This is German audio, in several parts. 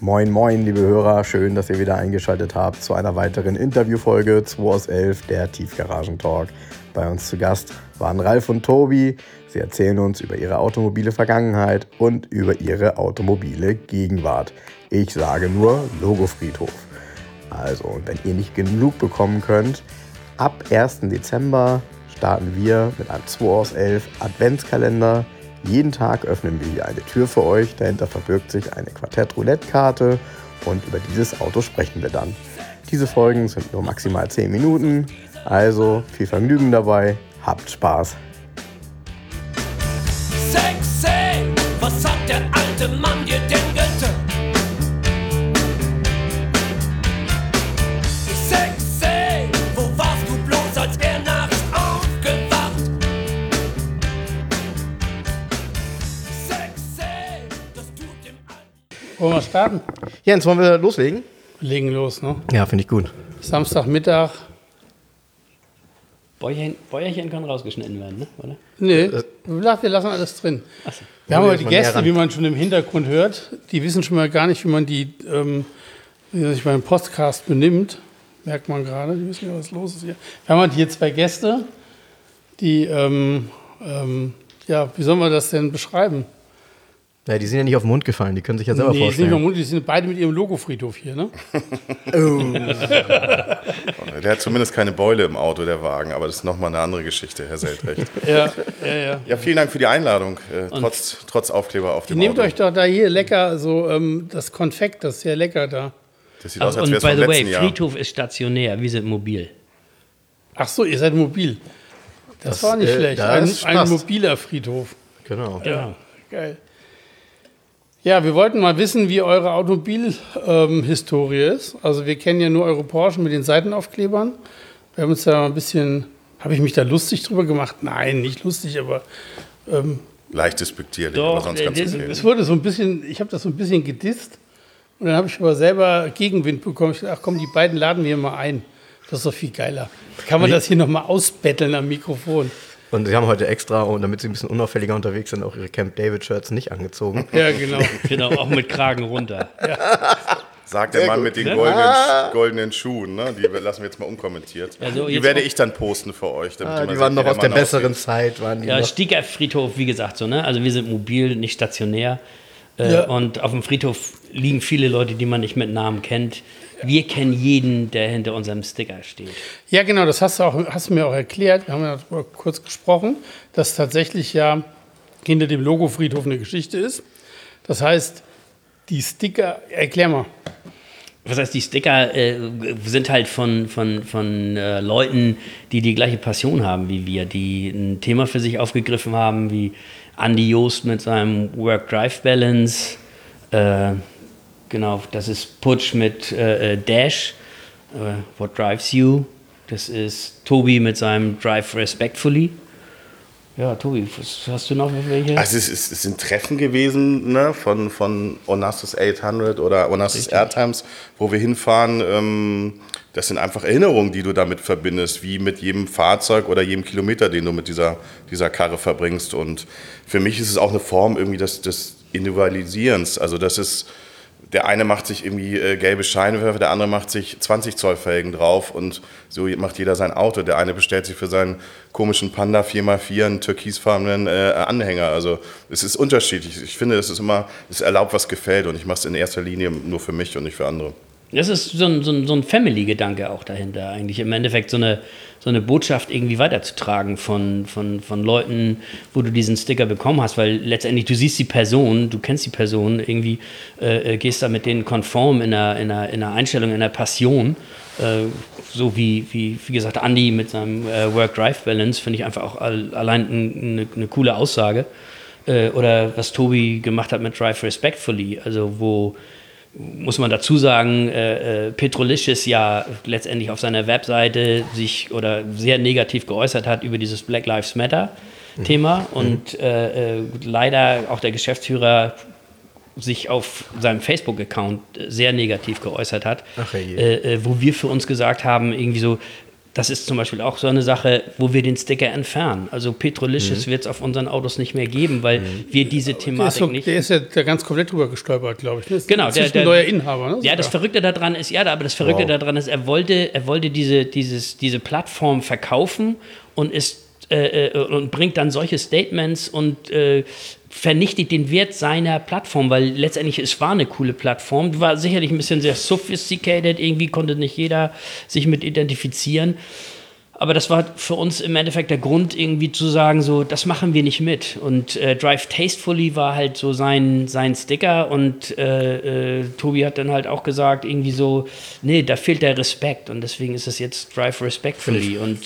Moin moin, liebe Hörer, schön, dass ihr wieder eingeschaltet habt zu einer weiteren Interviewfolge 2 aus 11, der Tiefgaragentalk. Bei uns zu Gast waren Ralf und Tobi. Sie erzählen uns über ihre automobile Vergangenheit und über ihre automobile Gegenwart. Ich sage nur Logofriedhof. Also, und wenn ihr nicht genug bekommen könnt, ab 1. Dezember starten wir mit einem 2 aus 11 Adventskalender. Jeden Tag öffnen wir hier eine Tür für euch. Dahinter verbirgt sich eine Quartett-Roulette-Karte und über dieses Auto sprechen wir dann. Diese Folgen sind nur maximal 10 Minuten. Also viel Vergnügen dabei. Habt Spaß. Sexy, was hat der alte Mann dir denn getan? Sexy, wo warst du bloß, als er nachts aufgewacht? Sexy, das tut dem alten... Wollen wir starten? Jens, wollen wir loslegen? Wir legen los, ne? Ja, finde ich gut. Samstagmittag. Bäuerchen kann rausgeschnitten werden, ne? Oder? Nee, wir lassen alles drin. Ach so. Wir haben Wollen wir heute jetzt mal näher Gäste, ran? wie man schon im Hintergrund hört. Die wissen schon mal gar nicht, wie man die, wie sich beim Podcast benimmt. Merkt man gerade, die wissen ja, was los ist hier. Wir haben heute hier 2 Gäste, die, wie soll man das denn beschreiben? Ja, die sind ja nicht auf den Mund gefallen, die können sich ja selber Nee, sind vorstellen. nicht mal Mund, die sind beide mit ihrem Logofriedhof hier, ne? Der hat zumindest keine Beule im Auto, der Wagen, aber das ist nochmal eine andere Geschichte, Herr Seldrecht. Ja. Ja, vielen Dank für die Einladung, trotz Aufkleber auf dem Nehmt Auto. euch doch da hier lecker so das Konfekt, das ist sehr lecker da. Das sieht aus, als Und wäre es by vom the way, letzten Jahr. Friedhof ist stationär, wir sind mobil. Ach so, ihr seid mobil. Das war nicht schlecht. das Ein passt. mobiler Friedhof. Genau. Ja. Geil. Ja, wir wollten mal wissen, wie eure Automobilhistorie ist. Also wir kennen ja nur eure Porsche mit den Seitenaufklebern. Wir haben uns da ein bisschen, habe ich mich da lustig drüber gemacht? Nein, nicht lustig, aber Leicht despektierlich, Doch, aber sonst ganz okay. es wurde so ein bisschen, ich habe das so ein bisschen gedisst. Und dann habe ich aber selber Gegenwind bekommen. Ich dachte, ach komm, die beiden laden wir mal ein. Das ist doch viel geiler. Kann man das hier nochmal ausbetteln am Mikrofon? Und sie haben heute extra, und damit sie ein bisschen unauffälliger unterwegs sind, auch ihre Camp David Shirts nicht angezogen. Ja, genau. Genau, auch mit Kragen runter. Sagt der Mann mit den goldenen Schuhen, ne? Die lassen wir jetzt mal unkommentiert. Also die jetzt werde auch- ich dann posten für euch. Damit ihr mal Die seht, waren noch wie aus der Mann besseren aussieht. Zeit. Waren die Ja, noch. Stieger Friedhof, wie gesagt, so, ne? Also wir sind mobil, nicht stationär. Ja. Und auf dem Friedhof liegen viele Leute, die man nicht mit Namen kennt. Wir kennen jeden, der hinter unserem Sticker steht. Ja, genau, das hast du mir auch erklärt. Wir haben ja darüber kurz gesprochen, dass tatsächlich ja hinter dem Logofriedhof eine Geschichte ist. Das heißt, die Sticker, erklär mal. Was heißt, die Sticker sind halt von Leuten, die die gleiche Passion haben wie wir, die ein Thema für sich aufgegriffen haben, wie Andy Joost mit seinem Work-Life-Balance. Genau, das ist Putsch mit Dash, What Drives You. Das ist Tobi mit seinem Drive Respectfully. Ja, Tobi, was hast du noch welche? Also es sind Treffen gewesen, ne, von Onassis 800 oder Onassis Airtimes, wo wir hinfahren. Das sind einfach Erinnerungen, die du damit verbindest, wie mit jedem Fahrzeug oder jedem Kilometer, den du mit dieser Karre verbringst. Und für mich ist es auch eine Form irgendwie des Individualisierens. Also das ist, der eine macht sich irgendwie gelbe Scheinwerfer, der andere macht sich 20 Zoll Felgen drauf und so macht jeder sein Auto. Der eine bestellt sich für seinen komischen Panda 4x4 einen türkisfarbenen Anhänger. Also es ist unterschiedlich. Ich finde, es ist erlaubt, was gefällt, und ich mache es in erster Linie nur für mich und nicht für andere. Das ist so ein Family-Gedanke auch dahinter, eigentlich im Endeffekt so eine Botschaft irgendwie weiterzutragen von Leuten, wo du diesen Sticker bekommen hast, weil letztendlich du siehst die Person, du kennst die Person, irgendwie gehst da mit denen konform in einer Einstellung, in einer Passion, so wie gesagt, Andy mit seinem Work-Life-Balance, finde ich einfach auch allein eine coole Aussage. Oder was Tobi gemacht hat mit Drive Respectfully, also wo muss man dazu sagen, Petrolicious ja letztendlich auf seiner Webseite sich oder sehr negativ geäußert hat über dieses Black Lives Matter Thema und leider auch der Geschäftsführer sich auf seinem Facebook-Account sehr negativ geäußert hat, Ach, je. wo wir für uns gesagt haben, irgendwie so, das ist zum Beispiel auch so eine Sache, wo wir den Sticker entfernen. Also Petrolicious wird es auf unseren Autos nicht mehr geben, weil wir diese Thematik nicht... Der ist ja da ganz komplett drüber gestolpert, glaube ich. Das ist Genau, ein neuer Inhaber. Ne? Ja, das Verrückte daran ist, daran ist, er wollte diese Plattform verkaufen und und bringt dann solche Statements und vernichtet den Wert seiner Plattform, weil letztendlich es war eine coole Plattform, war sicherlich ein bisschen sehr sophisticated, irgendwie konnte nicht jeder sich mit identifizieren. Aber das war für uns im Endeffekt der Grund, irgendwie zu sagen, so, das machen wir nicht mit. Und Drive Tastefully war halt so sein Sticker und Tobi hat dann halt auch gesagt, irgendwie so, nee, da fehlt der Respekt und deswegen ist es jetzt Drive Respectfully. Und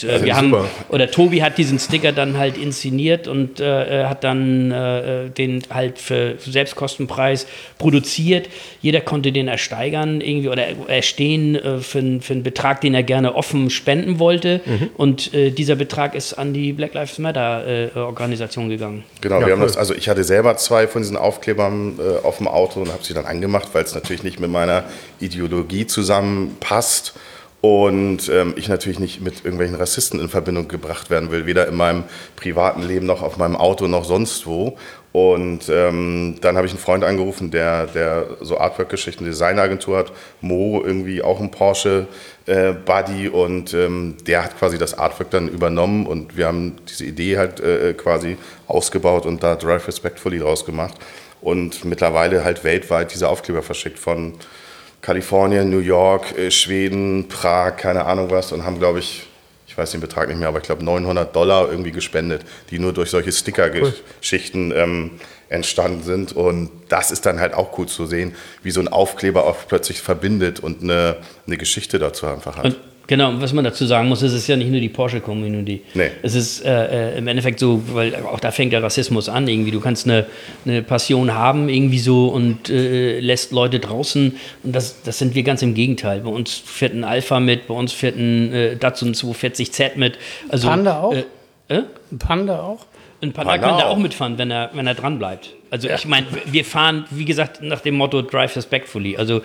Tobi hat diesen Sticker dann halt inszeniert und hat dann den halt für Selbstkostenpreis produziert. Jeder konnte den ersteigern irgendwie oder erstehen für einen Betrag, den er gerne offen spenden wollte. Und dieser Betrag ist an die Black Lives Matter Organisation gegangen. Genau, wir haben das, also ich hatte selber 2 von diesen Aufklebern auf dem Auto und habe sie dann angemacht, weil es natürlich nicht mit meiner Ideologie zusammenpasst und ich natürlich nicht mit irgendwelchen Rassisten in Verbindung gebracht werden will, weder in meinem privaten Leben noch auf meinem Auto noch sonst wo. Und dann habe ich einen Freund angerufen, der so Artwork-Geschichten, Designagentur hat, Mo, irgendwie auch ein Porsche-Buddy und der hat quasi das Artwork dann übernommen und wir haben diese Idee halt quasi ausgebaut und da Drive Respectfully draus gemacht und mittlerweile halt weltweit diese Aufkleber verschickt von Kalifornien, New York, Schweden, Prag, keine Ahnung was und haben, glaube ich weiß den Betrag nicht mehr, aber ich glaube $900 irgendwie gespendet, die nur durch solche Sticker-Geschichten entstanden sind. Und das ist dann halt auch cool zu sehen, wie so ein Aufkleber auch plötzlich verbindet und eine Geschichte dazu einfach hat. Und genau, was man dazu sagen muss, es ist ja nicht nur die Porsche-Community. Nee. Es ist im Endeffekt so, weil auch da fängt der Rassismus an irgendwie. Du kannst eine Passion haben irgendwie so und lässt Leute draußen. Und das sind wir ganz im Gegenteil. Bei uns fährt ein Alpha mit, bei uns fährt ein Datsun 240Z mit. Also, Panda auch? Ein Panda auch? Ein Panda könnte auch mitfahren, wenn er dran bleibt. Also ich meine, wir fahren, wie gesagt, nach dem Motto Drive Respectfully. Also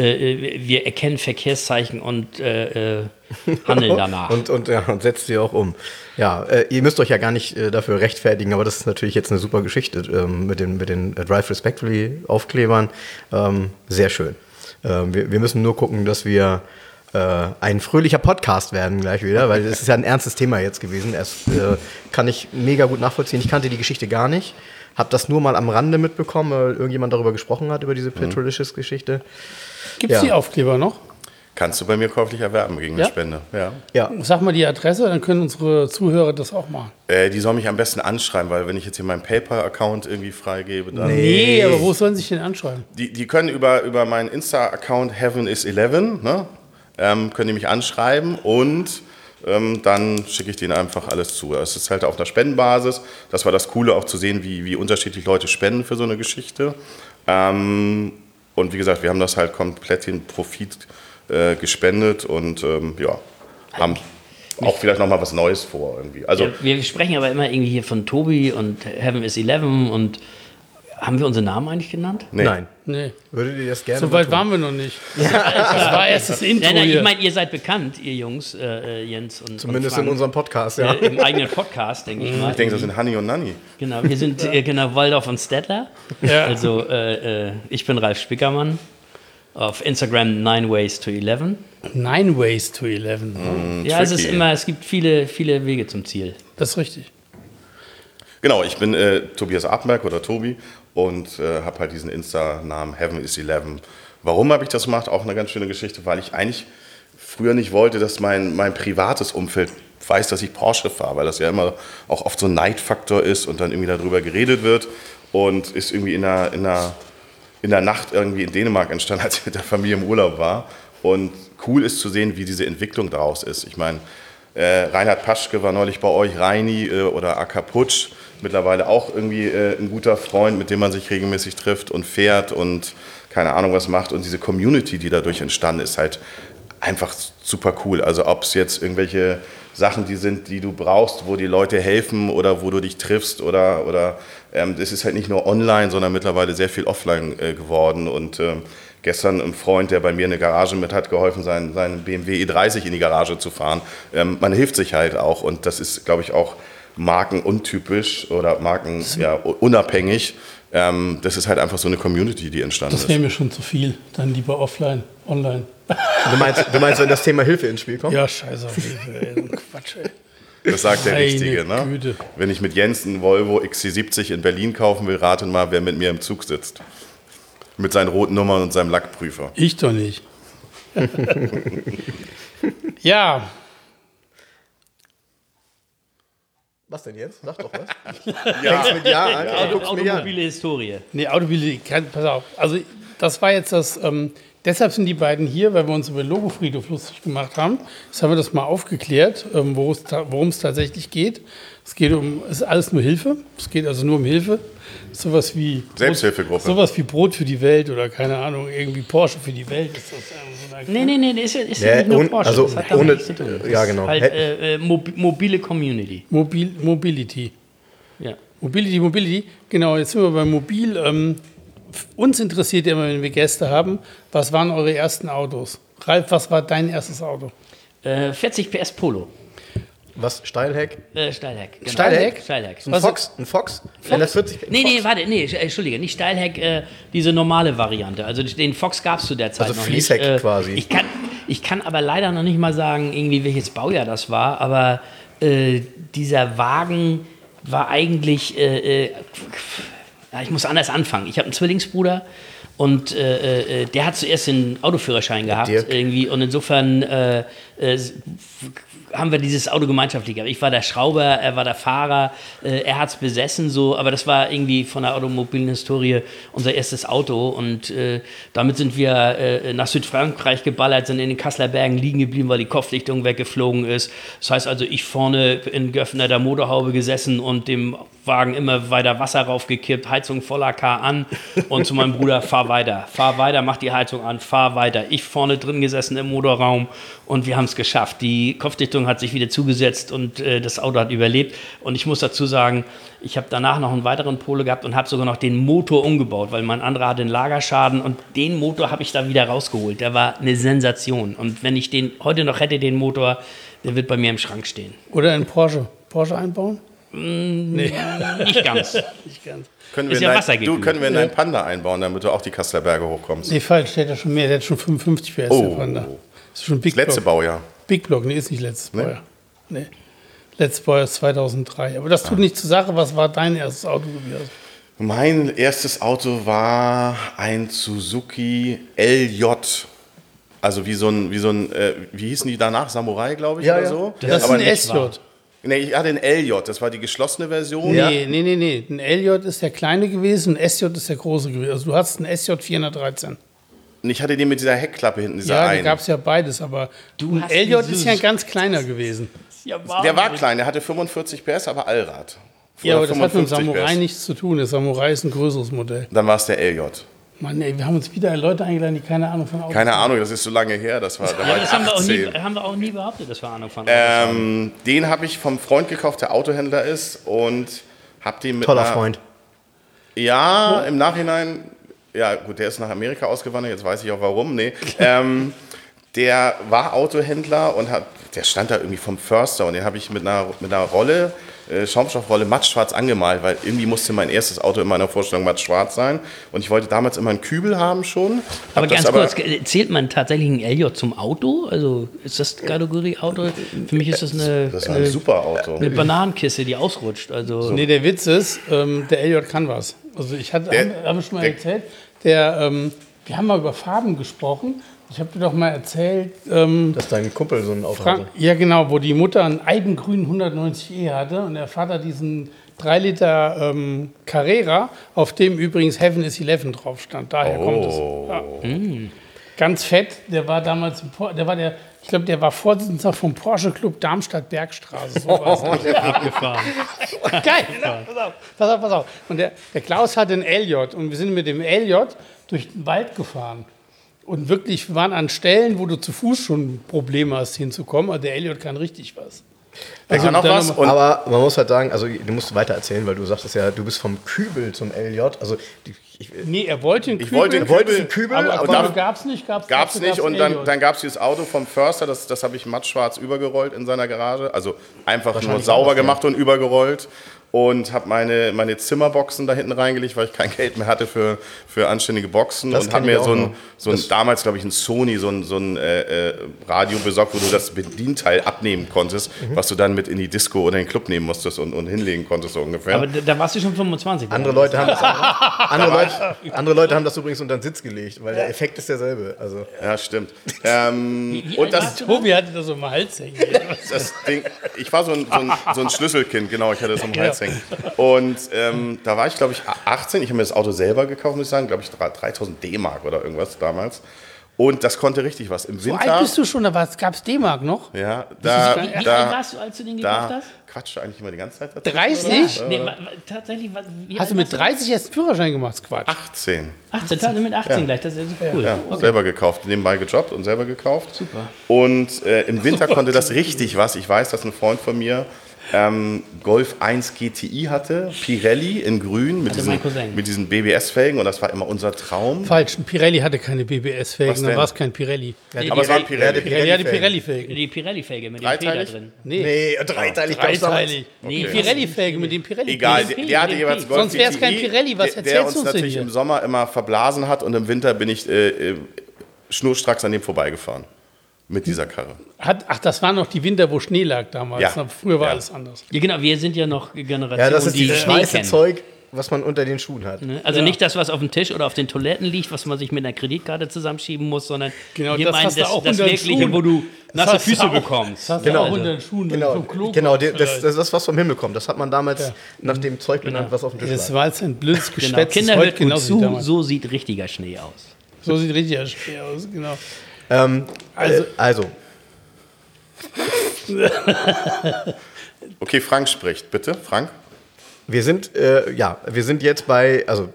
wir erkennen Verkehrszeichen und handeln danach. und setzt sie auch um. Ja, ihr müsst euch ja gar nicht dafür rechtfertigen, aber das ist natürlich jetzt eine super Geschichte mit den Drive Respectfully Aufklebern. Sehr schön. Wir müssen nur gucken, dass wir ein fröhlicher Podcast werden gleich wieder, weil es ist ja ein ernstes Thema jetzt gewesen. Das kann ich mega gut nachvollziehen. Ich kannte die Geschichte gar nicht, habe das nur mal am Rande mitbekommen, weil irgendjemand darüber gesprochen hat, über diese Petrolicious-Geschichte. Gibt es die Aufkleber noch? Kannst du bei mir käuflich erwerben gegen eine Spende. Ja. Sag mal die Adresse, dann können unsere Zuhörer das auch machen. Die sollen mich am besten anschreiben, weil wenn ich jetzt hier meinen PayPal-Account irgendwie freigebe, dann... Nee, aber wo sollen sie sich denn anschreiben? Die können über meinen Insta-Account HeavenIs11, ne? Können die mich anschreiben und dann schicke ich denen einfach alles zu. Es ist halt auf einer Spendenbasis. Das war das Coole, auch zu sehen, wie unterschiedlich Leute spenden für so eine Geschichte. Und wie gesagt, wir haben das halt komplett in Profit gespendet und haben auch vielleicht nochmal was Neues vor irgendwie. Also, ja, wir sprechen aber immer irgendwie hier von Tobi und HeavenIs11 und haben wir unseren Namen eigentlich genannt? Nee. Nein. Nee. Würdet ihr das gerne So weit waren wir noch nicht. Das war erst das Intro. Nein, ich meine, ihr seid bekannt, ihr Jungs, Jens und zumindest und Frank, in unserem Podcast, ja. Im eigenen Podcast, denke ich mal. ich denke, das sind Hanni und Nanni. Genau, wir sind Waldorf und Stettler. Ja. Also ich bin Ralf Spickermann. Auf Instagram 9 Ways to 11. 9 Ways to 11. Ja, es gibt viele, viele Wege zum Ziel. Das ist richtig. Genau, ich bin Tobias Appenberg oder Tobi und habe halt diesen Insta-Namen HeavenIs11. Warum habe ich das gemacht? Auch eine ganz schöne Geschichte, weil ich eigentlich früher nicht wollte, dass mein privates Umfeld weiß, dass ich Porsche fahre, weil das ja immer auch oft so ein Neidfaktor ist und dann irgendwie darüber geredet wird und ist irgendwie in der Nacht irgendwie in Dänemark entstanden, als ich mit der Familie im Urlaub war. Und cool ist zu sehen, wie diese Entwicklung daraus ist. Ich meine, Reinhard Paschke war neulich bei euch, Reini oder Aka Putsch, mittlerweile auch irgendwie ein guter Freund, mit dem man sich regelmäßig trifft und fährt und keine Ahnung was macht. Und diese Community, die dadurch entstanden ist, halt einfach super cool. Also ob es jetzt irgendwelche Sachen sind, die du brauchst, wo die Leute helfen oder wo du dich triffst oder das ist halt nicht nur online, sondern mittlerweile sehr viel offline geworden und gestern ein Freund, der bei mir eine Garage mit hat geholfen, seinen BMW E30 in die Garage zu fahren. Man hilft sich halt auch und das ist, glaube ich, auch markenuntypisch oder markenunabhängig. Das ist halt einfach so eine Community, die entstanden ist. Das wäre mir schon zu viel. Dann lieber offline, online. Du meinst, wenn das Thema Hilfe ins Spiel kommt? Ja, scheiße auf Hilfe, ey. So ein Quatsch, ey. Das sagt der Meine Richtige, ne? Güte. Wenn ich mit Jens einen Volvo XC70 in Berlin kaufen will, rate mal, wer mit mir im Zug sitzt. Mit seinen roten Nummern und seinem Lackprüfer. Ich doch nicht. Ja, Was denn jetzt? Sag doch was. Fängst mit Ja an, guckst mich an. Automobile Historie. nee, Automobil, pass auf. Also das war jetzt das, deshalb sind die beiden hier, weil wir uns über Logofriedhof lustig gemacht haben. Jetzt haben wir das mal aufgeklärt, worum es tatsächlich geht. Es ist alles nur Hilfe. Es geht also nur um Hilfe. Sowas wie Selbsthilfegruppe. Sowas wie Brot für die Welt oder keine Ahnung, irgendwie Porsche für die Welt. Ist das so eine Nee, das ist ja nicht nur Porsche. also das hat damit ohne- nichts zu tun. Das ja, ist genau. Halt, mobile Community. Mobility. Ja. Mobility. Genau, jetzt sind wir bei Mobil. Uns interessiert ja immer, wenn wir Gäste haben, was waren eure ersten Autos? Ralf, was war dein erstes Auto? 40 PS Polo. Was? Steilheck? Steilheck. Genau. Steilheck? Steilheck. Ein Fox? Wenn das 40 Nee, warte, Entschuldige, nicht Steilheck, diese normale Variante. Also den Fox gab es zu der Zeit Also noch Fließheck nicht. quasi. Ich kann aber leider noch nicht mal sagen, irgendwie welches Baujahr das war, aber dieser Wagen war eigentlich, ich muss anders anfangen. Ich habe einen Zwillingsbruder und der hat zuerst den Autoführerschein gehabt Dirk. irgendwie und insofern haben wir dieses Auto gemeinschaftlich gehabt. Ich war der Schrauber, er war der Fahrer, er hat es besessen, so, aber das war irgendwie von der automobilen Historie unser erstes Auto und damit sind wir nach Südfrankreich geballert, sind in den Kasseler Bergen liegen geblieben, weil die Kopfdichtung weggeflogen ist. Das heißt also, ich vorne in geöffneter Motorhaube gesessen und dem Wagen immer weiter Wasser raufgekippt, Heizung voller K an und zu meinem Bruder, fahr weiter, mach die Heizung an, fahr weiter. Ich vorne drin gesessen im Motorraum und wir haben es geschafft. Die Kopfdichtung hat sich wieder zugesetzt und das Auto hat überlebt. Und ich muss dazu sagen, ich habe danach noch einen weiteren Polo gehabt und habe sogar noch den Motor umgebaut, weil mein anderer hatte einen Lagerschaden und den Motor habe ich da wieder rausgeholt. Der war eine Sensation. Und wenn ich den heute noch hätte, den Motor, der wird bei mir im Schrank stehen. Oder ein Porsche einbauen? Nicht ganz. Nicht ganz. Können Ist wir ja in wassergekühlt. können wir in einen Panda einbauen, damit du auch die Kasseler Berge hochkommst? Nee, falsch, der hat ja schon mehr, der hat schon 55 PS, Oh. der Panda. Das ist schon Big Das letzte Block. Baujahr. Big Block, nee, ist nicht letztes Baujahr. Nee. Letztes Baujahr ist 2003. Aber das tut nicht zur Sache. Was war dein erstes Auto gewesen? Mein erstes Auto war ein Suzuki LJ. Also wie hießen die danach? Samurai, glaube ich, Ja, oder ja. so? Das ist Aber ein nicht- SJ. Nee, ich hatte ein LJ, das war die geschlossene Version. Ja. Nee. Ein LJ ist der kleine gewesen, ein SJ ist der große gewesen. Also du hattest einen SJ 413. Und ich hatte den mit dieser Heckklappe hinten, dieser Ja, da einen. gab es ja beides, aber Du ein hast LJ dieses- ist ja ein ganz kleiner gewesen. Ja, Der war klein, der hatte 45 PS, aber Allrad. Ja, Oder aber das hat mit dem 55 Samurai PS. nichts zu tun. Der Samurai ist ein größeres Modell. Dann war es der LJ. Mann, ey, wir haben uns wieder Leute eingeladen, die keine Ahnung von Autos Keine Ahnung, das ist so lange her, da war Ja, ich das haben wir, 18. haben wir auch nie behauptet, dass wir Ahnung von Autos haben. Den habe ich vom Freund gekauft, der Autohändler ist und habe den mit Toller einer- Freund. Ja, im Nachhinein, ja gut, der ist nach Amerika ausgewandert, jetzt weiß ich auch warum, nee. Der war Autohändler und der stand da irgendwie vom Förster und den habe ich mit einer Rolle, Schaumstoffrolle mattschwarz angemalt, weil irgendwie musste mein erstes Auto in meiner Vorstellung mattschwarz sein und ich wollte damals immer einen Kübel haben schon. Aber Hab das ganz kurz, zählt man tatsächlich ein LJ zum Auto? Also ist das Kategorie Auto? Für mich ist das Das war ein super Auto. eine Bananenkiste, die ausrutscht. Also Nee, der Witz ist, der LJ kann was. Also ich habe ich schon mal erzählt, wir haben mal über Farben gesprochen. Ich habe dir doch mal erzählt, Dass dein Kumpel so ein Auto hatte. ja genau, wo die Mutter einen eibengrünen 190e hatte und der Vater diesen 3 Liter Carrera, auf dem übrigens Heaven is 11 drauf stand. Daher kommt es. Ja. Ganz fett, der war damals, ich glaube, der war Vorsitzender vom Porsche Club Darmstadt-Bergstraße. So war's. abgefahren. Geil, ne? Pass auf. Und der Klaus hatte einen LJ und wir sind mit dem LJ durch den Wald gefahren. Und wirklich, wir waren an Stellen, wo du zu Fuß schon Probleme hast hinzukommen. Also der LJ kann richtig was. Also noch was? Und Aber man muss halt sagen, also du musst weiter erzählen, weil du sagtest ja, du bist vom Kübel zum LJ. Also Nee, er wollte einen Kübel. wollte einen Kübel, aber aber gab es nicht. gab's nicht. Und LJ. dann gab es dieses Auto vom Förster, das habe ich mattschwarz übergerollt in seiner Garage. Also einfach nur Wahrscheinlich sauber anders, gemacht und übergerollt. Und habe meine Zimmerboxen da hinten reingelegt, weil ich kein Geld mehr hatte für anständige Boxen. Das und habe kenn ich mir auch so ein damals, glaube ich, ein Sony, so ein Radio besorgt, wo du das Bedienteil abnehmen konntest, was du dann mit in die Disco oder in den Club nehmen musstest und hinlegen konntest, so ungefähr. Aber da warst du schon 25. andere Leute haben das übrigens unter den Sitz gelegt, weil der Effekt ist derselbe. Also Ja, stimmt. Wie Und alt das, warst du? Tobi hatte das so im Hals hängen. das Ding, ich war so ein Schlüsselkind, genau, ich hatte das am Hals hängen. Und da war ich, glaube ich, 18. Ich habe mir das Auto selber gekauft, muss ich sagen, glaube ich, 3000 D-Mark oder irgendwas damals. Und das konnte richtig was. Im So Winter. alt bist du schon, da gab es D-Mark noch? Ja, Wie alt warst du, als du den gekauft da hast? quatscht du eigentlich immer die ganze Zeit dazu. 30? Nee, tatsächlich, wie Hast alt du mit warst 30 erst einen Führerschein gemacht? Quatsch. 18. 18, also mit 18 gleich, das ist ja cool. Ja, Okay. selber gekauft, nebenbei gejobbt und selber gekauft. Super. Und im Winter konnte das richtig was. Ich weiß, dass ein Freund von mir Golf 1 GTI hatte, Pirelli in grün mit mein Cousin. diesen BBS-Felgen und das war immer unser Traum. Falsch, ein Pirelli hatte keine Was BBS-Felgen, dann denn? war es kein Pirelli. Aber es war ein Pirelli. Pirelli hatte Pirelli-Felgen. Die Pirelli-Felge mit dem Feder Dreiteilig? drin. nee, dreiteilig gab's damals. Dreiteilig. Nee, Die Pirelli-Felgen mit dem Pirelli. Egal, DMP, der hatte DMP. jeweils Golf Sonst wär's kein GTI, Pirelli, was der erzählst uns du uns denn natürlich hier? im Sommer immer verblasen hat und im Winter bin ich schnurstracks an dem vorbeigefahren. Mit dieser Karre. Ach, das waren noch die Winter, wo Schnee lag damals. Ja. Na, früher war Ja. alles anders. Ja, genau, wir sind ja noch Generation, Ja, das ist die dieses Schnee weiße kennen. Zeug, was man unter den Schuhen hat. Ne? Also nicht das, was auf dem Tisch oder auf den Toiletten liegt, was man sich mit einer Kreditkarte zusammenschieben muss, sondern Genau, wir das meinen hast du das, auch das unter den Wirkliche, Schuhen. wo du nasse hast du Füße auch. bekommst. Das hast du Genau. auch unter den Schuhen vom Klo Genau, gehabt das vielleicht. ist das, was vom Himmel kommt. Das hat man damals nach dem Zeug benannt, was auf dem Tisch Das lag. war jetzt ein blödes Genau. Geschwätz. Kinder, das hört heute gut genauso wie zu, damals. so sieht richtiger Schnee aus. So sieht richtig Schnee aus, genau. Also, Okay, Frank spricht, bitte. Frank? wir sind jetzt bei, also,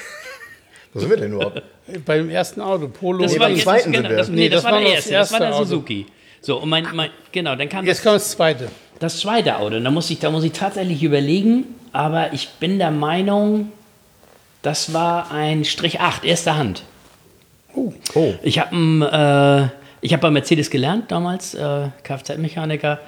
wo sind wir denn überhaupt? Beim ersten Auto, Polo. Das Nee, war beim jetzt zweiten genau, sind wir. das, Nee, das das war war der noch erste, das das war der erste Auto. Suzuki. So, und genau, dann kam Jetzt kommt das zweite. das zweite Auto. Und da muss ich tatsächlich überlegen, aber ich bin der Meinung, das war ein Strich 8, erster Hand. Oh. Ich habe bei Mercedes gelernt damals, Kfz-Mechaniker.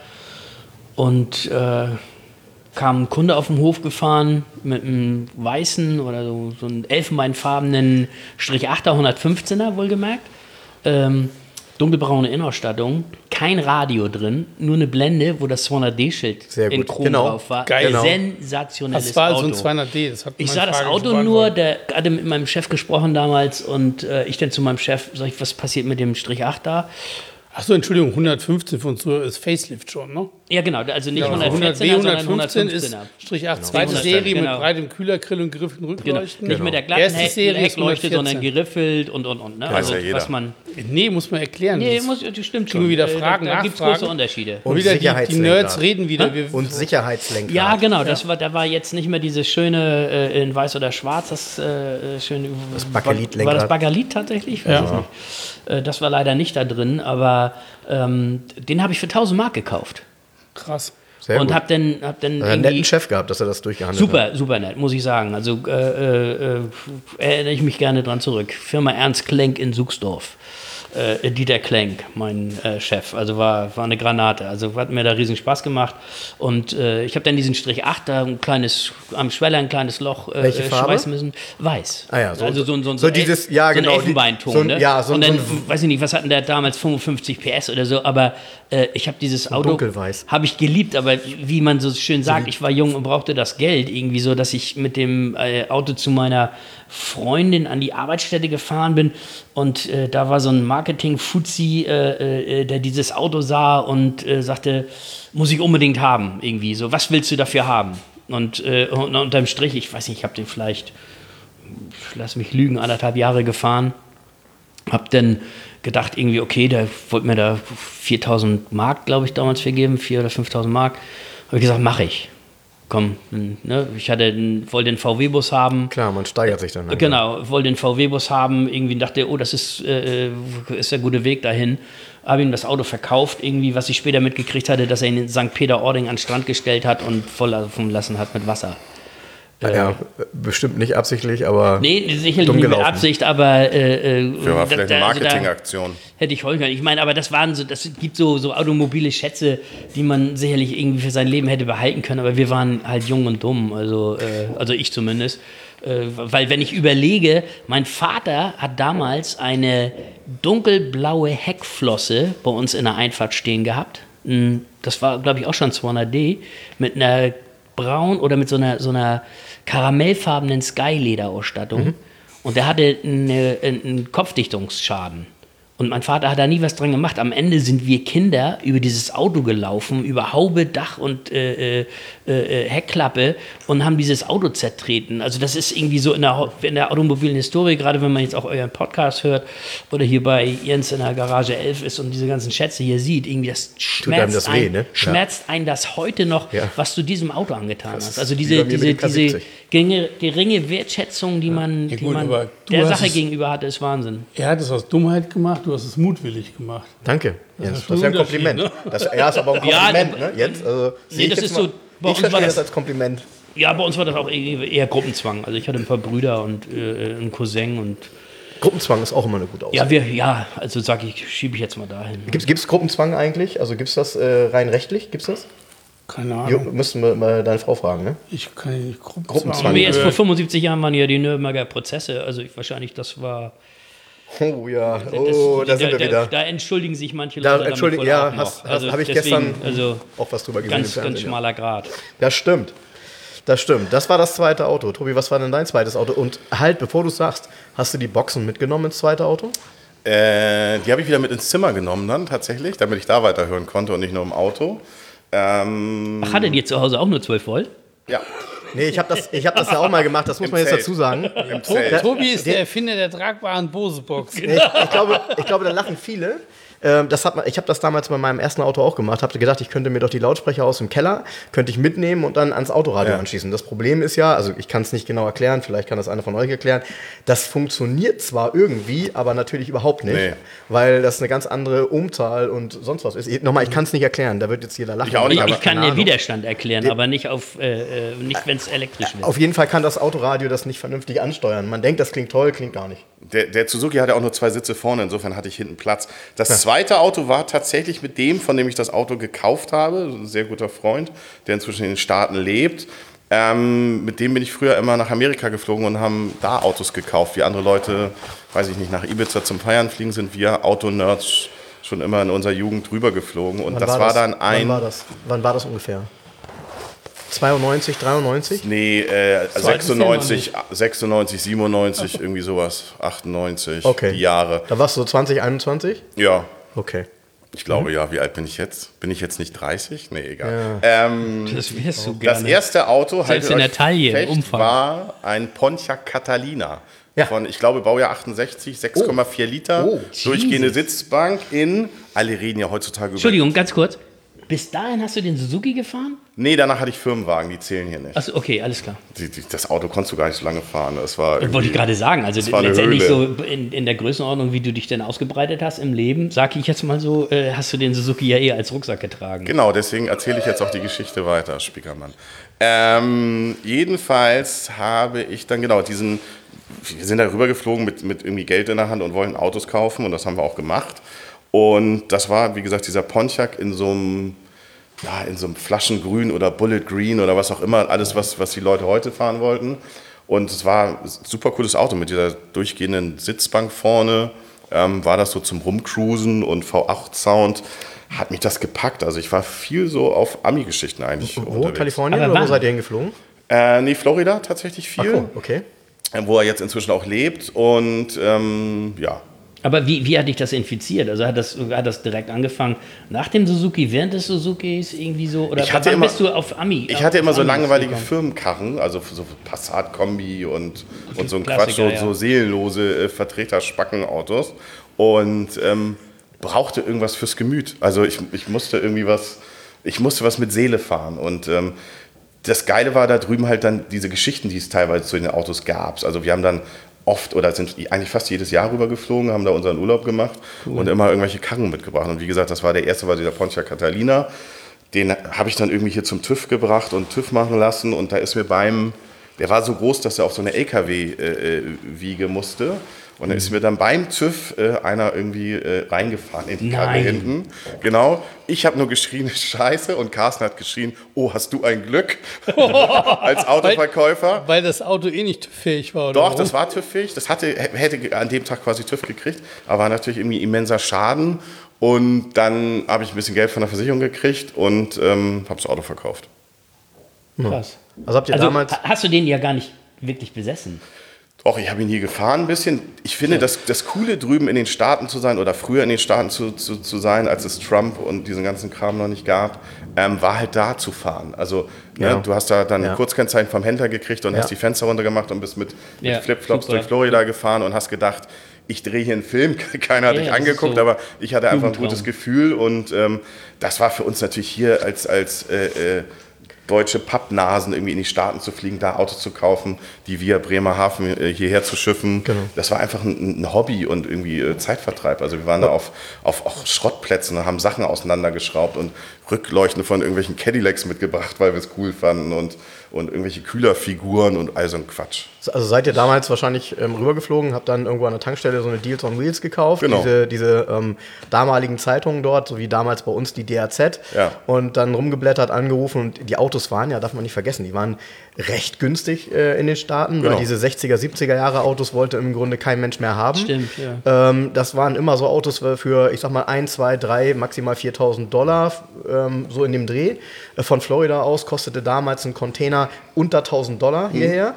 Und kam ein Kunde auf den Hof gefahren mit einem weißen oder so einem elfenbeinfarbenen Strich 8er 115er, wohlgemerkt. Dunkelbraune Innenausstattung, kein Radio drin, nur eine Blende, wo das 200D-Schild Sehr in gut. Chrom Genau. drauf war. Geil. Genau. Sensationelles Das war Auto. so ein 200D. Das hat Ich meine sah das Frage Auto schon nur, beantwortet. der hatte mit meinem Chef gesprochen damals und ich dann zu meinem Chef, sag ich, was passiert mit dem Strich 8 da? Achso, Entschuldigung, 115 von so ist Facelift schon, ne? Ja, genau, also nicht Ja, 114er, sondern 115 ist 115er. Strich 8, zweite 100, Serie genau. mit breitem Kühlergrill und geriffelten Genau. Rückleuchten. Nicht mit der glatten Erste Serie ist Heckleuchte, 114. sondern geriffelt und. Ne? Weiß ja jeder. Was man. Nee, muss man erklären. Nee, Das- das stimmt Kriegen schon. wir wieder Fragen, Da gibt es Nachfragen. große Unterschiede. Und wieder die Sicherheitslenkrad. Nerds reden wieder. Wir, Und Sicherheitslenkrad. Ja, genau, da war jetzt nicht mehr dieses schöne in weiß oder schwarz, das schöne. Das Bakelit-Lenkrad. War das Bakelit tatsächlich? Weiß ich nicht. Das war leider nicht da drin, aber den habe ich für 1000 Mark gekauft. krass. Sehr Und gut. hab dann Hat einen irgendwie netten Chef gehabt, dass er das durchgehandelt hat. super, super nett, muss ich sagen. Also erinnere ich mich gerne dran zurück. Firma Ernst Klenk in Suchsdorf. Dieter Klenk, mein Chef. Also war eine Granate. Also hat mir da riesen Spaß gemacht. Und ich habe dann diesen Strich 8 da am Schweller ein kleines Loch Welche Farbe? schweißen müssen. Weiß. Ah ja, so- also so so dieses- ja, so genau, ein Elfenbeinton. so ein- Ne? ja, so- und dann, so ein- weiß ich nicht, was hatten der damals, 55 PS oder so, aber ich habe dieses Auto, dunkelweiß. habe ich geliebt, aber wie man so schön sagt, ich war jung und brauchte das Geld irgendwie so, dass ich mit dem Auto zu meiner Freundin an die Arbeitsstätte gefahren bin und da war so ein Marketing-Fuzzi, der dieses Auto sah und sagte, muss ich unbedingt haben irgendwie so, was willst du dafür haben? Und unterm Strich, ich weiß nicht, ich habe den vielleicht, lass mich lügen, 1,5 Jahre gefahren. Hab dann gedacht, irgendwie, okay, der wollte mir da 4.000 Mark, glaube ich, damals vergeben, 4.000 oder 5.000 Mark. Habe ich gesagt, mache ich. komm, ne, wollte den VW-Bus haben. Klar, man steigert sich dann. Genau, wollte den VW-Bus haben, irgendwie dachte, oh, das ist der gute Weg dahin. Habe ihm das Auto verkauft, irgendwie, was ich später mitgekriegt hatte, dass er ihn in St. Peter-Ording an den Strand gestellt hat und volllaufen lassen hat mit Wasser. Ja, bestimmt nicht absichtlich, aber Nee, sicherlich dumm nicht mit gelaufen. Absicht, aber War vielleicht eine also Marketingaktion. hätte ich holen können. Ich meine, aber das gibt so automobile Schätze, die man sicherlich irgendwie für sein Leben hätte behalten können, aber wir waren halt jung und dumm, also ich zumindest. Weil wenn ich überlege, mein Vater hat damals eine dunkelblaue Heckflosse bei uns in der Einfahrt stehen gehabt. Das war, glaube ich, auch schon 200D mit einer braun oder mit so einer karamellfarbenen Sky-Lederausstattung. Und der hatte einen Kopfdichtungsschaden. Und mein Vater hat da nie was dran gemacht. Am Ende sind wir Kinder über dieses Auto gelaufen, über Haube, Dach und Heckklappe und haben dieses Auto zertreten. Also das ist irgendwie so in der automobilen Historie, gerade wenn man jetzt auch euren Podcast hört oder hier bei Jens in der Garage 11 ist und diese ganzen Schätze hier sieht, irgendwie das schmerzt einen das heute noch, was du diesem Auto angetan hast. Also diese geringe Wertschätzung, die man der Sache gegenüber hatte, ist Wahnsinn. Er hat es aus Dummheit gemacht, du hast es mutwillig gemacht. Danke, Jens. ist Das ist ja ein ein Unterschied, Kompliment. Das ist aber ein Kompliment, ne, Jens? Also, das ist so. Ich verstehe das als Kompliment. Ja, bei uns war das auch eher Gruppenzwang. Also ich hatte ein paar Brüder und einen Cousin und Gruppenzwang ist auch immer eine gute Aussage. also sage ich, schiebe ich jetzt mal dahin. Gibt es Gruppenzwang eigentlich? Also gibt es das rein rechtlich? Gibt es das? Keine Ahnung. Müssten wir mal deine Frau fragen, ne? Ich kann nicht Gruppenzwang. Aber erst vor 75 Jahren waren ja die Nürnberger Prozesse. Also wahrscheinlich, das war... Oh ja, da sind wir wieder. Da entschuldigen sich manche Leute Entschuldigen, damit ja, wohl auch noch. habe ich gestern also auch was drüber gesehen. ganz schmaler Grad. Das stimmt. Das war das zweite Auto. Tobi, was war denn dein zweites Auto? Und halt, bevor du sagst, hast du die Boxen mitgenommen ins zweite Auto? Die habe ich wieder mit ins Zimmer genommen dann tatsächlich, damit ich da weiterhören konnte und nicht nur im Auto. Hattet ihr zu Hause auch nur 12 Volt? Ja. Nee, ich hab das ja auch mal gemacht, das muss man jetzt Zelt. dazu sagen. Im Zelt. Tobi ist der Erfinder der tragbaren Bose-Box. Ich glaube, da lachen viele. Ich habe das damals bei meinem ersten Auto auch gemacht. Habe gedacht, ich könnte mir doch die Lautsprecher aus dem Keller, könnte ich mitnehmen und dann ans Autoradio anschließen. Das Problem ist ja, also ich kann es nicht genau erklären, vielleicht kann das einer von euch erklären, das funktioniert zwar irgendwie, aber natürlich überhaupt nicht, weil das eine ganz andere Umzahl und sonst was ist. Nochmal, ich kann es nicht erklären, da wird jetzt jeder lachen. Ich auch nicht, Ich kann den Widerstand erklären, aber nicht, nicht wenn es elektrisch wird. Auf jeden Fall kann das Autoradio das nicht vernünftig ansteuern. Man denkt, das klingt toll, klingt gar nicht. Der Suzuki hatte auch nur 2 Sitze vorne, insofern hatte ich hinten Platz. Das zweite Auto war tatsächlich mit dem, von dem ich das Auto gekauft habe, ein sehr guter Freund, der inzwischen in den Staaten lebt. Mit dem bin ich früher immer nach Amerika geflogen und haben da Autos gekauft, wie andere Leute, weiß ich nicht, nach Ibiza zum Feiern fliegen, sind wir Autonerds schon immer in unserer Jugend drüber geflogen. Und das war dann ein... Wann war das ungefähr? 92, 93? Nee, 96, 97, irgendwie sowas, 98, Okay. die Jahre. Da warst du so 20, 21? Ja, Okay. ich glaube ja. Wie alt bin ich jetzt? Bin ich jetzt nicht 30? Nee, egal. Das wärst du gerne. Das erste Auto Selbst in der Taille, im fest, Umfang. war ein Pontiac Catalina. Ja. Von, ich glaube, Baujahr 68, 6,4 Liter. Durchgehende Sitzbank in, alle reden ja heutzutage über... Entschuldigung, ganz kurz. Bis dahin hast du den Suzuki gefahren? Nee, danach hatte ich Firmenwagen, die zählen hier nicht. Achso, okay, alles klar. Das Auto konntest du gar nicht so lange fahren. Das war Wollte ich gerade sagen. Also war eine letztendlich Höhle. so in der Größenordnung, wie du dich denn ausgebreitet hast im Leben, sag ich jetzt mal so, hast du den Suzuki ja eher als Rucksack getragen. Genau, deswegen erzähle ich jetzt auch die Geschichte weiter, Spiekermann. Jedenfalls habe ich dann, wir sind da rüber geflogen mit irgendwie Geld in der Hand und wollten Autos kaufen und das haben wir auch gemacht. Und das war, wie gesagt, dieser Pontiac in so einem Flaschengrün oder Bullet Green oder was auch immer, alles, was die Leute heute fahren wollten. Und es war ein super cooles Auto mit dieser durchgehenden Sitzbank vorne. War das so zum Rumcruisen und V8-Sound. Hat mich das gepackt. Also ich war viel so auf Ami-Geschichten eigentlich unterwegs. Kalifornien Aber oder wo wann? seid ihr hingeflogen? Nee, Florida tatsächlich viel. Okay. Wo er jetzt inzwischen auch lebt. Und ja. Aber wie hat dich das infiziert? Also hat das direkt angefangen nach dem Suzuki, während des Suzukis irgendwie so? Oder wann bist du auf Ami? Ich hatte immer so Amis langweilige gekommen? Firmenkarren, also so Passat-Kombi und so ein Klassiker, Quatsch, so seelenlose Vertreter-Spackenautos. Und brauchte irgendwas fürs Gemüt. Also ich musste was mit Seele fahren. Und das Geile war da drüben halt dann diese Geschichten, die es teilweise zu den Autos gab. Also wir haben dann oft oder sind eigentlich fast jedes Jahr rüber geflogen, haben da unseren Urlaub gemacht und immer irgendwelche Karren mitgebracht. Und wie gesagt, das war der erste, war dieser Pontiac Catalina. Den habe ich dann irgendwie hier zum TÜV gebracht und TÜV machen lassen. Und da ist mir der war so groß, dass er auf so eine LKW-Wiege musste. Und dann ist mir dann beim TÜV einer irgendwie reingefahren in die Karre hinten. Genau. Ich habe nur geschrien, Scheiße. Und Carsten hat geschrien, oh, hast du ein Glück? Als Autoverkäufer. Weil das Auto eh nicht TÜV-fähig war, oder? Doch, das war TÜV-fähig. Das hätte an dem Tag quasi TÜV gekriegt. Aber war natürlich irgendwie immenser Schaden. Und dann habe ich ein bisschen Geld von der Versicherung gekriegt und habe das Auto verkauft. Krass. Also habt ihr damals... Hast du den ja gar nicht wirklich besessen? Doch, ich habe ihn hier gefahren ein bisschen. Ich finde, das Coole drüben in den Staaten zu sein oder früher in den Staaten zu sein, als es Trump und diesen ganzen Kram noch nicht gab, war halt da zu fahren. Also ne, du hast da dann ein Kurzkennzeichen vom Händler gekriegt und hast die Fenster runtergemacht und bist mit Flipflops durch Florida gefahren und hast gedacht, ich drehe hier einen Film, keiner hat dich angeguckt, so, aber ich hatte einfach ein gutes Gefühl und das war für uns natürlich hier als deutsche Pappnasen irgendwie in die Staaten zu fliegen, da Autos zu kaufen, die via Bremerhaven hierher zu schiffen. Genau. Das war einfach ein Hobby und irgendwie Zeitvertreib. Also wir waren da auf auch Schrottplätzen und haben Sachen auseinandergeschraubt und Rückleuchten von irgendwelchen Cadillacs mitgebracht, weil wir es cool fanden und irgendwelche Kühlerfiguren und all so ein Quatsch. Also seid ihr damals wahrscheinlich rübergeflogen, habt dann irgendwo an der Tankstelle so eine Deals on Wheels gekauft, genau. diese damaligen Zeitungen dort, so wie damals bei uns die DAZ, und dann rumgeblättert, angerufen und die Autos waren, darf man nicht vergessen, die waren recht günstig in den Staaten, weil diese 60er, 70er Jahre Autos wollte im Grunde kein Mensch mehr haben. Stimmt, ja. Das waren immer so Autos für, ich sag mal, 1, 2, 3, maximal $4.000, so in dem Dreh. Von Florida aus kostete damals ein Container unter $1.000 hierher.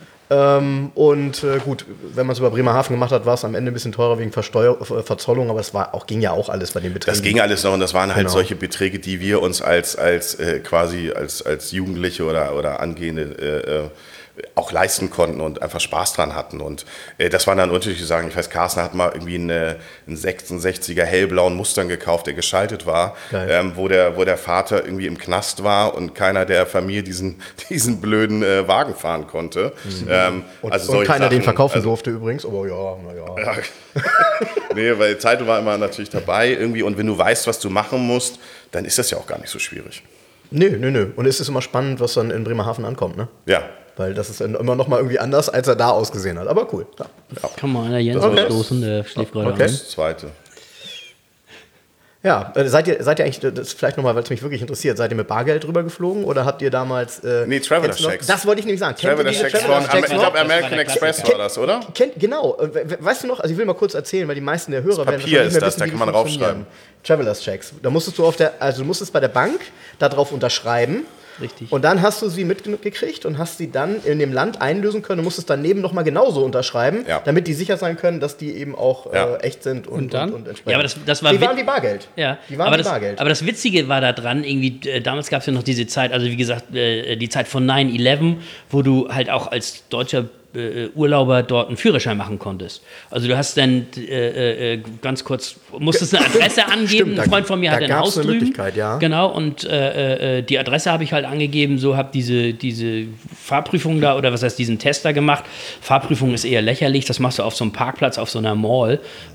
Gut, wenn man es über Bremerhaven gemacht hat, war es am Ende ein bisschen teurer wegen Verzollung, aber es ging ja auch alles bei den Beträgen. Das ging alles noch und das waren halt solche Beträge, die wir uns als Jugendliche oder angehende auch leisten konnten und einfach Spaß dran hatten. Und das waren dann unterschiedliche Sachen. Ich weiß, Carsten hat mal irgendwie einen 66er hellblauen Mustang gekauft, der geschaltet war, wo der Vater irgendwie im Knast war und keiner der Familie diesen blöden Wagen fahren konnte. Und keiner Sachen, den verkaufen durfte übrigens. Aber ja. Nee, weil Zeitung war immer natürlich dabei irgendwie. Und wenn du weißt, was du machen musst, dann ist das ja auch gar nicht so schwierig. Nö. Und es ist immer spannend, was dann in Bremerhaven ankommt, ne? Ja. Weil das ist immer noch mal irgendwie anders, als er da ausgesehen hat. Aber cool. Ja. Kann mal einer Jens ausstoßen, der schläft gerade an. Das zweite. Ja, seid ihr eigentlich, das vielleicht nochmal, weil es mich wirklich interessiert, seid ihr mit Bargeld drüber geflogen oder habt ihr damals... nee, Traveler Checks. Das wollte ich nämlich sagen. Traveler Checks von, ich glaube, American Express war das, oder? Genau. Weißt du noch, also ich will mal kurz erzählen, weil die meisten der Hörer werden Papier ist das, da kann man raufschreiben. Travelers Checks. Da musstest du du musstest bei der Bank darauf unterschreiben. Richtig. Und dann hast du sie mitgekriegt und hast sie dann in dem Land einlösen können und musstest daneben nochmal genauso unterschreiben, damit die sicher sein können, dass die eben auch echt sind und entsprechend. Ja, aber das war die waren wie Bargeld. Ja. Die waren wie Bargeld. Aber das Witzige war da dran, irgendwie, damals gab es ja noch diese Zeit, also wie gesagt, die Zeit von 9/11, wo du halt auch als deutscher Urlauber dort einen Führerschein machen konntest. Also du hast dann ganz kurz, musstest eine Adresse angeben. Ein Freund von mir hat ein Haus drüben. Möglichkeit, ja. Genau, und die Adresse habe ich halt angegeben, so habe diese Fahrprüfung da, oder was heißt, diesen Test da gemacht. Fahrprüfung ist eher lächerlich, das machst du auf so einem Parkplatz, auf so einer Mall.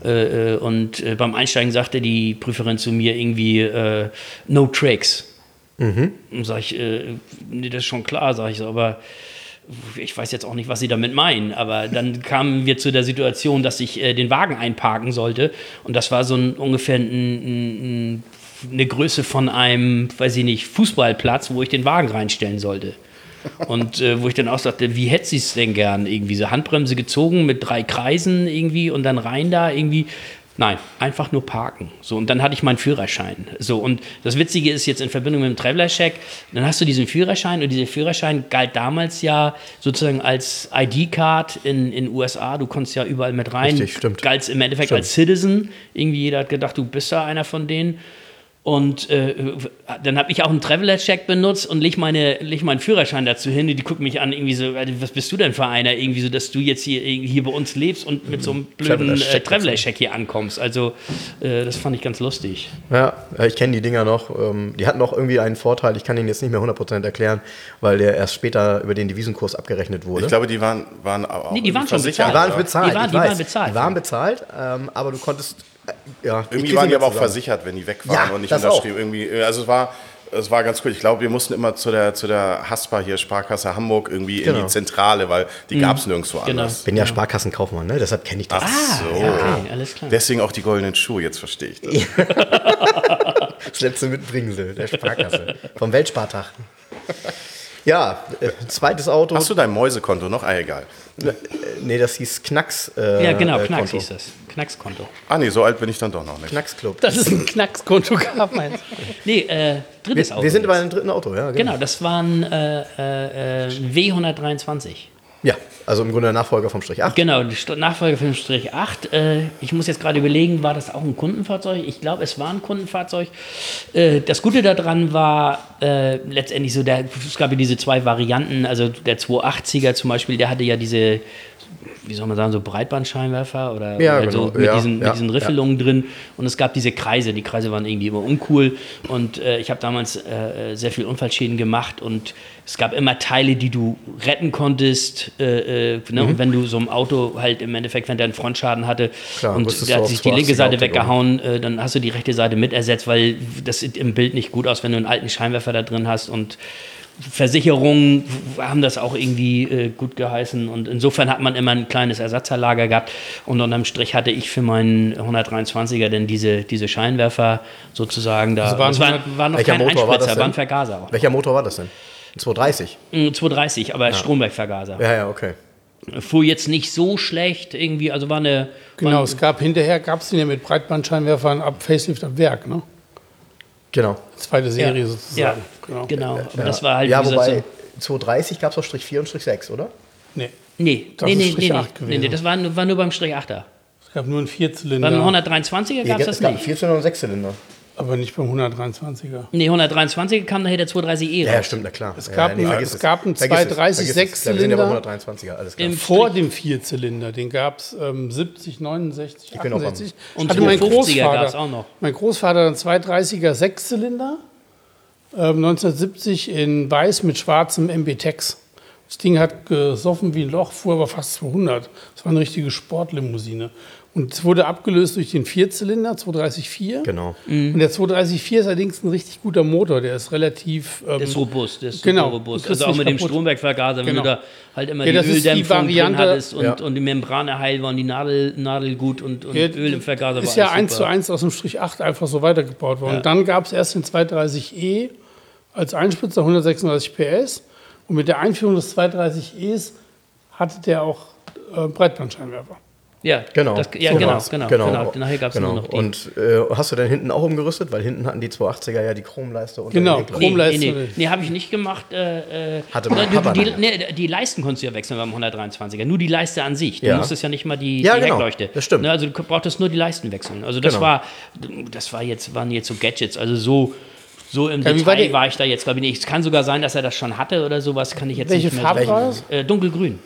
Und beim Einsteigen sagte die Prüferin zu mir irgendwie, no tricks. Und sag ich, nee, das ist schon klar, sag ich so, aber ich weiß jetzt auch nicht, was sie damit meinen, aber dann kamen wir zu der Situation, dass ich den Wagen einparken sollte und das war so ungefähr eine Größe von einem, weiß ich nicht, Fußballplatz, wo ich den Wagen reinstellen sollte. Und wo ich dann auch sagte, wie hätte sie es denn gern? Irgendwie so Handbremse gezogen mit 3 Kreisen irgendwie und dann rein da irgendwie. Nein, einfach nur parken. So, und dann hatte ich meinen Führerschein. So, und das Witzige ist jetzt in Verbindung mit dem Traveler-Check, dann hast du diesen Führerschein und dieser Führerschein galt damals ja sozusagen als ID-Card in USA. Du konntest ja überall mit rein. Richtig, stimmt. Galt im Endeffekt als Citizen. Irgendwie jeder hat gedacht, du bist da einer von denen. Und dann habe ich auch einen Traveler-Check benutzt und leg meinen Führerschein dazu hin. Und die gucken mich an, irgendwie so, was bist du denn für einer? Irgendwie so, dass du jetzt hier bei uns lebst und mit so einem blöden Traveler-Check hier ankommst. Also das fand ich ganz lustig. Ja, ich kenne die Dinger noch. Die hatten auch irgendwie einen Vorteil, ich kann ihn jetzt nicht mehr 100% erklären, weil der erst später über den Devisenkurs abgerechnet wurde. Ich glaube, die waren auch Nee, die waren schon versichert. Die waren bezahlt, Die waren bezahlt. Die waren bezahlt, aber du konntest... Irgendwie waren die aber auch versichert, wenn die weg waren Ja, und nicht das unterschrieben. Irgendwie, also es war ganz cool. Ich glaube, wir mussten immer zu der Haspa hier, Sparkasse Hamburg, irgendwie in die Zentrale, weil die gab es nirgendwo anders. Ich bin ja Sparkassenkaufmann, ne? Deshalb kenne ich das. So. Ja, okay, alles klar. Deswegen auch die goldenen Schuhe, jetzt verstehe ich das. Das letzte Mitbringsel der Sparkasse. Vom Weltspartag. Ja, zweites Auto. Hast du dein Mäusekonto noch? Egal. Nee, das hieß Knacks. Ja, genau, Knacks Konto. hieß das. Knackskonto. Nee, so alt bin ich dann doch noch nicht. Knacksclub. Dass es ein Knackskonto gab, meinst du? Nee, drittes Auto. Wir sind jetzt. bei einem dritten Auto, ja. Genau, das waren W123. Ja, also im Grunde der Nachfolger vom Strich 8. Genau, die Nachfolger für den Strich 8. Ich muss jetzt gerade überlegen, war das auch ein Kundenfahrzeug? Ich glaube, es war ein Kundenfahrzeug. Das Gute daran war letztendlich so, es gab ja diese zwei Varianten. Also der 280er zum Beispiel, der hatte ja diese, wie soll man sagen, so Breitbandscheinwerfer oder Ja, halt so genau. mit Ja, diesen Riffelungen drin. Und es gab diese Kreise. Die Kreise waren irgendwie immer uncool. Und ich habe damals sehr viel Unfallschäden gemacht und es gab immer Teile, die du retten konntest. Ne? Und wenn du so ein Auto halt im Endeffekt, wenn der einen Frontschaden hatte Klar, und wusstest der du hat auf sich die linke 280er Seite Auto weggehauen, dann hast du die rechte Seite mit ersetzt, weil das sieht im Bild nicht gut aus, wenn du einen alten Scheinwerfer da drin hast. Und Versicherungen haben das auch irgendwie gut geheißen und insofern hat man immer ein kleines Ersatzerlager gehabt und unterm Strich hatte ich für meinen 123er denn diese Scheinwerfer sozusagen da. Also war noch Welcher kein Motor war das Einspritzer, war ein denn? Vergaser auch. Welcher Motor war das denn? 230. 230, aber Stromberg-Vergaser. Ja, okay. Fuhr jetzt nicht so schlecht irgendwie, also war eine... Genau, hinterher gab es den ja mit Breitbandscheinwerfern ab Facelift ab Werk, ne? Genau. Zweite Serie Ja, sozusagen. ja, genau. Aber das war halt, Ja, wie gesagt, wobei 230 gab es auch Strich 4 und Strich 6, oder? Nee, Nee, Das ist Strich 8 gewesen. nee, das war nur beim Strich 8er. es gab nur einen Vierzylinder, Beim 123er gab es das Es gab nicht. 4-Zylinder und 6-Zylinder. aber nicht beim 123er. Nee, 123 kam nachher der 230e Ja, raus. stimmt, na klar. Es gab einen vergiss es. 230 Vergiss es. Wir sind ja beim Sechszylinder. 123er, alles klar. Im Vor Strich- dem Vierzylinder, den gab es 70, 69, bin auch am- 68. Und Hatte mein 250er Großvater. gab's auch noch. Mein Großvater einen 230er Sechszylinder, 1970 in weiß mit schwarzem MB-Tex. Das Ding hat gesoffen wie ein Loch, fuhr aber fast 200. Das war eine richtige Sportlimousine. Und es wurde abgelöst durch den Vierzylinder, 230-4. Genau. Und der 230-4 ist allerdings ein richtig guter Motor. Der ist relativ... Der ist robust, der ist Genau. super robust. Du kriegst Also auch nicht mit dem kaputt. Stromberg-Vergaser, wenn Genau. du da halt immer Ja, die das ist die Öldämpfung drin Variante- hattest und, Ja. und die Membrane heil war und die Nadel gut und Ja, Öl im Vergaser ist war ja alles 1:1 super. aus dem Strich 8 einfach so weitergebaut worden. Ja. Und dann gab es erst den 230e als Einspritzer 136 PS. Und mit der Einführung des 230es hatte der auch Breitbandscheinwerfer. Ja, Genau. ja, So genau, war's. genau. Nachher gab es Genau. nur noch die. Und hast du denn hinten auch umgerüstet? Weil hinten hatten die 280er ja die Chromleiste und Genau, den Heckler. Chromleiste. Nee, habe ich nicht gemacht. Hatte mein Papa dann. Die Leisten konntest du ja wechseln beim 123er. Nur die Leiste an sich. Du Ja. musstest ja nicht mal die Ja, genau. Heckleuchte. Das stimmt. Ne, also du brauchtest nur die Leisten wechseln. Also das Genau. waren jetzt so Gadgets. Also so im Ja, wie war Detail die- war ich da jetzt, glaube ich, nicht. Es kann sogar sein, dass er das schon hatte oder sowas, kann ich jetzt Welche nicht mehr Farbe sagen. war das? Dunkelgrün.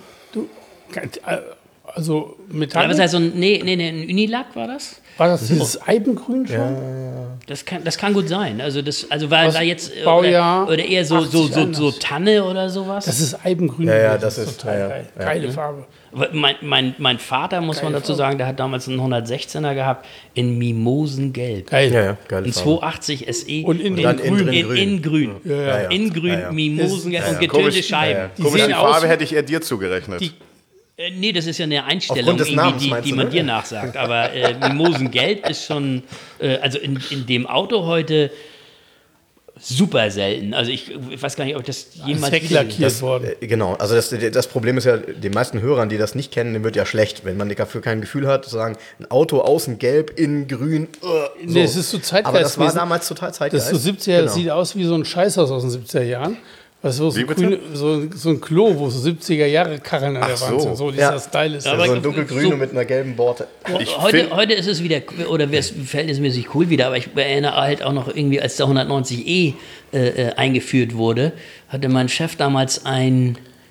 Also Ja, Metall. was heißt so ein, ein Unilack war das? War das dieses Eibengrün schon? Das kann gut sein. Also war da jetzt Baujahr oder eher so 80 anders. Tanne oder sowas. Das ist Eibengrün. Ja, gewesen. das ist- total ja, geil. ja. Geile Farbe. Mein Vater, muss man Geile dazu Farbe. sagen, der hat damals einen 116er gehabt in Mimosengelb. Geil. Ja, ja, geile Ein Farbe. 280 SE Und in dann grün. in grün. Ja. In grün, Ja, ja. Mimosengelb Ist- und getönte Komisch. Scheiben. Die Komisch, die sehen aus Farbe wie- hätte ich eher dir zugerechnet. Nee, das ist ja eine Einstellung, Aufgrund des irgendwie, Namens, meinst die du, man ne? dir nachsagt. Aber Mimosengelb ist schon, also in dem Auto heute super selten. Also ich weiß gar nicht, ob ich das jemals Heck lackiert worden. Genau, also das Problem ist ja, den meisten Hörern, die das nicht kennen, dem wird ja schlecht, wenn man dafür kein Gefühl hat, zu sagen, ein Auto außen gelb, innen grün. Nee, es ist so Zeitgeist Aber das war gewesen. damals total Das Zeitgeist. ist so 70er, das Genau. sieht aus wie so ein Scheißhaus aus den 70er Jahren. Weißt du, Wie bitte? so ein Klo, wo so 70er Jahre Karren an der Ach Wand so. sind. So dieser Ja. Style ist Aber das. So ein dunkelgrün so- und mit einer gelben Borte. Heute ist es wieder, oder wäre es verhältnismäßig cool wieder, aber ich erinnere halt auch noch irgendwie, als der 190e eingeführt wurde, hatte mein Chef damals ein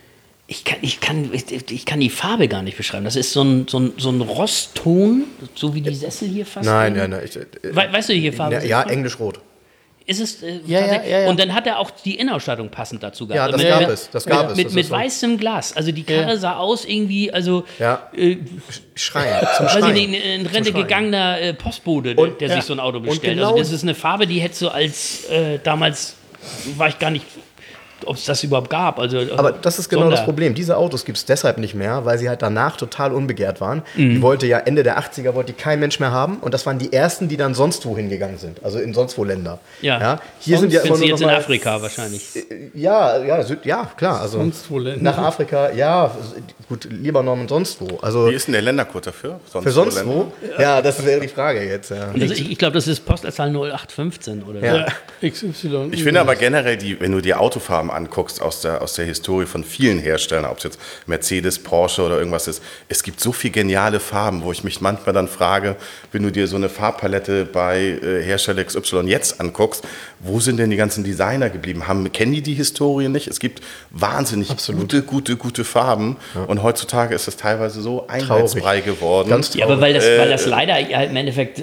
Ich kann die Farbe gar nicht beschreiben. Das ist so ein Rostton, so wie die Sessel hier fast. Nein. Weißt du, welche Farbe? Ja, englisch-rot. Ist es, Ja. Und dann hat er auch die Innenausstattung passend dazu gehabt. Ja, das gab es. Mit so. weißem Glas. Also die Karre sah aus irgendwie, also Schreien, zum weiß ich Schreien. nicht, ein in Rente gegangener Postbote, der sich so ein Auto bestellt. genau- Also das ist eine Farbe, die hätte so als damals, war ich gar nicht, ob es das überhaupt gab. Aber das ist genau das Problem. Diese Autos gibt es deshalb nicht mehr, weil sie halt danach total unbegehrt waren. Die wollte ja Ende der 80er wollte die kein Mensch mehr haben. Und das waren die ersten, die dann sonst wo hingegangen sind. Also in sonst wo Länder. Ja. Hier sind ja immer Sind sie nur jetzt noch in mal, Afrika wahrscheinlich. Ja, klar. Also Sonst wo Länder. nach Afrika, ja, gut, Libanon und sonst wo. Also Wie ist denn der Ländercode dafür? für sonst wo? Ja, das wäre die Frage jetzt. Ja. Also ich glaube, das ist Postleitzahl 0815 oder so. Ja. XY. Ich finde aber generell, wenn du dir Autofarben anguckst aus der Historie von vielen Herstellern, ob es jetzt Mercedes, Porsche oder irgendwas ist, es gibt so viele geniale Farben, wo ich mich manchmal dann frage, wenn du dir so eine Farbpalette bei Hersteller XY jetzt anguckst, wo sind denn die ganzen Designer geblieben? Kennen die Historie nicht? Es gibt wahnsinnig gute Farben und heutzutage ist es teilweise so einheitsbrei geworden. Ganz Ja, aber weil das leider ja im Endeffekt,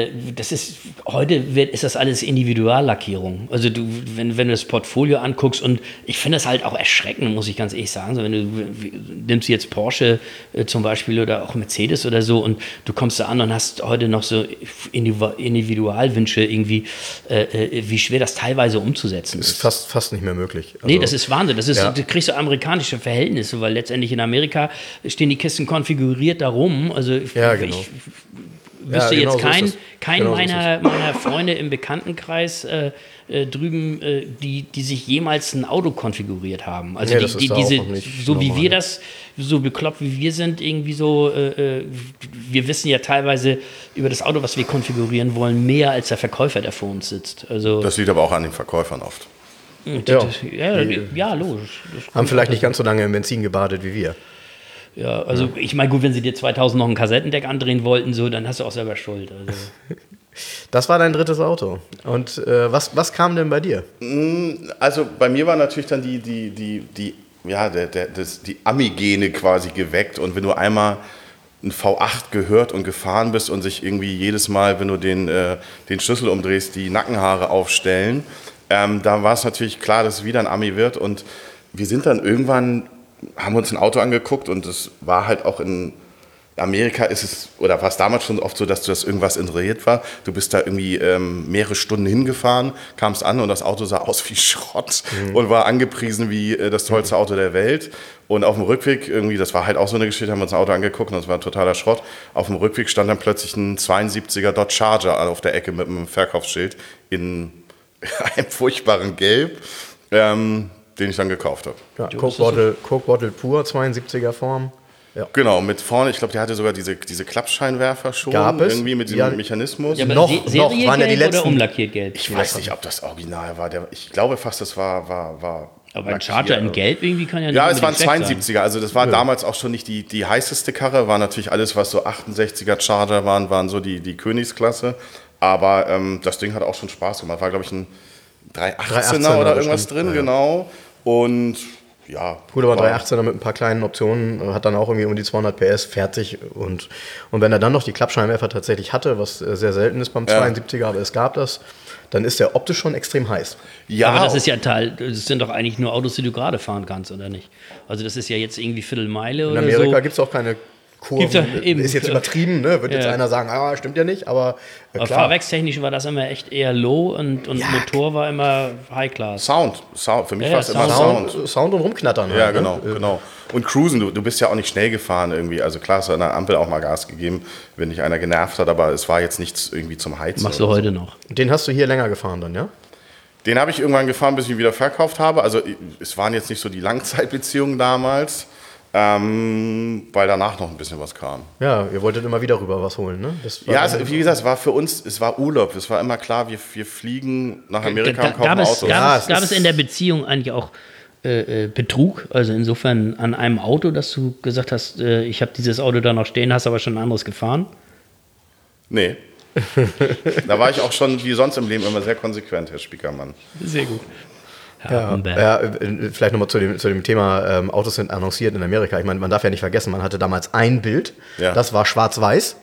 ist das alles Individuallackierung. Also wenn du das Portfolio anguckst, und ich finde das halt auch erschreckend, muss ich ganz ehrlich sagen. So, wenn du nimmst jetzt Porsche zum Beispiel oder auch Mercedes oder so und du kommst da an und hast heute noch so Individualwünsche irgendwie, wie schwer das teilweise umzusetzen ist ist. fast nicht mehr möglich. Also, Nee, das ist Wahnsinn. Ja. Du kriegst so amerikanische Verhältnisse, weil letztendlich in Amerika stehen die Kisten konfiguriert darum. Also Ja, genau. ich wüsste genau jetzt so ist es. kein Genau so ist meiner Freunde im Bekanntenkreis drüben, die sich jemals ein Auto konfiguriert haben. Also Nee, das ist da auch noch nicht so wie normal, wir ja. das, so bekloppt wie wir sind, irgendwie so, wir wissen ja teilweise über das Auto, was wir konfigurieren wollen, mehr als der Verkäufer, der vor uns sitzt. Also Das liegt aber auch an den Verkäufern oft. ja, logisch. Das Haben vielleicht nicht ganz so lange im Benzin gebadet wie wir. Ja, also ich meine, gut, wenn sie dir 2000 noch ein Kassettendeck andrehen wollten, so, dann hast du auch selber Schuld. Also. Das war dein drittes Auto. Und was kam denn bei dir? Also bei mir war natürlich dann die Ami-Gene quasi geweckt. Und wenn du einmal ein V8 gehört und gefahren bist und sich irgendwie jedes Mal, wenn du den Schlüssel umdrehst, die Nackenhaare aufstellen, da war es natürlich klar, dass es wieder ein Ami wird. Und wir sind dann irgendwann, haben uns ein Auto angeguckt und es war halt auch in Amerika war es damals schon oft so, dass das irgendwas inseriert war. Du bist da irgendwie mehrere Stunden hingefahren, kamst an und das Auto sah aus wie Schrott und war angepriesen wie das tollste Auto der Welt. Und auf dem Rückweg irgendwie, das war halt auch so eine Geschichte, haben wir uns ein Auto angeguckt und das war totaler Schrott. Auf dem Rückweg stand dann plötzlich ein 72er Dodge Charger auf der Ecke mit einem Verkaufsschild in einem furchtbaren Gelb, den ich dann gekauft habe. Ja, Coke Bottle pur, 72er Form. Ja. Genau, mit vorne, ich glaube, der hatte sogar diese Klappscheinwerfer schon, Gab es? irgendwie mit diesem Ja. Mechanismus. Ja, aber Noch Serie waren ja die gelb letzten- oder umlackiert gelb? Ich weiß nicht, ob das Original war. Ich glaube fast, das war Aber ein lackiert. Charger in gelb irgendwie kann ja nicht Ja, es waren unbedingt schlecht sein. 72er, also das war damals auch schon nicht die heißeste Karre, war natürlich alles, was so 68er Charger waren so die Königsklasse. Aber das Ding hat auch schon Spaß gemacht. War, glaube ich, ein 318er oder irgendwas bestimmt, drin, ja. genau. Und ja. Gut, aber 318er mit ein paar kleinen Optionen, hat dann auch irgendwie um die 200 PS, fertig. Und wenn er dann noch die Klappscheinwerfer tatsächlich hatte, was sehr selten ist beim 72er, aber es gab das, dann ist der optisch schon extrem heiß. Ja, Aber das ist ja das sind doch eigentlich nur Autos, die du gerade fahren kannst, oder nicht? Also das ist ja jetzt irgendwie Viertelmeile In oder Amerika so. gibt es auch keine Kurven. Gibt's ja eben. Ist jetzt übertrieben, ne? Wird jetzt Ja. einer sagen, stimmt ja nicht, aber Aber klar. fahrwerkstechnisch war das immer echt eher low und Motor war immer High Class. Sound. Für mich Ja, war es immer Sound. Sound. Und rumknattern. Ja, halt, genau, ne? genau. Und cruisen, du bist ja auch nicht schnell gefahren irgendwie. Also klar, hast du an der Ampel auch mal Gas gegeben, wenn dich einer genervt hat, aber es war jetzt nichts irgendwie zum Heizen. Machst du oder so. heute noch. Den hast du hier länger gefahren dann, ja? Den habe ich irgendwann gefahren, bis ich ihn wieder verkauft habe. Also es waren jetzt nicht so die Langzeitbeziehungen damals, weil danach noch ein bisschen was kam. Ja, ihr wolltet immer wieder rüber was holen, ne? Das war Ja, dann- wie gesagt, es war für uns, es war Urlaub. Es war immer klar, wir fliegen nach Amerika und kaufen Autos. es Gab ist- es in der Beziehung eigentlich auch Betrug? Also insofern an einem Auto, dass du gesagt hast, ich habe dieses Auto da noch stehen, hast aber schon ein anderes gefahren? Nee. Da war ich auch schon wie sonst im Leben immer sehr konsequent, Herr Spiekermann. Sehr gut. Humbert. Ja, vielleicht nochmal zu dem Thema, Autos sind annonciert in Amerika. Ich meine, man darf ja nicht vergessen, man hatte damals ein Bild, das war schwarz-weiß.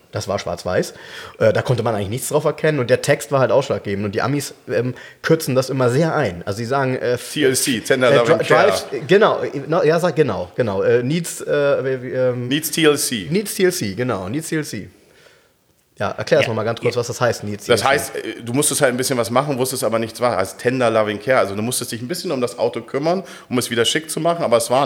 Da konnte man eigentlich nichts drauf erkennen und der Text war halt ausschlaggebend. Und die Amis kürzen das immer sehr ein. Also sie sagen TLC, Tender Loving Care. Genau, needs TLC. Needs TLC, genau, Needs TLC. Ja, erklär das nochmal ganz kurz, was das heißt, Needs TLC. Das heißt, du musstest halt ein bisschen was machen, wusstest aber nichts machen. Also Tender Loving Care, also du musstest dich ein bisschen um das Auto kümmern, um es wieder schick zu machen, aber es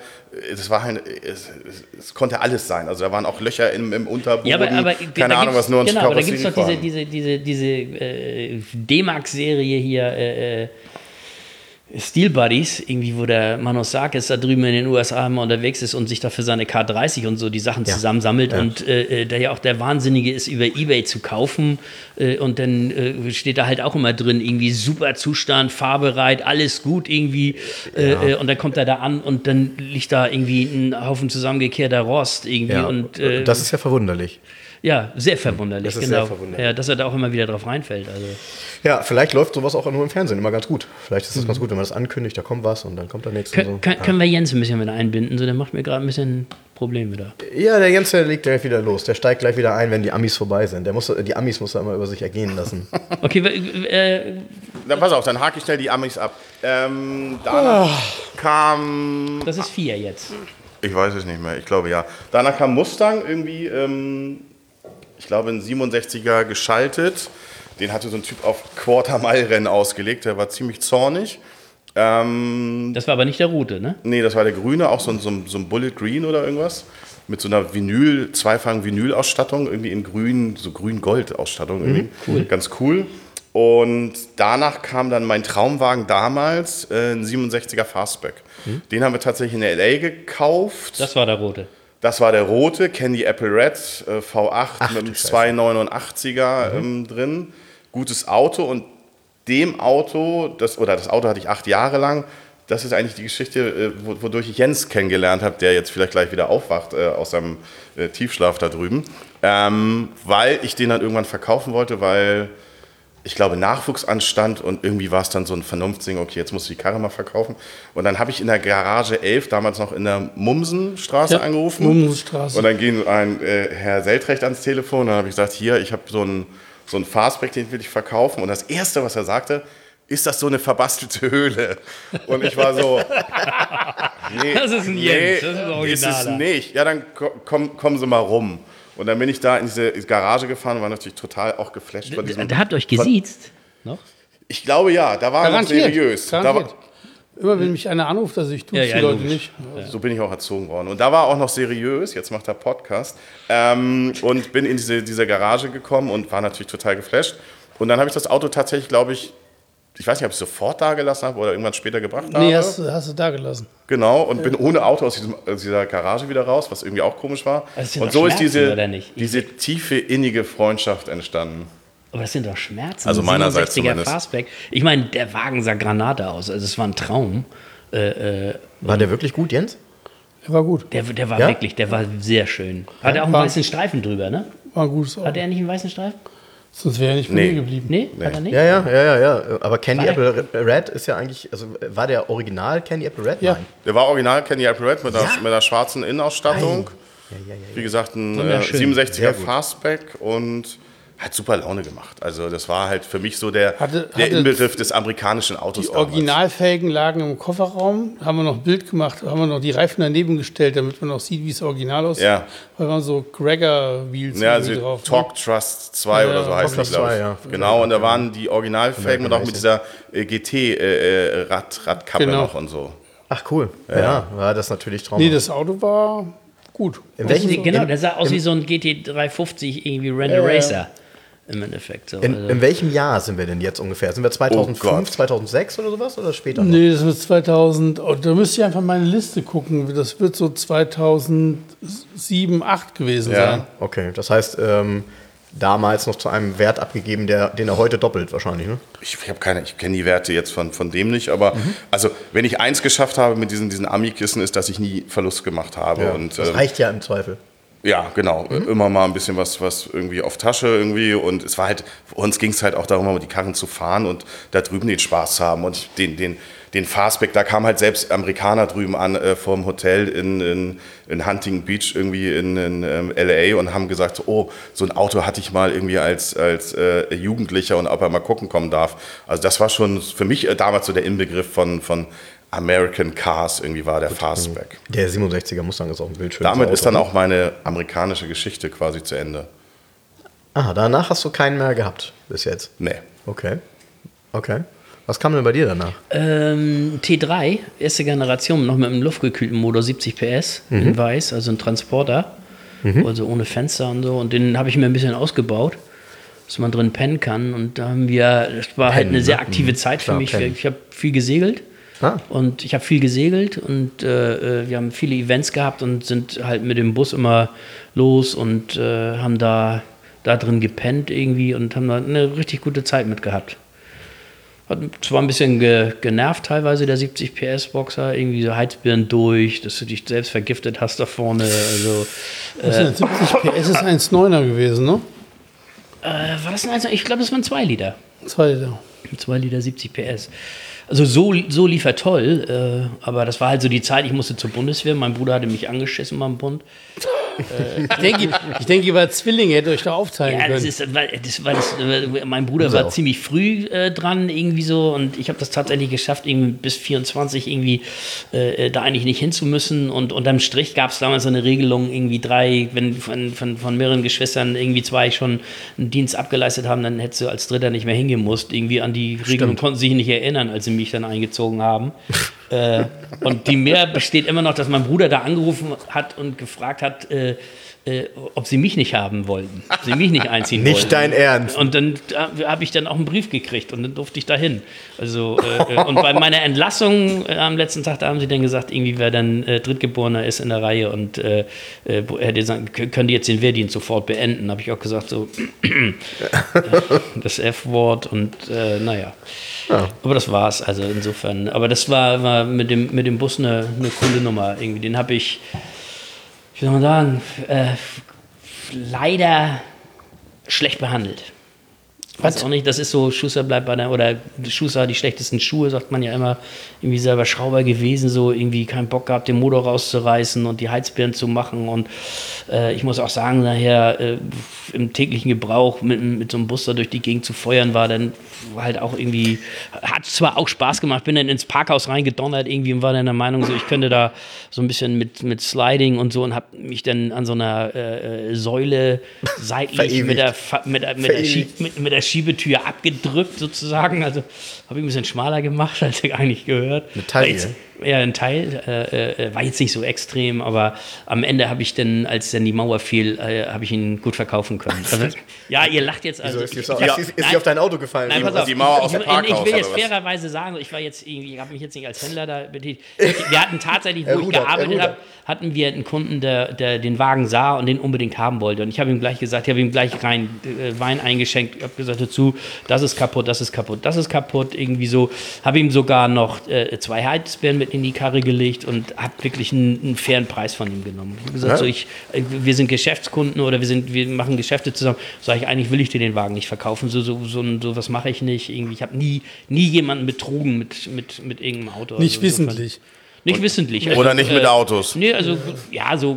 konnte alles sein. Also da waren auch Löcher im Unterboden, Ja, aber keine Ahnung, was nur ein Genau, aber da gibt es doch Karosserie diese D-Max-Serie hier, Steel Buddies, irgendwie, wo der Manosakis da drüben in den USA immer unterwegs ist und sich da für seine K30 und so die Sachen zusammensammelt und der ja auch der Wahnsinnige ist, über Ebay zu kaufen und dann steht da halt auch immer drin, irgendwie super Zustand, fahrbereit, alles gut irgendwie und dann kommt er da an und dann liegt da irgendwie ein Haufen zusammengekehrter Rost irgendwie und das ist ja verwunderlich. ja, sehr verwunderlich, Das ist genau. sehr verwunderlich. Ja, dass er da auch immer wieder drauf reinfällt. Also. Ja, vielleicht läuft sowas auch nur im Fernsehen immer ganz gut. Vielleicht ist es ganz gut, wenn man das ankündigt, da kommt was und dann kommt der nächste. Können wir Jens ein bisschen wieder einbinden? So, der macht mir gerade ein bisschen Probleme da. Ja, der Jens, der legt gleich wieder los. Der steigt gleich wieder ein, wenn die Amis vorbei sind. Die Amis muss er immer über sich ergehen lassen. Okay, Dann pass auf, dann hake ich schnell die Amis ab. Danach kam... das ist 4 jetzt. Ich weiß es nicht mehr, ich glaube ja. Danach kam Mustang irgendwie, ich glaube ein 67er geschaltet. Den hatte so ein Typ auf Quarter-Mile-Rennen ausgelegt, der war ziemlich zornig. Das war aber nicht der Rote, ne? Nee, das war der Grüne, auch so ein Bullet Green oder irgendwas. Mit so einer zweifachen Vinyl-Ausstattung, irgendwie in grün, so grün-gold-Ausstattung irgendwie. Cool. Ganz cool. Und danach kam dann mein Traumwagen damals, ein 67er Fastback. Den haben wir tatsächlich in L.A. gekauft. Das war der Rote. Das war der rote, Candy Apple Red, V8 mit einem 289er drin. Gutes Auto und dem Auto, das Auto hatte ich 8 Jahre lang, das ist eigentlich die Geschichte, wodurch ich Jens kennengelernt habe, der jetzt vielleicht gleich wieder aufwacht aus seinem Tiefschlaf da drüben, weil ich den dann irgendwann verkaufen wollte, weil ich glaube, Nachwuchs anstand und irgendwie war es dann so ein Vernunftsding, okay, jetzt musst du die Karre mal verkaufen. Und dann habe ich in der Garage 11, damals noch in der Mumsenstraße angerufen. Mumsenstraße. Und dann ging ein Herr Seltrecht ans Telefon und dann habe ich gesagt, hier, ich habe so einen Fastback, den will ich verkaufen. Und das Erste, was er sagte, ist das so eine verbastelte Höhle? Und ich war so, nee, Das ist ein Jens, das ist ein ist es Originaler. nicht. Ja, dann kommen Sie mal rum. Und dann bin ich da in diese Garage gefahren und war natürlich total auch geflasht von diesem... Der hat euch gesiezt? Noch? Ich glaube ja, da war er noch seriös. Da war, Garantiert. Immer wenn mich einer anruft, also ich tue es die Leute logisch. nicht. so bin ich auch erzogen worden. Und da war er auch noch seriös, jetzt macht er Podcast. Und bin in diese Garage gekommen und war natürlich total geflasht. Und dann habe ich das Auto tatsächlich, glaube ich weiß nicht, ob ich es sofort da gelassen habe oder irgendwann später gebracht habe. Nee, hast du da gelassen. Genau, und bin ohne Auto aus dieser Garage wieder raus, was irgendwie auch komisch war. Das sind Und doch so ist Schmerzen, oder nicht? diese tiefe, innige Freundschaft entstanden. Aber das sind doch Schmerzen. Also meinerseits 67er zumindest. Fastback. Ich meine, der Wagen sah Granate aus. Also es war ein Traum. War der wirklich gut, Jens? Der war gut. Der war Ja? wirklich, der war sehr schön. Hat er auch einen War- weißen Streifen drüber, ne? War ein gutes Auto. Hat er nicht einen weißen Streifen? Sonst wäre er nicht bei Nee. mir geblieben. Nee, hat er nicht? Ja. Aber Candy War Apple Red ist ja eigentlich, also war der Original Candy Apple Red? Ja. Nein. Der war original Candy Apple Red mit einer schwarzen Innenausstattung. Wie gesagt, ein Wunderschön. 67er Sehr gut. Fastback und hat super Laune gemacht. Also das war halt für mich so der Hatte Inbegriff des amerikanischen Autos Die Originalfelgen lagen im Kofferraum, haben wir noch ein Bild gemacht, haben wir noch die Reifen daneben gestellt, damit man noch sieht, wie es original aussieht. Ja. Weil waren so Gregor-Wheels Ja, irgendwie also drauf. Talk Trust 2 oder so heißt Talk das, glaube Trust ich. 2, ja. Genau, und da waren die Originalfelgen und auch mit American dieser GT-Radkappe Genau. noch und so. Ach cool. Ja, war das natürlich traumhaft. Nee, das Auto war gut. In welchem, Genau, der sah aus wie so ein GT350 irgendwie Render Racer. Im Endeffekt. So. in welchem Jahr sind wir denn jetzt ungefähr? Sind wir 2005, Oh Gott. 2006 oder sowas oder später noch? Nee, das wird 2000, oh, da müsst ihr einfach meine Liste gucken. Das wird so 2007, 2008 gewesen sein. Okay, das heißt, damals noch zu einem Wert abgegeben, den er heute doppelt wahrscheinlich, ne? Ich kenne die Werte jetzt von dem nicht, aber also wenn ich eins geschafft habe mit diesen Ami-Kissen, ist, dass ich nie Verlust gemacht habe. Ja, Und, das reicht ja im Zweifel. Ja, genau. Immer mal ein bisschen was irgendwie auf Tasche irgendwie. Und es war halt, uns ging es halt auch darum, die Karren zu fahren und da drüben den Spaß zu haben. Und den Fastback, da kamen halt selbst Amerikaner drüben an vorm Hotel in Huntington Beach irgendwie in LA und haben gesagt, so ein Auto hatte ich mal irgendwie als Jugendlicher und ob er mal gucken kommen darf. Also das war schon für mich damals so der Inbegriff von American Cars, irgendwie war der Fastback. Der 67er Mustang ist auch ein Bildschirm. Damit ist dann auch meine amerikanische Geschichte quasi zu Ende. Ah, danach hast du keinen mehr gehabt bis jetzt? Nee. Okay. Was kam denn bei dir danach? T3, erste Generation, noch mit einem luftgekühlten Motor, 70 PS in weiß, also ein Transporter, also ohne Fenster und so. Und den habe ich mir ein bisschen ausgebaut, dass man drin pennen kann. Und da haben das war halt eine sehr aktive Zeit für mich. Ich habe viel gesegelt. Und ich habe viel gesegelt und wir haben viele Events gehabt und sind halt mit dem Bus immer los und haben da drin gepennt irgendwie und haben da eine richtig gute Zeit mit gehabt. Hat zwar ein bisschen genervt teilweise, der 70 PS Boxer, irgendwie so Heizbirnen durch, dass du dich selbst vergiftet hast da vorne. Also, 70 PS ist 1,9er gewesen, ne? war das ein 1? Ich glaube, das waren 2 Liter. 2 Liter. 2 Liter 70 PS. Also so lief er toll, aber das war halt so die Zeit, ich musste zur Bundeswehr, mein Bruder hatte mich angeschissen beim Bund. Ich denke, ihr wart Zwillinge, hättet euch da aufteilen können. Mein Bruder war ziemlich früh dran irgendwie so und ich habe das tatsächlich geschafft, irgendwie bis 24 irgendwie da eigentlich nicht hinzumüssen und unterm Strich gab es damals so eine Regelung, irgendwie 3, wenn von mehreren Geschwistern irgendwie 2 schon einen Dienst abgeleistet haben, dann hättest du als Dritter nicht mehr hingehen irgendwie an die Regelung konnten sich nicht erinnern, als sie mich dann eingezogen haben. Und die mehr besteht immer noch, dass mein Bruder da angerufen hat und gefragt hat, ob sie mich nicht haben wollten, ob sie mich nicht einziehen wollten. Nicht dein Ernst. Und dann habe ich dann auch einen Brief gekriegt und dann durfte ich dahin. Also, und bei meiner Entlassung am letzten Tag, da haben sie dann gesagt, irgendwie wer dann Drittgeborener ist in der Reihe und können die jetzt den Wehrdienst sofort beenden. Habe ich auch gesagt, so das F-Wort und naja. Ja. Aber das war's, also insofern. Aber das war mit dem Bus eine coole Nummer. Irgendwie. Den habe ich, wie soll man sagen, leider schlecht behandelt. Ich weiß auch nicht, das ist so, Schuster bleibt oder Schuster die schlechtesten Schuhe, sagt man ja immer, irgendwie selber Schrauber gewesen, so irgendwie keinen Bock gehabt, den Motor rauszureißen und die Heizbirnen zu machen und ich muss auch sagen, nachher im täglichen Gebrauch mit so einem Bus da durch die Gegend zu feuern war dann halt auch irgendwie, hat zwar auch Spaß gemacht, bin dann ins Parkhaus reingedonnert irgendwie und war dann der Meinung, so ich könnte da so ein bisschen mit Sliding und so und habe mich dann an so einer Säule seitlich mit der Schiebetür abgedrückt sozusagen, also habe ich ein bisschen schmaler gemacht, als ich eigentlich gehört. Eine Taille? Ja, ein Teil, war jetzt nicht so extrem, aber am Ende habe ich dann, als dann die Mauer fiel, habe ich ihn gut verkaufen können. Also, ja, ihr lacht jetzt. Also, ist sie auf dein Auto gefallen? Nein, pass auf, die Mauer aus dem Parkhaus, ich will jetzt oder was? fairerweise sagen, ich habe mich jetzt nicht als Händler da betätigt. Wir hatten tatsächlich, wo ich gearbeitet habe, hatten wir einen Kunden, der den Wagen sah und den unbedingt haben wollte. Und ich habe ihm gleich gesagt, ich habe ihm gleich rein Wein eingeschenkt, ich habe gesagt dazu, das ist kaputt, das ist kaputt, das ist kaputt, irgendwie so. Habe ihm sogar noch 2 Heizbirnen mit in die Karre gelegt und habe wirklich einen fairen Preis von ihm genommen. Ich habe gesagt, so, wir sind Geschäftskunden oder wir machen Geschäfte zusammen. Sag ich, eigentlich will ich dir den Wagen nicht verkaufen, so was mache ich nicht. Irgendwie, ich habe nie jemanden betrogen mit irgendeinem Auto. Nicht also, wissentlich. Nicht wissentlich. Also, Oder nicht mit Autos. Nee, also, ja, so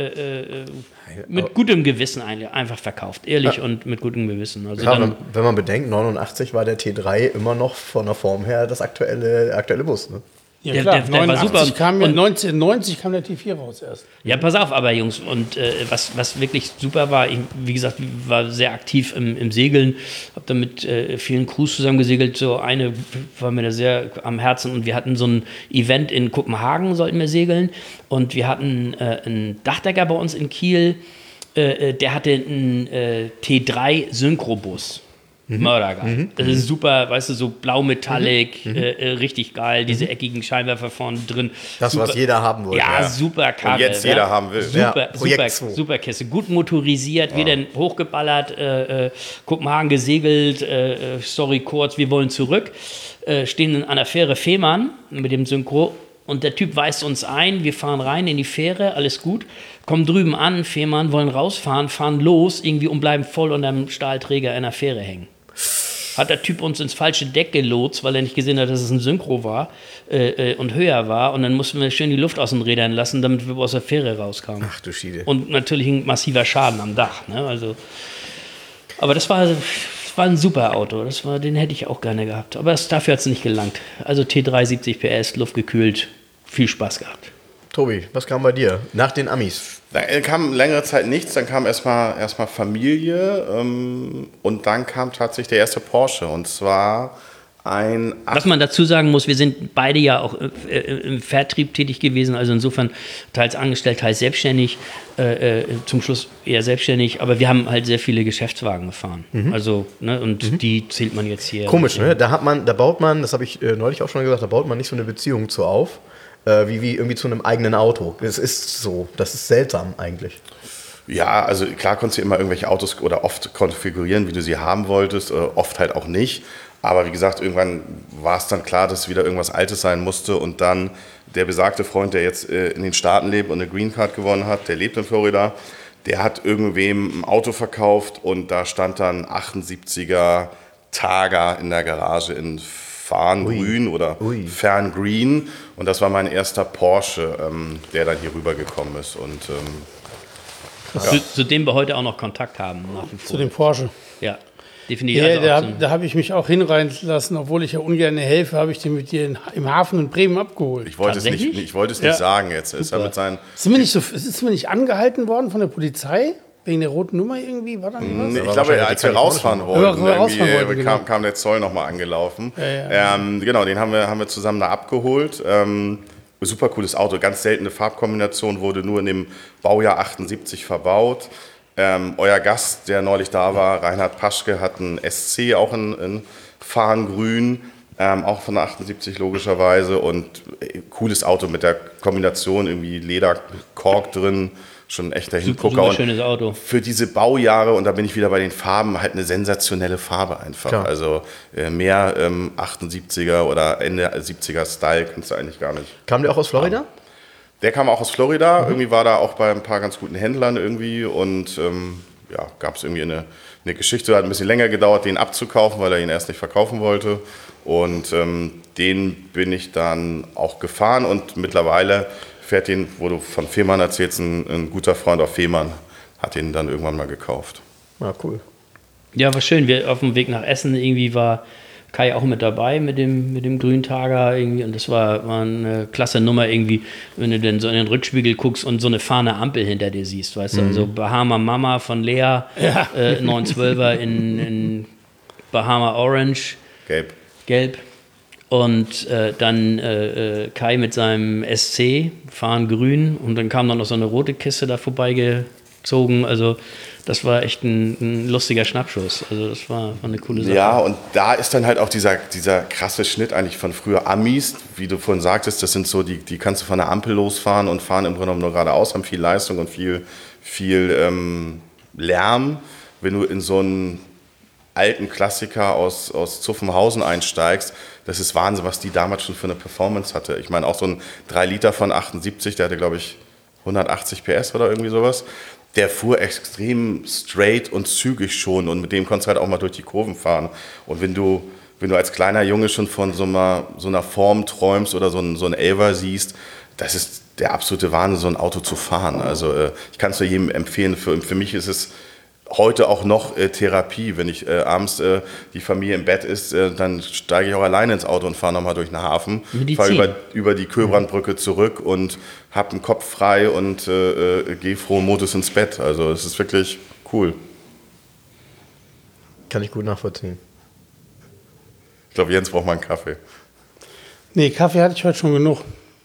mit gutem Gewissen einfach verkauft. Ehrlich und mit gutem Gewissen. Also Ja, dann, wenn man bedenkt, 89 war der T3 immer noch von der Form her das aktuelle Bus, ne? Ja, Der- klar. der war 89 super. kam, Und- 1990 kam der T4 raus erst. ja, pass auf, aber Jungs, und was wirklich super war, ich, wie gesagt, war sehr aktiv im Segeln, habe da mit vielen Crews zusammen gesegelt, so eine war mir da sehr am Herzen und wir hatten so ein Event in Kopenhagen, sollten wir segeln und wir hatten einen Dachdecker bei uns in Kiel, der hatte einen T3 Synchrobus. Mördergeil. Das ist super, weißt du, so blau-metallic, richtig geil, diese eckigen Scheinwerfer vorne drin. Das, super, was jeder haben wollte. Ja, super Karre. Und jetzt jeder haben will. Super, Projekt 2. super Kiste. Gut motorisiert, wieder hochgeballert, Kopenhagen gesegelt, Story kurz, wir wollen zurück. Stehen an der Fähre Fehmarn mit dem Synchro Und der Typ weist uns ein, wir fahren rein in die Fähre, alles gut, kommen drüben an, Fährmann, wollen rausfahren, fahren los irgendwie und bleiben voll unter einem Stahlträger in der Fähre hängen. Hat der Typ uns ins falsche Deck gelotst, weil er nicht gesehen hat, dass es ein Synchro war und höher war. Und dann mussten wir schön die Luft aus den Rädern lassen, damit wir aus der Fähre rauskamen. Ach du Schiede. Und natürlich ein massiver Schaden am Dach. Ne? Also, aber das war ein super Auto. Den hätte ich auch gerne gehabt. Aber dafür hat es nicht gelangt. Also T3 70 PS, luftgekühlt, viel Spaß gehabt. Tobi, was kam bei dir nach den Amis? Da kam längere Zeit nichts, dann kam erstmal Familie und dann kam tatsächlich der erste Porsche und zwar ein... Was man dazu sagen muss, wir sind beide ja auch im Vertrieb tätig gewesen, also insofern teils angestellt, teils selbstständig, zum Schluss eher selbstständig, aber wir haben halt sehr viele Geschäftswagen gefahren, also ne, und die zählt man jetzt hier. Komisch, ne? Da baut man, das habe ich neulich auch schon gesagt, da baut man nicht so eine Beziehung zu auf, wie irgendwie zu einem eigenen Auto. Das ist so, das ist seltsam eigentlich. Ja, also klar konntest du immer irgendwelche Autos oder oft konfigurieren, wie du sie haben wolltest, oft halt auch nicht. Aber wie gesagt, irgendwann war es dann klar, dass wieder irgendwas Altes sein musste und dann der besagte Freund, der jetzt in den Staaten lebt und eine Green Card gewonnen hat, der lebt in Florida, der hat irgendwem ein Auto verkauft und da stand dann 78er Targa in der Garage in Farngrün oder Ferngreen und das war mein erster Porsche, der dann hier rübergekommen ist und zu dem wir heute auch noch Kontakt haben. Nach wie vor. Zu dem Porsche. Ja, definitiv. Ja, Also da habe ich mich auch hinreihen lassen, obwohl ich ja ungern helfe, habe ich den mit dir im Hafen in Bremen abgeholt. ich wollte es nicht sagen jetzt. Ist er mit seinen Sind wir nicht angehalten worden von der Polizei? Wegen der roten Nummer irgendwie? War da was? Ich glaube, als wir rausfahren wollten, genau. kam der Zoll nochmal angelaufen. Ja. Genau, den haben wir zusammen da abgeholt. Super cooles Auto, ganz seltene Farbkombination, wurde nur in dem Baujahr 78 verbaut. Euer Gast, der neulich da war, Reinhard Paschke, hat einen SC auch in Farngrün, auch von der 78 logischerweise. Und cooles Auto mit der Kombination, irgendwie Lederkork drin. Schon ein echter Hingucker. Super schönes Auto. Für diese Baujahre, und da bin ich wieder bei den Farben, halt eine sensationelle Farbe einfach. Klar. Also mehr 78er oder Ende 70er Style kannst du eigentlich gar nicht. Kam der auch aus Florida? Der kam auch aus Florida, irgendwie war da auch bei ein paar ganz guten Händlern irgendwie und gab es irgendwie eine Geschichte, hat ein bisschen länger gedauert, den abzukaufen, weil er ihn erst nicht verkaufen wollte und den bin ich dann auch gefahren und mittlerweile fährt den, wo du von Fehmarn erzählst, ein guter Freund auf Fehmarn hat den dann irgendwann mal gekauft. Ja, cool. Ja, war schön. Wir auf dem Weg nach Essen irgendwie war Kai auch mit dabei mit dem grünen Targa irgendwie und das war eine klasse Nummer irgendwie, wenn du dann so in den Rückspiegel guckst und so eine fahrende Ampel hinter dir siehst, weißt du, also Bahama Mama von Lea, 912er in Bahama Orange, Gelb. Und dann Kai mit seinem SC, fahren grün und dann kam dann noch so eine rote Kiste da vorbeigezogen. Also das war echt ein lustiger Schnappschuss. Also das war eine coole Sache. Ja, und da ist dann halt auch dieser krasse Schnitt eigentlich von früher Amis, wie du vorhin sagtest, das sind so, die kannst du von der Ampel losfahren und fahren im Grunde genommen nur geradeaus, haben viel Leistung und viel Lärm. Wenn du in so einen alten Klassiker aus Zuffenhausen einsteigst, das ist Wahnsinn, was die damals schon für eine Performance hatte. Ich meine, auch so ein 3 Liter von 78, der hatte, glaube ich, 180 PS oder irgendwie sowas. Der fuhr extrem straight und zügig schon und mit dem konntest du halt auch mal durch die Kurven fahren. Und wenn du als kleiner Junge schon von so einer Form träumst oder so ein Elva siehst, das ist der absolute Wahnsinn, so ein Auto zu fahren. Also ich kann es nur jedem empfehlen. Für mich ist es heute auch noch Therapie. Wenn ich abends die Familie im Bett ist, dann steige ich auch alleine ins Auto und fahre nochmal durch den Hafen. Fahre über die Köbrandbrücke zurück und habe den Kopf frei und gehe frohen Mutes ins Bett. Also es ist wirklich cool. Kann ich gut nachvollziehen. Ich glaube, Jens braucht mal einen Kaffee. Nee, Kaffee hatte ich heute schon genug.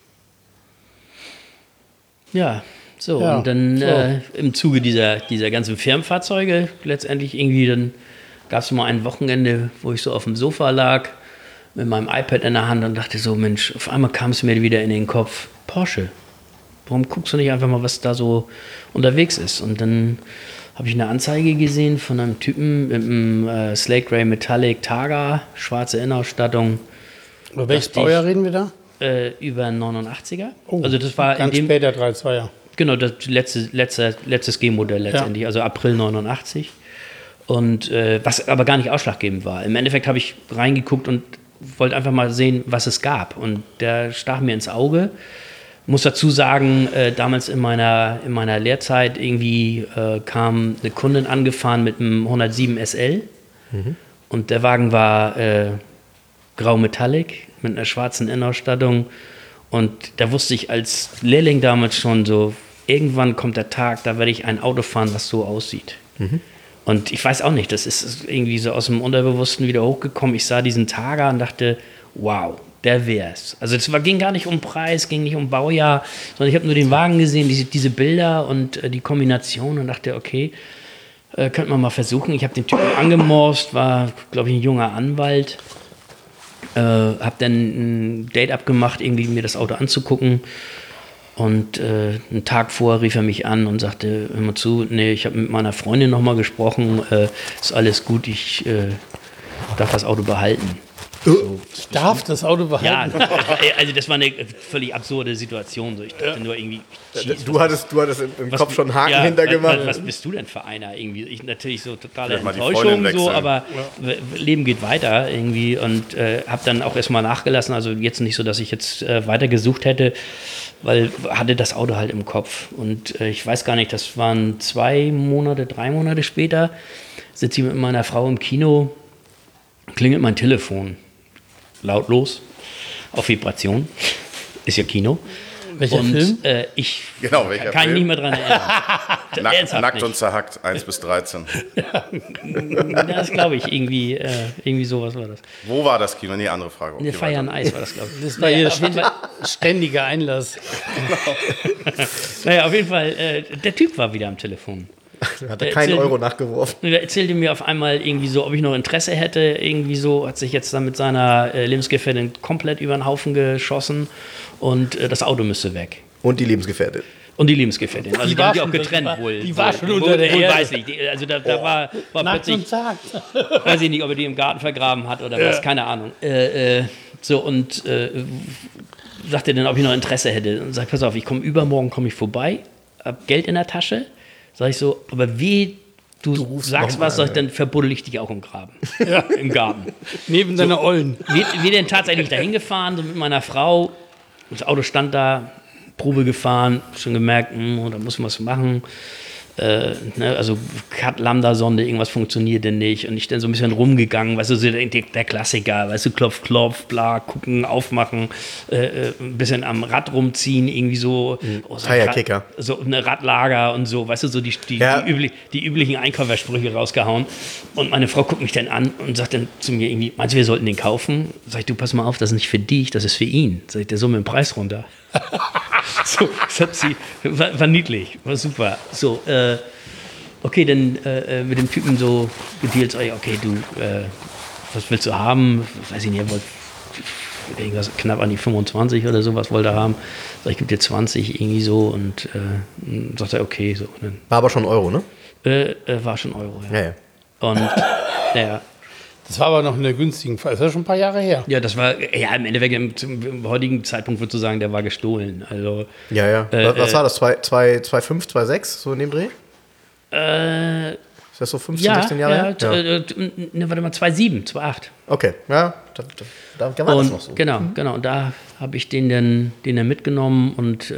Ja, und dann im Zuge dieser ganzen Firmenfahrzeuge letztendlich irgendwie, dann gab es mal ein Wochenende, wo ich so auf dem Sofa lag mit meinem iPad in der Hand und dachte so, Mensch, auf einmal kam es mir wieder in den Kopf, Porsche. Warum guckst du nicht einfach mal, was da so unterwegs ist? Und dann habe ich eine Anzeige gesehen von einem Typen mit einem Slate Grey Metallic Targa, schwarze Innenausstattung. Über welches Baujahr reden wir da? über einen 89er. Oh, Also das war ganz später 3.2er. Genau, das letztes G-Modell letztendlich, also April 89. Und was aber gar nicht ausschlaggebend war. Im Endeffekt habe ich reingeguckt und wollte einfach mal sehen, was es gab. Und der stach mir ins Auge. Muss dazu sagen, damals in meiner Lehrzeit irgendwie kam eine Kundin angefahren mit einem 107 SL. Und der Wagen war grau Metallic mit einer schwarzen Innenausstattung. Und da wusste ich als Lehrling damals schon so, irgendwann kommt der Tag, da werde ich ein Auto fahren, was so aussieht. Und ich weiß auch nicht, das ist irgendwie so aus dem Unterbewussten wieder hochgekommen. Ich sah diesen Targa und dachte, wow, der wär's. Also es ging gar nicht um Preis, ging nicht um Baujahr, sondern ich habe nur den Wagen gesehen, diese Bilder und die Kombination und dachte, okay, könnte man mal versuchen. Ich habe den Typen angemorst, war, glaube ich, ein junger Anwalt. Habe dann ein Date abgemacht, irgendwie mir das Auto anzugucken. Und einen Tag vorher rief er mich an und sagte, hör mal zu, nee, ich habe mit meiner Freundin nochmal gesprochen, ist alles gut, ich darf das Auto behalten. So. Ich darf das Auto behalten? Ja, also das war eine völlig absurde Situation. So. Ich dachte nur irgendwie... Du hattest im Kopf schon einen Haken hintergemacht. Was bist du denn für einer? Irgendwie? Ich natürlich so totale Mal die Enttäuschung, Freundin so, wechseln. aber Leben geht weiter irgendwie und habe dann auch erstmal nachgelassen. Also jetzt nicht so, dass ich jetzt weiter gesucht hätte, weil hatte das Auto halt im Kopf. Und ich weiß gar nicht, das waren 3 Monate später, sitze ich mit meiner Frau im Kino, klingelt mein Telefon. Lautlos, auf Vibration. Ist ja Kino. Welcher Film? Ich Genau, welcher kann Film? mich nicht mehr dran erinnern. Ernsthaft Nackt nicht. und zerhackt, 1 bis 13. Das glaube ich, irgendwie sowas war das. Wo war das Kino? Nee, andere Frage. Eine Feier an Eis war das, glaube ich. Das war hier ständiger Einlass. Naja, auf jeden Fall, der Typ war wieder am Telefon. Hat er keinen Euro nachgeworfen. Er erzählte mir auf einmal irgendwie so, ob ich noch Interesse hätte. Irgendwie so, hat sich jetzt dann mit seiner Lebensgefährtin komplett über den Haufen geschossen und das Auto müsste weg. Und die Lebensgefährtin. Und die Lebensgefährtin. Also die haben die auch getrennt wohl. Die war schon unter der Erde. Weiß nicht. Also da war Nacht plötzlich, und Tag. weiß ich nicht, ob er die im Garten vergraben hat oder was, keine Ahnung. So und sagte dann, ob ich noch Interesse hätte. Und sagt, pass auf, übermorgen komme ich vorbei, hab Geld in der Tasche. Sag ich so, aber wie du sagst was, sag ich, dann verbuddel ich dich auch im Graben. Im Garten. Neben deiner Ollen. Wir denn tatsächlich dahin gefahren, so mit meiner Frau. Das Auto stand da, Probe gefahren, schon gemerkt, da muss man was machen. Also Cut Lambda-Sonde, irgendwas funktioniert denn nicht. Und ich dann so ein bisschen rumgegangen, weißt du, so der Klassiker, weißt du, klopf, klopf, bla, gucken, aufmachen, ein bisschen am Rad rumziehen, irgendwie so. Tire-Kicker. So eine Radlager und so, weißt du, so die üblichen Einkäufersprüche rausgehauen. Und meine Frau guckt mich dann an und sagt dann zu mir irgendwie, meinst du, wir sollten den kaufen? Sag ich, du, pass mal auf, das ist nicht für dich, das ist für ihn. Sag ich, der soll mit dem Preis runter. So, das hat sie, war niedlich, war super. So, okay, dann mit dem Typen so gedealt, sag ich, okay, du, was willst du haben? Weiß ich nicht, er wollte irgendwas knapp an die 25 oder sowas wollte er haben. Sag ich, gebe dir 20 irgendwie so und sagt er, okay. So, dann, War aber schon Euro, ne? war schon Euro, ja. Ja. Und, naja. Das war aber noch in der günstigen Fall. Das ist ja schon ein paar Jahre her. Ja, das war, ja, im Endeffekt, im heutigen Zeitpunkt würdest du sagen, der war gestohlen. Also, Ja. Was war das? 2,5, 2,6, so in dem Dreh? Ist das so 15, 16 Jahre her? Ne, warte mal, 2,7, 2,8. Okay, ja, da war das noch so. Genau. Und da habe ich den dann mitgenommen und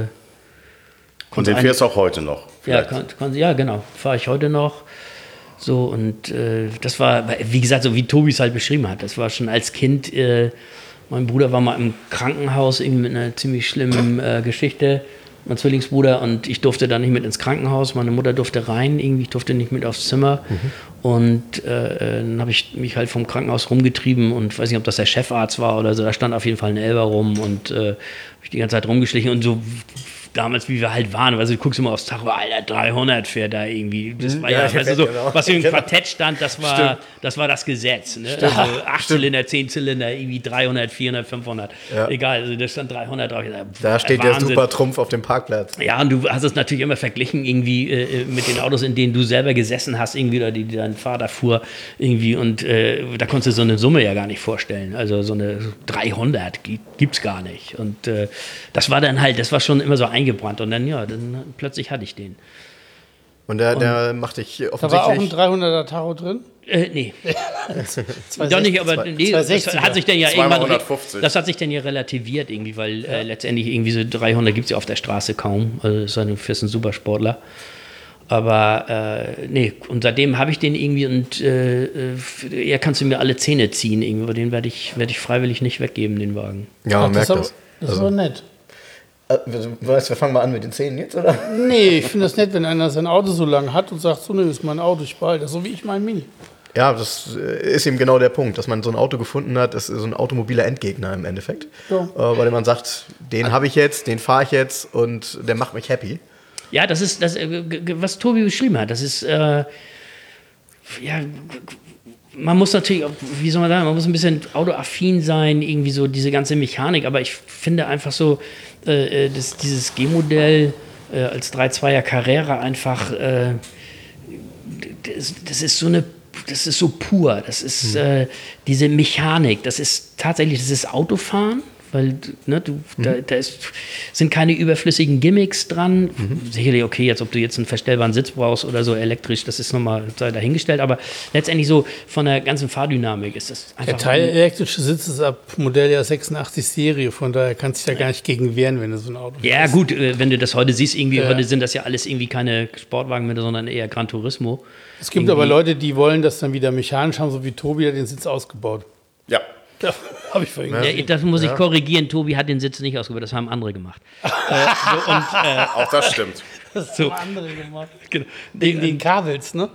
Und den fährst du auch heute noch? ja, genau, fahre ich heute noch. So, und das war, wie gesagt, so wie Tobi es halt beschrieben hat, das war schon als Kind, mein Bruder war mal im Krankenhaus, irgendwie mit einer ziemlich schlimmen Geschichte, mein Zwillingsbruder, und ich durfte da nicht mit ins Krankenhaus, meine Mutter durfte rein, irgendwie, ich durfte nicht mit aufs Zimmer. Und dann habe ich mich halt vom Krankenhaus rumgetrieben und weiß nicht, ob das der Chefarzt war oder so, da stand auf jeden Fall ein Elber rum und habe ich die ganze Zeit rumgeschlichen und so damals, wie wir halt waren, also du guckst immer aufs Tacho, Alter, 300 fährt da irgendwie. Das war Ja, weißt du, so, genau. was für ein Genau. Quartett stand, das war das Gesetz. Ne? Also 8 Zylinder, 10 Zylinder, irgendwie 300, 400, 500. Ja. Egal, also da stand 300 drauf. Da steht der Supertrumpf auf dem Parkplatz. Ja, und du hast es natürlich immer verglichen irgendwie mit den Autos, in denen du selber gesessen hast, irgendwie, oder die dein Vater fuhr, irgendwie, und da konntest du so eine Summe ja gar nicht vorstellen. Also so eine 300 gibt's gar nicht. Und das war dann halt, das war schon immer so eingebrannt. Und dann, ja, dann plötzlich hatte ich den. Und der macht dich Da war auch ein offensichtlich... 300er Tacho drin. Nee. Doch nicht, aber nee, das 260er. hat sich dann ja Zweimal irgendwann 150. das hat sich dann ja relativiert irgendwie, weil letztendlich irgendwie so 300 gibt es ja auf der Straße kaum. Also das ist ein Supersportler. Aber nee, und seitdem habe ich den irgendwie, und ja, kannst du mir alle Zähne ziehen irgendwie, aber den werde ich freiwillig nicht weggeben, den Wagen. Ja, man merkt das. Das ist aber nett. Weißt du, wir fangen mal an mit den Zähnen jetzt, oder? Nee, ich finde das nett, wenn einer sein Auto so lang hat und sagt, so, nee, das ist mein Auto, ich behalte das, so wie ich mein Mini. Ja, das ist eben genau der Punkt, dass man so ein Auto gefunden hat, das ist so ein automobiler Endgegner im Endeffekt. Ja. Bei dem man sagt, den habe ich jetzt, den fahre ich jetzt und der macht mich happy. Ja, das ist das, was Tobi beschrieben hat. Das ist, ja, man muss natürlich, wie soll man sagen, man muss ein bisschen autoaffin sein, irgendwie so diese ganze Mechanik. Aber ich finde einfach so, dieses G-Modell als 3.2er Carrera einfach, das ist so eine, das ist so pur. Das ist diese Mechanik. Das ist tatsächlich, das ist Autofahren. Weil ne, da sind keine überflüssigen Gimmicks dran. Sicherlich okay, jetzt ob du jetzt einen verstellbaren Sitz brauchst oder so elektrisch, das ist nochmal dahingestellt. Aber letztendlich so von der ganzen Fahrdynamik ist das einfach... Der teilelektrische Sitz ist ab Modelljahr 86 Serie, von daher kannst du dich da gar nicht gegen wehren, wenn du so ein Auto Ja fährst. gut, wenn du das heute siehst, irgendwie Ja. heute sind das ja alles irgendwie keine Sportwagen mehr, sondern eher Gran Turismo. Es gibt aber Leute, die wollen das dann wieder mechanisch haben, so wie Tobi hat den Sitz ausgebaut. Ja. Ja, habe ich vorhin gesehen. Ja, das muss ich korrigieren, Tobi hat den Sitz nicht ausgebaut, das haben andere gemacht. Auch das stimmt. Das so. haben andere gemacht. Genau. Den Kabels, ne?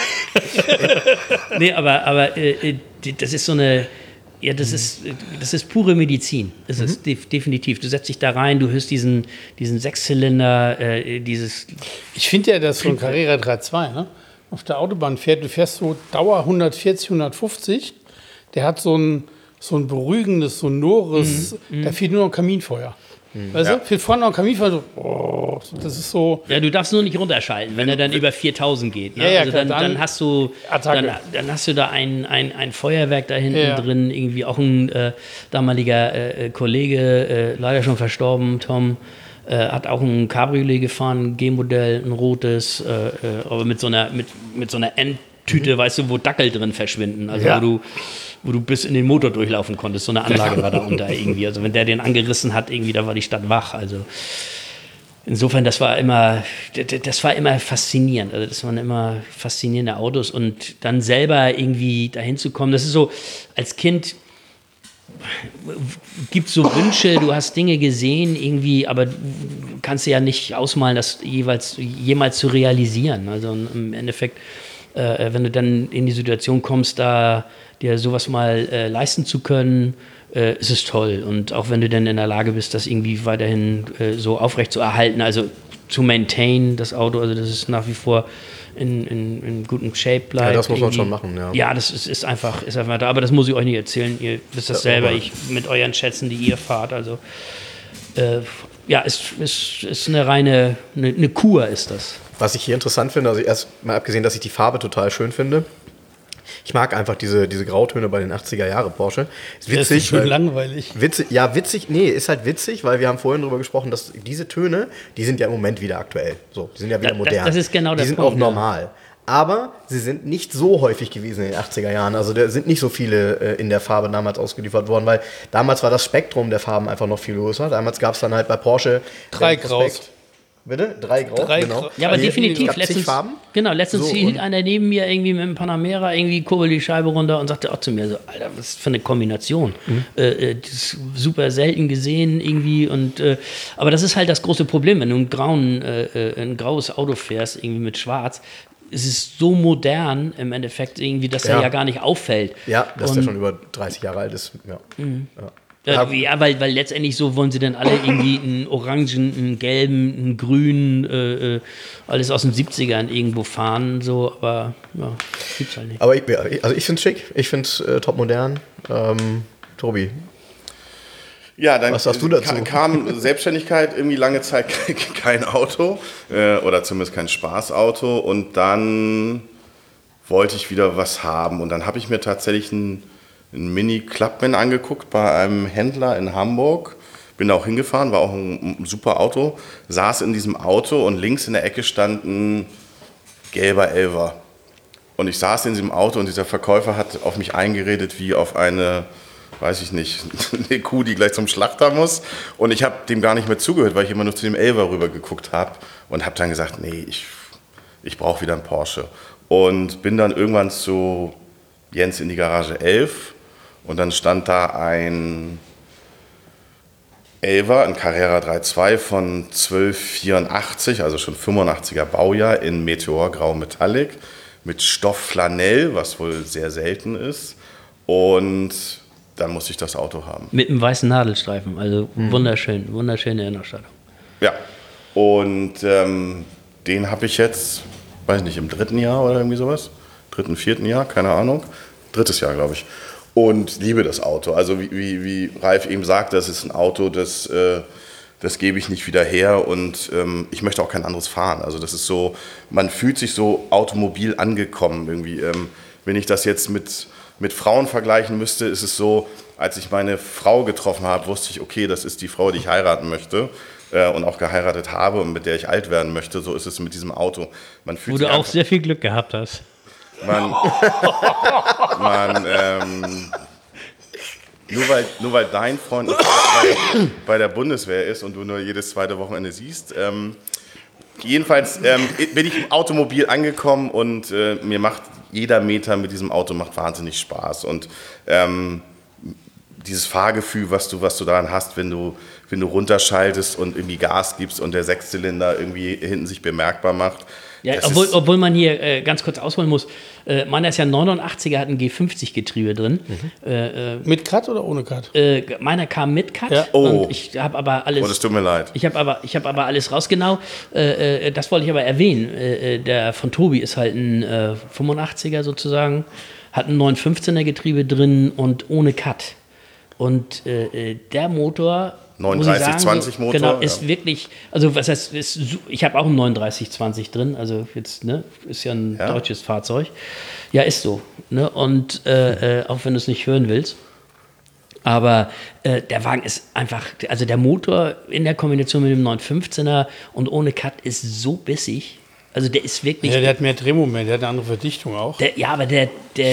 Nee, aber das ist so eine, ja, das ist pure Medizin. Das ist definitiv. Du setzt dich da rein, du hörst diesen Sechszylinder, dieses... Ich finde ja, dass so ein Carrera 3.2, ne, auf der Autobahn fährt, du fährst so Dauer 140, 150, der hat so ein beruhigendes, sonores, da fehlt nur noch Kaminfeuer. Weißt du, fehlt vorne noch ein Kaminfeuer, so, oh, das ist so... Ja, du darfst nur nicht runterschalten, wenn er dann über 4000 geht. Ne? Ja, Also klar, dann hast du Attacke. dann hast du da ein Feuerwerk da hinten Ja. drin, irgendwie auch ein damaliger Kollege, leider schon verstorben, Tom, hat auch ein Cabriolet gefahren, ein G-Modell, ein rotes, aber mit so einer Endtüte, weißt du, wo Dackel drin verschwinden, also Ja. wo du bis in den Motor durchlaufen konntest. So eine Anlage war da unter irgendwie. Also wenn der den angerissen hat, irgendwie, da war die Stadt wach. Also insofern, das war immer faszinierend. Also das waren immer faszinierende Autos. Und dann selber irgendwie dahin zu kommen, das ist so, als Kind gibt es so Wünsche, du hast Dinge gesehen irgendwie, aber du kannst dir ja nicht ausmalen, das jemals zu realisieren. Also im Endeffekt, wenn du dann in die Situation kommst, da dir sowas mal leisten zu können, ist es toll. Und auch wenn du dann in der Lage bist, das irgendwie weiterhin so aufrecht zu erhalten, also zu maintain, das Auto, also das ist nach wie vor in gutem Shape bleibt. Ja, das muss man irgendwie. schon machen, ja. Ja, das ist einfach da. Aber das muss ich euch nicht erzählen. Ihr wisst das selber, aber- ich mit euren Schätzen, die ihr fahrt. Also ja, ist eine reine eine Kur ist das. Was ich hier interessant finde, also erst mal abgesehen, dass ich die Farbe total schön finde. Ich mag einfach diese Grautöne bei den 80er Jahre Porsche. Ist Das ist witzig. schön weil- langweilig. Witzig, nee, ist halt witzig, weil wir haben vorhin darüber gesprochen, dass diese Töne, die sind ja im Moment wieder aktuell. So, die sind ja wieder Das- modern. das ist genau die der sind Punkt, auch normal. Aber sie sind nicht so häufig gewesen in den 80er Jahren. Also da sind nicht so viele in der Farbe damals ausgeliefert worden, weil damals war das Spektrum der Farben einfach noch viel größer. Damals gab es dann halt bei Porsche 3 den Graus. Prospekt. Bitte? 3 Grau, Drei genau. Grau. Ja, aber Also definitiv. es gab zig Farben. Genau, letztens So, hielt und- einer neben mir irgendwie mit einem Panamera, irgendwie kurbel die Scheibe runter und sagte auch zu mir so, Alter, was für eine Kombination. Das ist super selten gesehen irgendwie. Aber das ist halt das große Problem, wenn du ein graues Auto fährst, irgendwie mit schwarz. Es ist so modern im Endeffekt irgendwie, dass er Ja. ja gar nicht auffällt. Ja, dass Und- der schon über 30 Jahre alt ist. Ja. Ja. Ja, weil letztendlich so wollen sie dann alle irgendwie einen orangen, einen gelben, einen grünen, alles aus den 70ern irgendwo fahren, so, aber ja, gibt's halt nicht. Aber ich finde es schick, ich finde es topmodern. Tobi, Ja, dann was sagst du dazu? kam Selbstständigkeit, irgendwie lange Zeit kein Auto oder zumindest kein Spaßauto und dann wollte ich wieder was haben und dann habe ich mir tatsächlich einen Mini Clubman angeguckt bei einem Händler in Hamburg, bin da auch hingefahren, war auch ein super Auto, saß in diesem Auto und links in der Ecke stand ein gelber Elfer und ich saß in diesem Auto und dieser Verkäufer hat auf mich eingeredet wie auf eine, weiß ich nicht, eine Kuh, die gleich zum Schlachter muss. Und ich habe dem gar nicht mehr zugehört, weil ich immer nur zu dem Elfer rüber geguckt habe und habe dann gesagt, nee, ich brauche wieder einen Porsche. Und bin dann irgendwann zu Jens in die Garage 11 und dann stand da ein Elfer, ein Carrera 3.2 von 1284, also schon 85er Baujahr in Meteorgrau Metallic mit Stoffflanell, was wohl sehr selten ist. Und dann musste ich das Auto haben. Mit einem weißen Nadelstreifen, also wunderschöne Innenausstattung. Ja, und den habe ich jetzt, weiß nicht, im 3. Jahr oder irgendwie sowas. 3., 4. Jahr, keine Ahnung. 3. Jahr, glaube ich. Und liebe das Auto. Also wie Ralf eben sagte, das ist ein Auto, das gebe ich nicht wieder her und ich möchte auch kein anderes fahren. Also das ist so, man fühlt sich so automobil angekommen irgendwie. Wenn ich das jetzt mit Frauen vergleichen müsste, ist es so, als ich meine Frau getroffen habe, wusste ich, okay, das ist die Frau, die ich heiraten möchte und auch geheiratet habe und mit der ich alt werden möchte. So ist es mit diesem Auto. Man fühlt Wo sich du auch einfach, sehr viel Glück gehabt hast. nur weil dein Freund bei der Bundeswehr ist und du nur jedes zweite Wochenende siehst. Jedenfalls bin ich im Automobil angekommen und mir macht jeder Meter mit diesem Auto macht wahnsinnig Spaß. Und dieses Fahrgefühl, was du daran hast, wenn du runterschaltest und irgendwie Gas gibst und der Sechszylinder irgendwie hinten sich bemerkbar macht. Ja, obwohl man hier ganz kurz ausholen muss, meiner ist ja 89er, hat ein G50-Getriebe drin. Mit Cut oder ohne Cut? Meiner kam mit Cut. Ja. Und ich habe aber alles. Oh, das tut mir leid. Ich habe aber alles raus. Genau, das wollte ich aber erwähnen. Der von Tobi ist halt ein 85er sozusagen, hat ein 915er Getriebe drin und ohne Cut. Und der Motor. 3920 Motor. Genau, ist wirklich, also was heißt, ich habe auch einen 3920 drin, also jetzt, ne, ist ja ein deutsches Fahrzeug. Ja, ist so, ne, und auch wenn du es nicht hören willst. Aber der Wagen ist einfach, also der Motor in der Kombination mit dem 915er und ohne Cut ist so bissig. Also der ist wirklich. Ja, der hat mehr Drehmoment, der hat eine andere Verdichtung auch. Aber der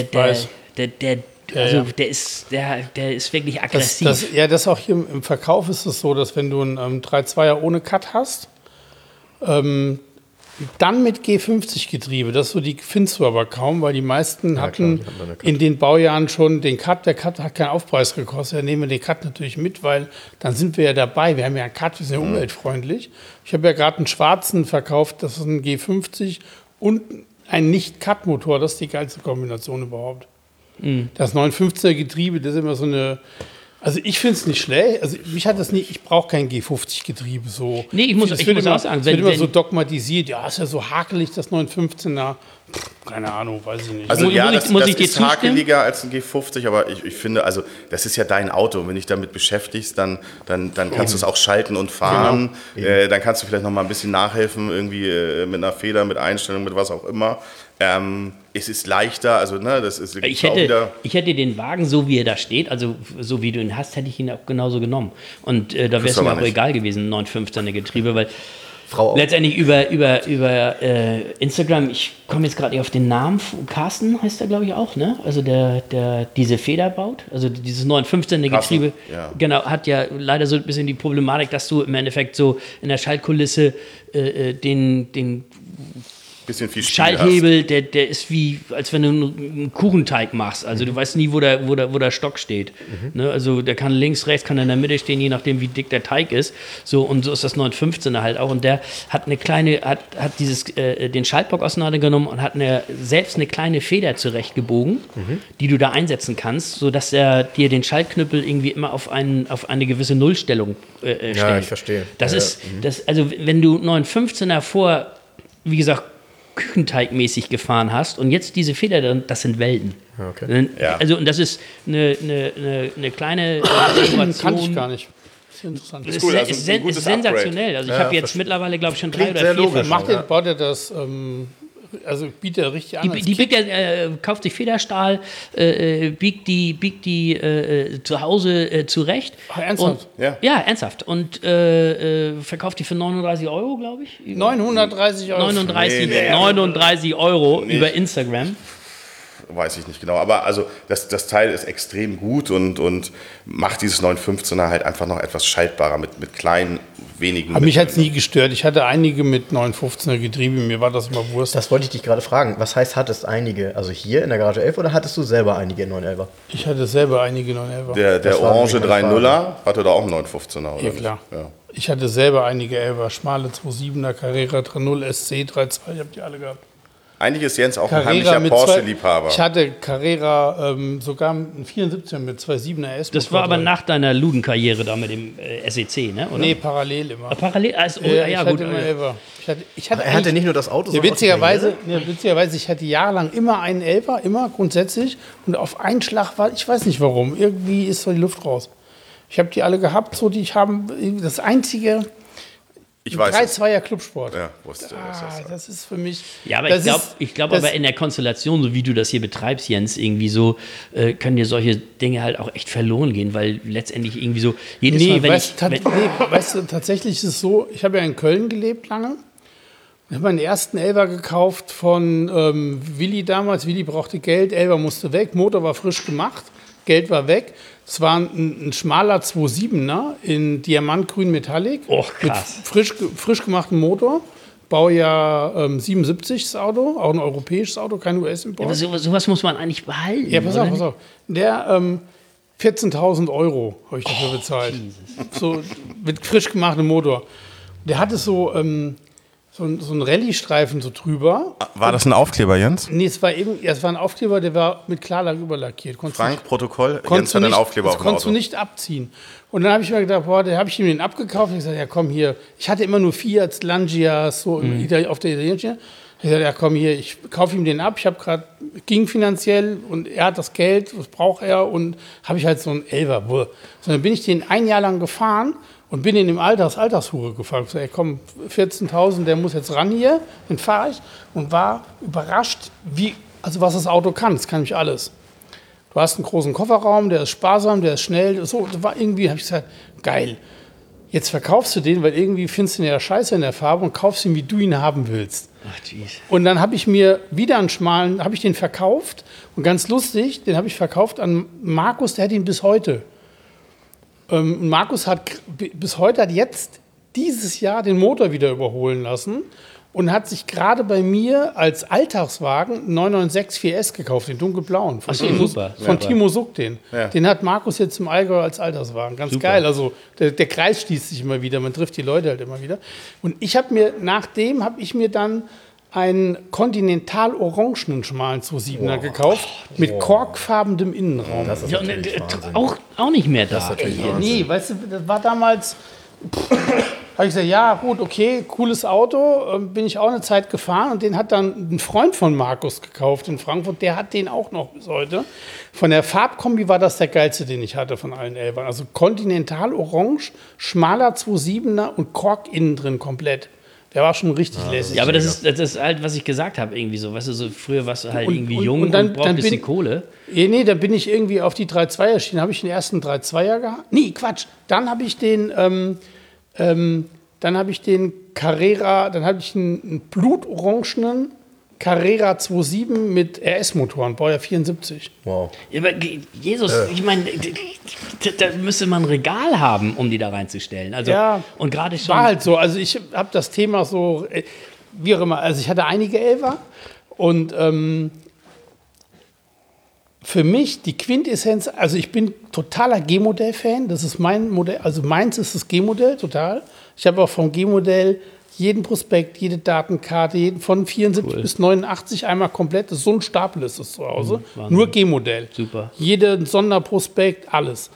ist wirklich aggressiv. Das auch hier im Verkauf ist es so, dass wenn du einen 3.2er ohne Cut hast, dann mit G50-Getriebe, das so die findest du aber kaum, weil die meisten hatten in den Baujahren schon den Cut. Der Cut hat keinen Aufpreis gekostet. Da nehmen wir den Cut natürlich mit, weil dann sind wir ja dabei. Wir haben ja einen Cut, wir sind ja umweltfreundlich. Ich habe ja gerade einen schwarzen verkauft, das ist ein G50 und ein Nicht-Cut-Motor. Das ist die geilste Kombination überhaupt. Das 915er Getriebe, das ist immer so eine. Also ich finde es nicht schlecht. Also mich hat das nicht. Ich brauche kein G50-Getriebe so. Nee, ich muss auch sagen, es wird immer so dogmatisiert. Ja, ist ja so hakelig das 915er. Keine Ahnung, weiß ich nicht. Also ja, muss ich das dir ist hakeliger als ein G50, aber ich finde, also das ist ja dein Auto. Und wenn dich damit beschäftigst, dann kannst du es auch schalten und fahren. Genau. Dann kannst du vielleicht noch mal ein bisschen nachhelfen, irgendwie mit einer Feder, mit Einstellung, mit was auch immer. Es ist leichter, also ne, das ist ich hätte den Wagen, so wie er da steht, also so wie du ihn hast, hätte ich ihn auch genauso genommen. Und da wäre es mir auch egal gewesen, 915er Getriebe, weil letztendlich über Instagram, ich komme jetzt gerade nicht auf den Namen, Carsten heißt er, glaube ich, auch, ne? Also der diese Feder baut, also dieses 915er Getriebe, genau, hat ja leider so ein bisschen die Problematik, dass du im Endeffekt so in der Schaltkulisse den Bisschen viel Stil Schalthebel, der ist wie, als wenn du einen Kuchenteig machst. Also du weißt nie, wo der Stock steht. Ne? Also der kann links, rechts, kann in der Mitte stehen, je nachdem, wie dick der Teig ist. So, und so ist das 915er halt auch. Und der hat eine kleine, hat den Schaltblock auseinandergenommen und hat selbst eine kleine Feder zurechtgebogen, die du da einsetzen kannst, sodass er dir den Schaltknüppel irgendwie immer auf eine gewisse Nullstellung stellt. Ja, ich verstehe. Also wenn du 915er vor, wie gesagt, Küchenteigmäßig gefahren hast und jetzt diese Feder drin, das sind Welten. Okay. Ja. Also, und das ist eine kleine Innovation. Kannte ich gar nicht. Das ist interessant. Ist cool, also ist ein gutes sensationell. Also ich habe jetzt mittlerweile, glaube ich, schon 3 oder 4 verschiedene. Baut er das, also bietet er richtig an? Kauft sich Federstahl, biegt die zu Hause zurecht. Ach, ernsthaft? Ja, ernsthaft. Und verkauft die für 39 Euro, glaube ich. 930 Euro. 39 Euro über Instagram. Weiß ich nicht genau, aber also das Teil ist extrem gut und macht dieses 915er halt einfach noch etwas schaltbarer mit kleinen, wenigen. Aber mich hat es nie gestört. Ich hatte einige mit 915er Getriebe, mir war das immer Wurst. Das wollte ich dich gerade fragen. Was heißt, hattest einige? Also hier in der Garage 11 oder hattest du selber einige 911er? Ich hatte selber einige 911er. Der orange 3.0er hatte da auch einen 915er, oder? Ja, klar. Ja. Ich hatte selber einige 11er, schmale 2.7er, Carrera 3.0, SC 3.2, ich habe die alle gehabt. Eigentlich ist Jens auch ein Carrera heimlicher mit Porsche-Liebhaber. Ich hatte Carrera sogar einen 74er mit 2.7er S. Das war aber nach deiner Ludenkarriere da mit dem SEC, ne? Oder? Nee, parallel immer. Parallel? Also, Ich ja, hatte gut. immer 11er. Er hatte nicht nur das Auto, Ja, sondern witzigerweise, ich hatte jahrelang immer einen 11er, immer grundsätzlich. Und auf einen Schlag war, ich weiß nicht warum, irgendwie ist so die Luft raus. Ich habe die alle gehabt, so die ich habe. Das einzige. Ich weiß 3-2er Clubsport. Ja, wusste das. Das ist für mich. Ja, aber ich glaube aber in der Konstellation, so wie du das hier betreibst, Jens, irgendwie so, können dir solche Dinge halt auch echt verloren gehen, weil letztendlich irgendwie so jedes Mal, weißt du, tatsächlich ist es so, ich habe ja in Köln gelebt lange. Ich habe meinen ersten Elfer gekauft von Willi damals. Willi brauchte Geld, Elfer musste weg, Motor war frisch gemacht, Geld war weg. Es war ein schmaler 2.7er in Diamantgrün Metallic. Oh, krass. Mit frisch gemachten Motor. Baujahr 77 das Auto, auch ein europäisches Auto, kein US-Import. Ja, aber sowas muss man eigentlich behalten. Ja, pass auf. Der 14.000 Euro habe ich dafür bezahlt. So mit frisch gemachtem Motor. Der hatte so einen Rallye-Streifen so drüber. War das ein Aufkleber, Jens? Nee, es war ein Aufkleber, der war mit Klarlack überlackiert. Frank, Protokoll, Jens hat einen Aufkleber auf dem Auto. Konntest du nicht abziehen. Und dann habe ich mir gedacht, da habe ich ihm den abgekauft. Ich gesagt, ja komm hier. Ich hatte immer nur Fiat, Langia, so auf der italienischen. Ich gesagt, ja komm hier, ich kaufe ihm den ab. Ich habe gerade, ging finanziell und er hat das Geld, was braucht er? Und habe ich halt so einen Elfer. So, dann bin ich den ein Jahr lang gefahren. Und bin in dem Altershure gefahren. Ich sag, komm, 14.000, der muss jetzt ran hier. Den fahre ich und war überrascht, was das Auto kann. Das kann nämlich alles. Du hast einen großen Kofferraum, der ist sparsam, der ist schnell. So, das war irgendwie, habe ich gesagt, geil. Jetzt verkaufst du den, weil irgendwie findest du den ja scheiße in der Farbe und kaufst ihn, wie du ihn haben willst. Ach, jeez. Und dann habe ich mir wieder einen schmalen, habe ich den verkauft. Und ganz lustig, den habe ich verkauft an Markus, der hat ihn bis heute. Markus hat jetzt dieses Jahr den Motor wieder überholen lassen und hat sich gerade bei mir als Alltagswagen einen 996 4S gekauft, den dunkelblauen. Von Timo Suck den. Ja. Den hat Markus jetzt im Allgäu als Alltagswagen. Ganz super. Geil. Also der Kreis schließt sich immer wieder, man trifft die Leute halt immer wieder. Und nachdem habe ich mir dann einen kontinental-orangenen schmalen 2.7er gekauft mit korkfarbenem Innenraum. Das ist auch nicht mehr da. Nee, weißt du, das war damals. Habe ich gesagt, ja gut, okay, cooles Auto, bin ich auch eine Zeit gefahren und den hat dann ein Freund von Markus gekauft in Frankfurt, der hat den auch noch bis heute. Von der Farbkombi war das der geilste, den ich hatte von allen Elfern. Also kontinental orange, schmaler 2.7er und Kork innen drin komplett. Der war schon richtig lässig. Ja, aber das ist halt, was ich gesagt habe, irgendwie so. Weißt du, so früher warst du halt irgendwie jung und brauchtest die Kohle. Nee, da bin ich irgendwie auf die 3.2er schienen. Habe ich den ersten 3.2er gehabt? Nee, Quatsch. Dann habe ich den Carrera, dann habe ich einen blutorangenen Carrera 2.7 mit RS-Motoren, Baujahr 74. Wow. Ja, aber Jesus, ich meine, da müsste man ein Regal haben, um die da reinzustellen. Also, ja, und gerade schon. War halt so. Also ich habe das Thema so. wie auch immer, also ich hatte einige Elfer und für mich die Quintessenz, also ich bin totaler G-Modell-Fan, das ist mein Modell, also meins ist das G-Modell, total. Ich habe auch vom G-Modell jeden Prospekt, jede Datenkarte, von 74 bis 89 einmal komplett, das ist so ein Stapel ist es zu Hause, nur G-Modell. Super. Jeden Sonderprospekt, alles.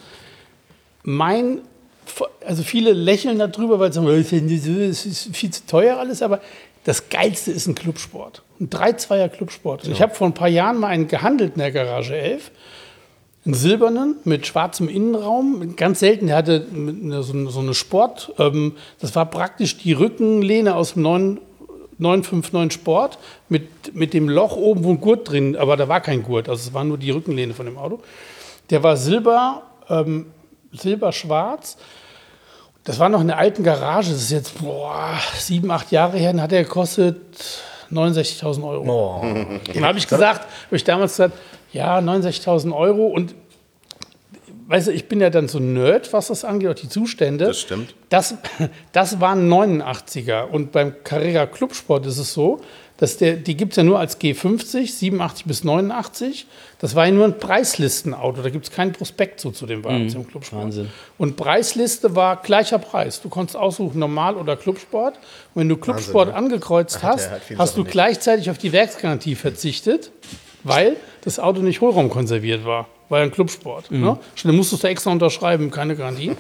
Also viele lächeln darüber, weil sie sagen, es ist viel zu teuer alles, aber das Geilste ist ein Clubsport. Ein 3-2er Clubsport. Ich habe vor ein paar Jahren mal einen gehandelt in der Garage 11. Einen silbernen mit schwarzem Innenraum. Ganz selten, der hatte so eine Sport. Das war praktisch die Rückenlehne aus dem 959 Sport mit dem Loch oben, wo ein Gurt drin, aber da war kein Gurt. Also es war nur die Rückenlehne von dem Auto. Der war silberschwarz. Das war noch in der alten Garage, das ist jetzt 7, 8 Jahre her, dann hat er gekostet 69.000 Euro. Oh. Dann habe ich damals gesagt, ja, 69.000 Euro und weißt du, ich bin ja dann so Nerd, was das angeht, auch die Zustände. Das stimmt. Das waren 89er und beim Carrera Clubsport ist es so, dass die gibt es ja nur als G50, 87 bis 89. Das war ja nur ein Preislistenauto, da gibt es keinen Prospekt zu dem Wagen zum Clubsport. Wahnsinn. Und Preisliste war gleicher Preis. Du konntest aussuchen, Normal- oder Clubsport. Und wenn du Clubsport Wahnsinn, ne? angekreuzt hast, halt viele hast Sachen du nicht. gleichzeitig auf die Werksgarantie verzichtet, weil das Auto nicht hohlraumkonserviert war. War ja ein Clubsport. Ne? Dann musstest du extra unterschreiben, keine Garantie.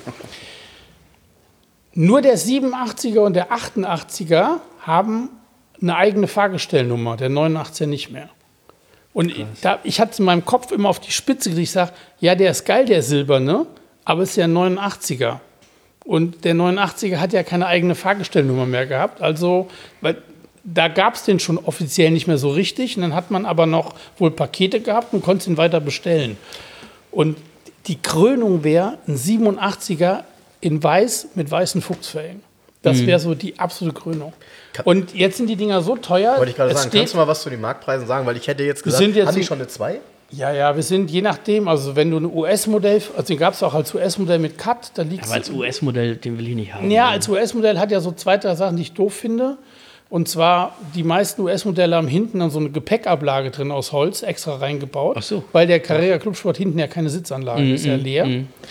Nur der 87er und der 88er haben eine eigene Fahrgestellnummer, der 89er nicht mehr. Und ich hatte es in meinem Kopf immer auf die Spitze gekriegt. Ich sage, ja, der ist geil, der Silberne, aber es ist ja ein 89er. Und der 89er hat ja keine eigene Fahrgestellnummer mehr gehabt. Also, weil da gab es den schon offiziell nicht mehr so richtig. Und dann hat man aber noch wohl Pakete gehabt und konnte ihn weiter bestellen. Und die Krönung wäre ein 87er in weiß mit weißen Fuchsfällen. Das wäre so die absolute Krönung. Und jetzt sind die Dinger so teuer. Wollte ich gerade sagen, kannst du mal was zu den Marktpreisen sagen? Weil ich hätte jetzt gesagt, haben die schon eine 2? Ja, wir sind je nachdem, also wenn du ein US-Modell, also den gab es auch als US-Modell mit Cut, da liegt Aber als US-Modell, den will ich nicht haben. Ja, als US-Modell hat ja so 2, 3 Sachen, die ich doof finde. Und zwar, die meisten US-Modelle haben hinten dann so eine Gepäckablage drin aus Holz, extra reingebaut. Ach so. Weil der Carrera Clubsport hinten ja keine Sitzanlage ist, ja leer.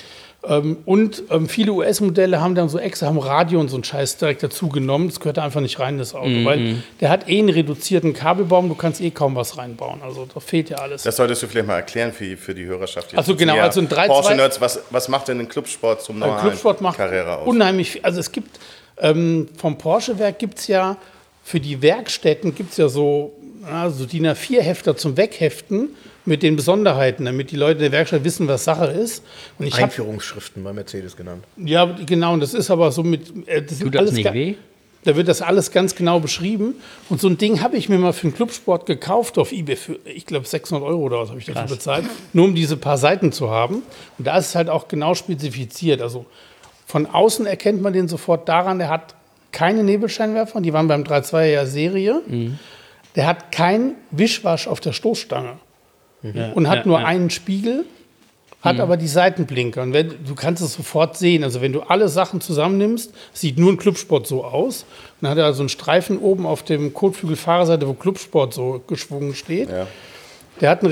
Und viele US-Modelle haben dann so extra, haben Radio und so einen Scheiß direkt dazu genommen. Das gehört einfach nicht rein, das Auto. Weil der hat einen reduzierten Kabelbaum, du kannst kaum was reinbauen. Also da fehlt ja alles. Das solltest du vielleicht mal erklären für die Hörerschaft. Also genau, also ein 3-2 Porsche-Nerds, was macht denn ein Clubsport zum normalen Clubsport macht Carrera aus? unheimlich viel. Also es gibt, vom Porsche-Werk gibt es ja, für die Werkstätten gibt es ja so DIN A4-Hefter zum Wegheften mit den Besonderheiten, damit die Leute in der Werkstatt wissen, was Sache ist. Und ich Einführungsschriften bei Mercedes genannt. ja, genau, und das ist aber so mit... das Tut das nicht weh? Da wird das alles ganz genau beschrieben. Und so ein Ding habe ich mir mal für den Clubsport gekauft auf eBay für, ich glaube, 600 Euro oder was habe ich dafür bezahlt, nur um diese paar Seiten zu haben. Und da ist es halt auch genau spezifiziert. Also von außen erkennt man den sofort daran, der hat keine Nebelscheinwerfer, die waren beim 3.2er ja Serie. Der hat keinen Wischwasch auf der Stoßstange und hat nur einen Spiegel, hat aber die Seitenblinker. Und du kannst es sofort sehen. Also wenn du alle Sachen zusammennimmst, sieht nur ein Clubsport so aus. Und dann hat er so einen Streifen oben auf dem Kotflügel-Fahrerseite, wo Clubsport so geschwungen steht. Ja. Der hat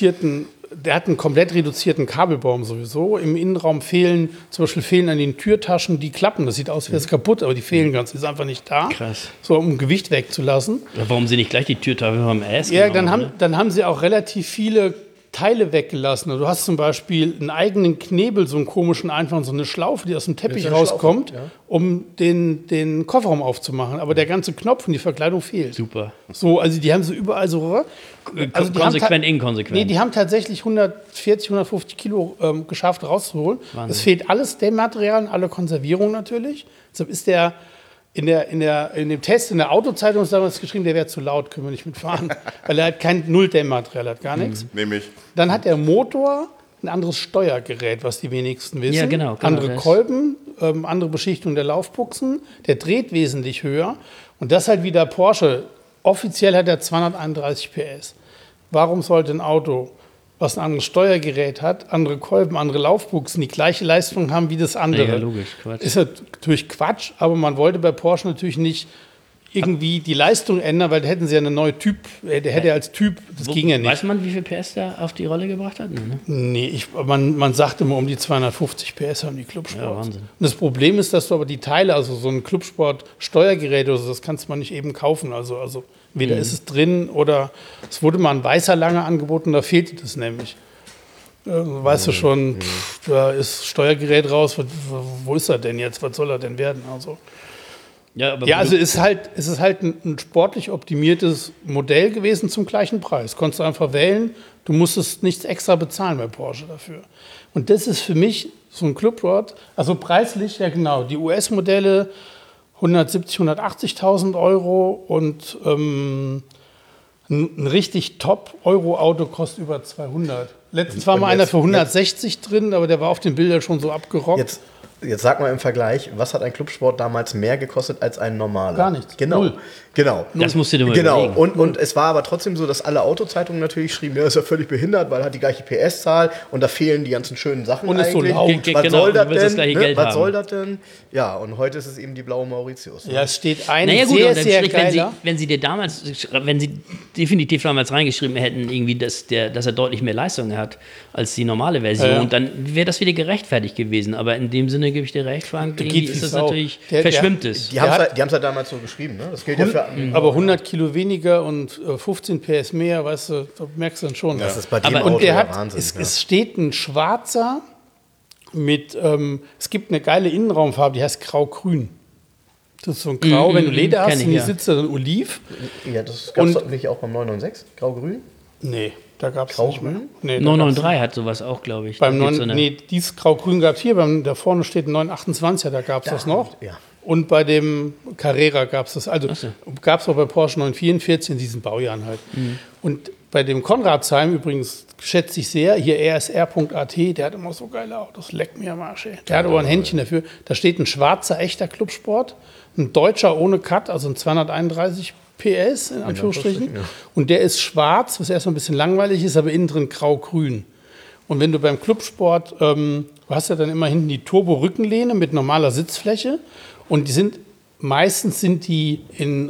einen komplett reduzierten Kabelbaum sowieso. Im Innenraum fehlen an den Türtaschen die Klappen. Das sieht aus, als wäre es kaputt, aber die fehlen ganz. Die ist einfach nicht da. Krass. So, um Gewicht wegzulassen. Ja, warum sie nicht gleich die Türtafel beim S Ja, genommen, dann haben sie auch relativ viele Teile weggelassen. Also du hast zum Beispiel einen eigenen Knebel, so einen komischen Einfachen, so eine Schlaufe, die aus dem Teppich rauskommt, um den Kofferraum aufzumachen. Aber der ganze Knopf und die Verkleidung fehlt. Super. So, also die haben so überall so... Also konsequent, inkonsequent. Nee, die haben tatsächlich 140, 150 Kilo geschafft rauszuholen. Es fehlt alles Dämmmaterial und alle Konservierung natürlich. Deshalb ist der in dem Test in der Autozeitung ist damals geschrieben, der wäre zu laut, können wir nicht mitfahren. Weil er hat kein Null-Dämmmaterial, hat gar nichts. Nämlich. Dann hat der Motor ein anderes Steuergerät, was die wenigsten wissen. Ja, genau. Andere Kolben, andere Beschichtung der Laufbuchsen. Der dreht wesentlich höher. Und das halt wie der Porsche. Offiziell hat er 231 PS. Warum sollte ein Auto, was ein anderes Steuergerät hat, andere Kolben, andere Laufbuchsen, die gleiche Leistung haben wie das andere? Ja, logisch, Quatsch. Ist natürlich Quatsch, aber man wollte bei Porsche natürlich nicht irgendwie die Leistung ändern, weil da hätten sie ja eine neue Typ, der hätte als Typ, das ging ja nicht. Weiß man, wie viel PS der auf die Rolle gebracht hat? Nee, ne? Nee, man sagt immer um die 250 PS haben die Clubsport. Ja, Wahnsinn. Und das Problem ist, dass du aber die Teile, also so ein Clubsport-Steuergerät oder so, das kannst man nicht eben kaufen. Also weder ist es drin oder es wurde mal ein weißer lange angeboten, da fehlte das nämlich. Weißt du schon, da ist Steuergerät raus, wo ist er denn jetzt, was soll er denn werden? Also, also es ist halt ein sportlich optimiertes Modell gewesen zum gleichen Preis. Konntest du einfach wählen, du musstest nichts extra bezahlen bei Porsche dafür. Und das ist für mich so ein Clubsport, also preislich, ja genau, die US-Modelle 170.000, 180.000 Euro und ein richtig Top-Euro-Auto kostet über 200. Letztens war mal einer für 160 drin, aber der war auf den Bildern schon so abgerockt. Jetzt sag mal im Vergleich, was hat ein Clubsport damals mehr gekostet als ein normaler? Gar nichts. Genau. Null. Genau. Das musst du dir mal überlegen. überlegen. Und es war aber trotzdem so, dass alle Autozeitungen natürlich schrieben, ja, ist ja völlig behindert, weil er hat die gleiche PS-Zahl und da fehlen die ganzen schönen Sachen und ist so laut. Was soll das denn? Das gleiche Geld was haben. soll das denn? Ja, und heute ist es eben die blaue Mauritius. Ja, es steht ein gut, sehr geiler. wenn sie definitiv damals reingeschrieben hätten, irgendwie, dass er deutlich mehr Leistung hat als die normale Version, dann wäre das wieder gerechtfertigt gewesen. Aber in dem Sinne gebe ich dir recht, Frank, irgendwie ist das natürlich verschwimmt es. Die haben es halt damals so geschrieben, ne? Das gilt ja für aber 100 Kilo weniger und 15 PS mehr, weißt du, da merkst du dann schon. Das ist bei dem und Auto der hat, Wahnsinn. Es steht ein schwarzer mit, es gibt eine geile Innenraumfarbe, die heißt grau-grün. Das ist so ein Grau, wenn du Leder hast, und die Sitze dann oliv. Ja, das gab es doch wirklich auch beim 996, grau-grün? Nee, da gab es nicht mehr. Nee, 993 hat sowas auch, glaube ich. Dieses grau-grün gab es hier, da vorne steht ein 928er, da gab es das noch. Ja. Und bei dem Carrera gab es das, also gab es auch bei Porsche 944 in diesen Baujahren halt. Und bei dem Konradsheim übrigens schätze ich sehr, hier rsr.at, der hat immer so geile Autos, leck mir am Arsch, ey. Der hat aber ein Händchen dafür. Da steht ein schwarzer, echter Clubsport, ein deutscher ohne Cut, also ein 231 PS in Anführungsstrichen. Ja. Und der ist schwarz, was erstmal ein bisschen langweilig ist, aber innen drin grau-grün. Und wenn du beim Clubsport, du hast ja dann immer hinten die Turbo-Rückenlehne mit normaler Sitzfläche und meistens sind die in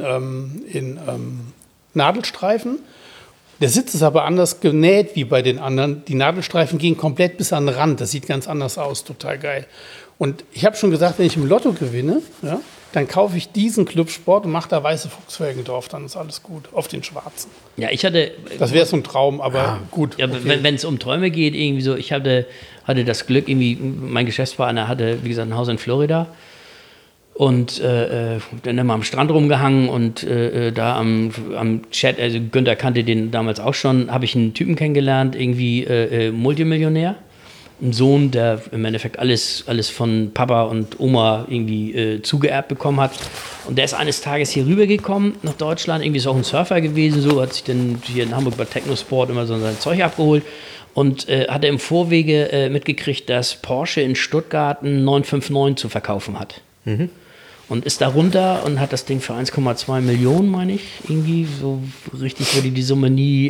Nadelstreifen. Der Sitz ist aber anders genäht wie bei den anderen. Die Nadelstreifen gehen komplett bis an den Rand. Das sieht ganz anders aus, total geil. Und ich habe schon gesagt, wenn ich im Lotto gewinne, ja, dann kaufe ich diesen Clubsport und mache da weiße Volkswagen drauf, dann ist alles gut, auf den schwarzen. Ja, das wäre so ein Traum, aber gut. Ja, okay. Wenn es um Träume geht, irgendwie so, ich hatte das Glück, irgendwie, mein Geschäftspartner hatte, wie gesagt, ein Haus in Florida und dann immer am Strand rumgehangen und da am Chat, also Günther kannte den damals auch schon, habe ich einen Typen kennengelernt, irgendwie Multimillionär. Ein Sohn, der im Endeffekt alles von Papa und Oma irgendwie zugeerbt bekommen hat. Und der ist eines Tages hier rübergekommen nach Deutschland. Irgendwie ist auch ein Surfer gewesen, so hat sich dann hier in Hamburg bei Technosport immer so sein Zeug abgeholt. Und hatte im Vorwege mitgekriegt, dass Porsche in Stuttgart einen 959 zu verkaufen hat. Mhm. Und ist da runter und hat das Ding für 1,2 Millionen, meine ich, irgendwie. So richtig wurde die Summe nie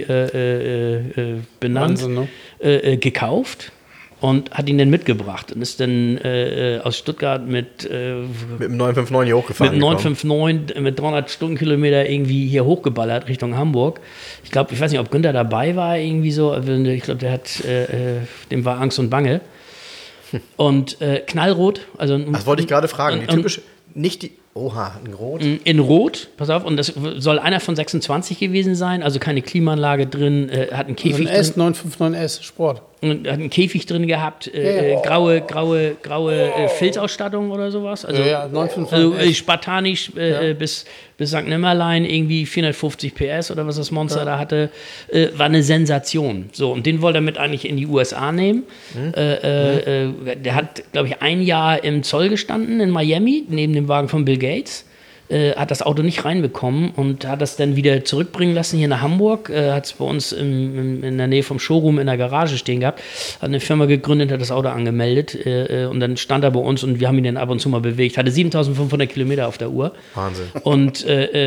benannt. Wahnsinn, ne? Gekauft. Und hat ihn dann mitgebracht und ist dann aus Stuttgart mit dem 959 hier hochgefahren. Mit dem 959 mit 300 Stundenkilometer irgendwie hier hochgeballert Richtung Hamburg. Ich weiß nicht, ob Günther dabei war, irgendwie so. Ich glaube, dem war Angst und Bange. Und knallrot. Also, das wollte ich gerade fragen. Die typische, nicht die. Oha, in Rot? In Rot, pass auf, und das soll einer von 26 gewesen sein, also keine Klimaanlage drin, hat einen Käfig drin. 959S Sport. Und hat einen Käfig drin gehabt, graue Filzausstattung oder sowas. Also, 959S. Also spartanisch bis St. Nimmerlein, irgendwie 450 PS oder was das Monster da hatte, war eine Sensation. So, und den wollte er mit eigentlich in die USA nehmen. Der hat, glaube ich, ein Jahr im Zoll gestanden in Miami, neben dem Wagen von Bill Gates. Hat das Auto nicht reinbekommen und hat das dann wieder zurückbringen lassen hier nach Hamburg. Hat es bei uns in der Nähe vom Showroom in der Garage stehen gehabt. Hat eine Firma gegründet, hat das Auto angemeldet und dann stand er bei uns und wir haben ihn dann ab und zu mal bewegt. Hatte 7.500 Kilometer auf der Uhr. Wahnsinn. Und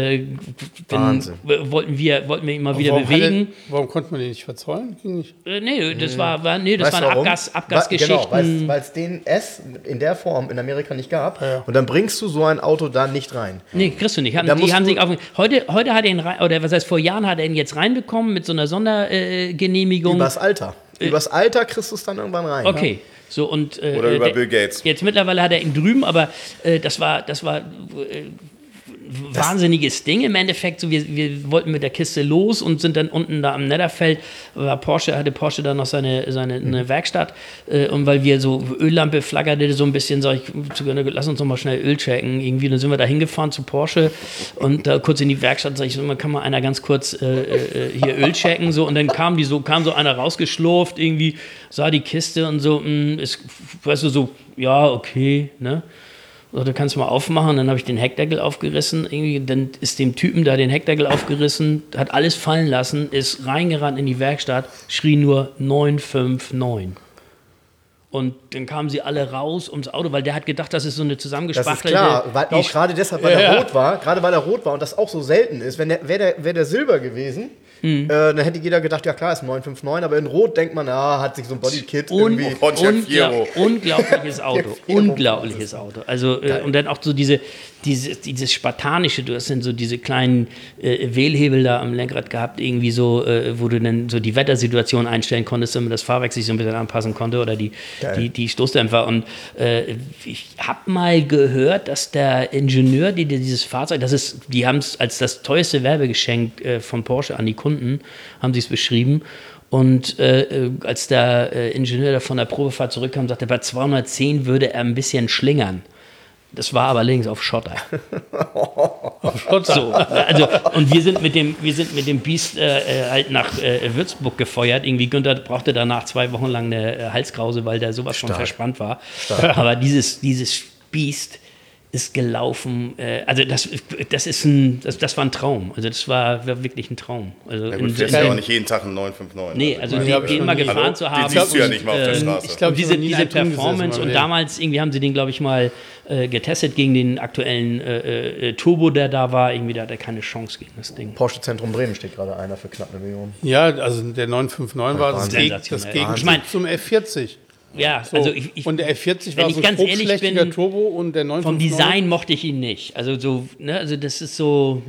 wollten wir ihn mal wieder bewegen. Warum konnte man den nicht verzollen? Ging nicht. Das waren Abgasgeschichten. Genau, weil es den S in der Form in Amerika nicht gab. Ja. Und dann bringst du so ein Auto da nicht rein. Nee, kriegst du nicht. Da Die musst haben du- sich heute hat er ihn rein, oder was heißt, vor Jahren hat er ihn jetzt reinbekommen mit so einer Sondergenehmigung. Übers Alter. Übers Alter kriegst du es dann irgendwann rein. Okay. So, und, Oder über Bill Gates. Jetzt mittlerweile hat er ihn drüben, aber das war wahnsinniges Ding im Endeffekt. So, wir wollten mit der Kiste los und sind dann unten da am Netterfeld. Hatte Porsche da noch eine Werkstatt. Und weil wir so Öllampe flackerte so ein bisschen, sag ich, lass uns doch mal schnell Öl checken. Irgendwie, dann sind wir da hingefahren zu Porsche und da kurz in die Werkstatt, sag ich, so, kann mal einer ganz kurz hier Öl checken. So, und dann kam so einer rausgeschlurft, irgendwie sah die Kiste und so, weißt du, so, ja, okay, ne? So, du kannst mal aufmachen, dann habe ich den Heckdeckel aufgerissen, irgendwie, dann ist dem Typen da den Heckdeckel aufgerissen, hat alles fallen lassen, ist reingerannt in die Werkstatt, schrie nur 959. Und dann kamen sie alle raus ums Auto, weil der hat gedacht, das ist so eine Das zusammengespachtelte... ist klar, weil auch gerade deshalb, weil er rot war, gerade weil er rot war und das auch so selten ist. Wäre der Silber gewesen, dann hätte jeder gedacht, ja klar, ist ein 959, aber in Rot denkt man, hat sich so ein Bodykit irgendwie... Unglaubliches Auto. Unglaubliches Auto. Also, und dann auch so dieses Spartanische, du hast dann so diese kleinen Wählhebel da am Lenkrad gehabt, irgendwie so, wo du dann so die Wettersituation einstellen konntest, damit das Fahrwerk sich so ein bisschen anpassen konnte oder die Stoßdämpfer. Und ich habe mal gehört, dass der Ingenieur, die dieses Fahrzeug, die haben es als das teuerste Werbegeschenk von Porsche an die Kunden, haben sie es beschrieben. Und als der Ingenieur da von der Probefahrt zurückkam, sagte er, bei 210 würde er ein bisschen schlingern. Das war aber allerdings auf Schotter. So, also, und wir sind mit dem Biest halt nach Würzburg gefeuert. Irgendwie Günther brauchte danach 2 Wochen lang eine Halskrause, weil der sowas von verspannt war. Aber dieses Biest ist gelaufen. Also das war ein Traum. Also das war wirklich ein Traum. Also Ja gut, fährst ja auch nicht jeden Tag einen 959. Nee, also den mal gefahren zu haben. Den siehst du ja nicht mal auf der Straße. Ich glaube, diese Performance und damals irgendwie haben sie den, glaube ich, mal getestet gegen den aktuellen Turbo, der da war. Irgendwie da hat er keine Chance gegen das Ding. Porsche Zentrum Bremen steht gerade einer für knapp 1 Million. Ja, also der 959 war das sensationell. Gegenstück Ich mein, zum F40. Ja, So. also Und der F40 wenn war ich so ein ganz ehrlich grobschlächtiger bin, Turbo und der 959... vom Design mochte ich ihn nicht. Also so, ne, also das ist so.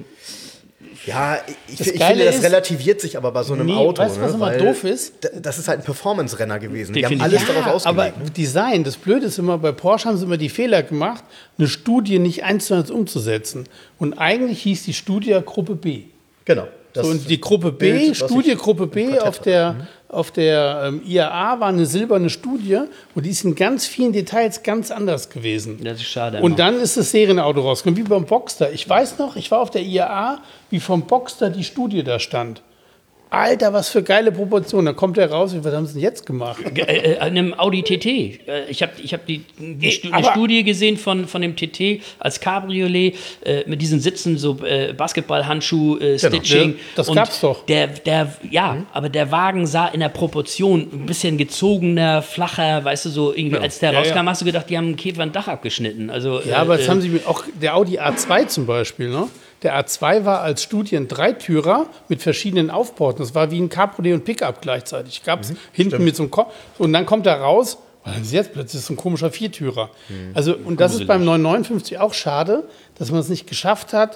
Ja, ich Das finde, Geile das ist- relativiert sich aber bei so einem Nee, Auto. weißt du, was immer weil doof ist? Das ist halt ein Performance-Renner gewesen. Die haben Definitiv. alles darauf aber ausgelegt. Design, das Blöde ist immer, bei Porsche haben sie immer die Fehler gemacht, eine Studie nicht 1:1 umzusetzen. Und eigentlich hieß die Studie Gruppe B. Genau. Das So, und die Gruppe B, Bild, was Studie ich Gruppe im B Quartett auf der IAA war eine silberne Studie und die ist in ganz vielen Details ganz anders gewesen. Das ist schade. Und dann ist das Serienauto rausgekommen, wie beim Boxster. Ich weiß noch, ich war auf der IAA, wie vom Boxster die Studie da stand. Alter, was für geile Proportionen. Da kommt der raus, was haben sie denn jetzt gemacht? einem Audi TT. Ich hab die aber- Studie gesehen von dem TT als Cabriolet mit diesen Sitzen, so Basketballhandschuh, Stitching. Ja, das Und gab's doch. Aber der Wagen sah in der Proportion ein bisschen gezogener, flacher, weißt du, so irgendwie, als der Ja, rauskam, ja. hast du gedacht, die haben einen Käfer ein Dach abgeschnitten. Also, Ja, aber jetzt haben sie auch der Audi A2 zum Beispiel, ne? Der A2 war als Studie ein Dreitürer mit verschiedenen Aufbauten. Das war wie ein Cabriolet und Pickup gleichzeitig. Gab es hinten mit so einem Kopf. Und dann kommt er raus, was ist jetzt plötzlich ist so ein komischer Viertürer. Also, und das ist beim 959 auch schade, dass man es nicht geschafft hat,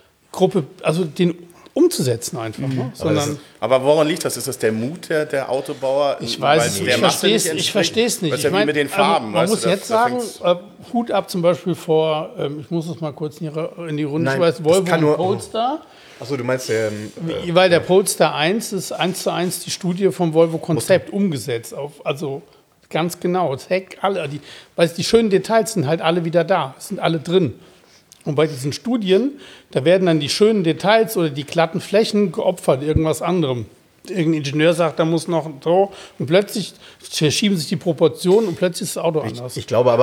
den umzusetzen einfach. Ne? Sondern Aber woran liegt das? Ist das der Mut der Autobauer? ich weiß es Weil nicht, der Masse nicht ich entspricht? verstehe es nicht. Das ist ja Ich wie mein, mit den Farben. man weißt muss du, jetzt da sagen, fängt's- Hut ab zum Beispiel vor, ich muss es mal kurz in die Runde Nein, schmeißen, das Volvo kann und nur- Polestar. Achso, du meinst der. Weil der Polestar 1 ist 1:1 die Studie vom Volvo Konzept umgesetzt. Also ganz genau. Das Heck, die schönen Details sind halt alle wieder da, sind alle drin. Und bei diesen Studien, da werden dann die schönen Details oder die glatten Flächen geopfert, irgendwas anderem. Irgendein Ingenieur sagt, da muss noch so. Und plötzlich verschieben sich die Proportionen und plötzlich ist das Auto anders. Ich glaube,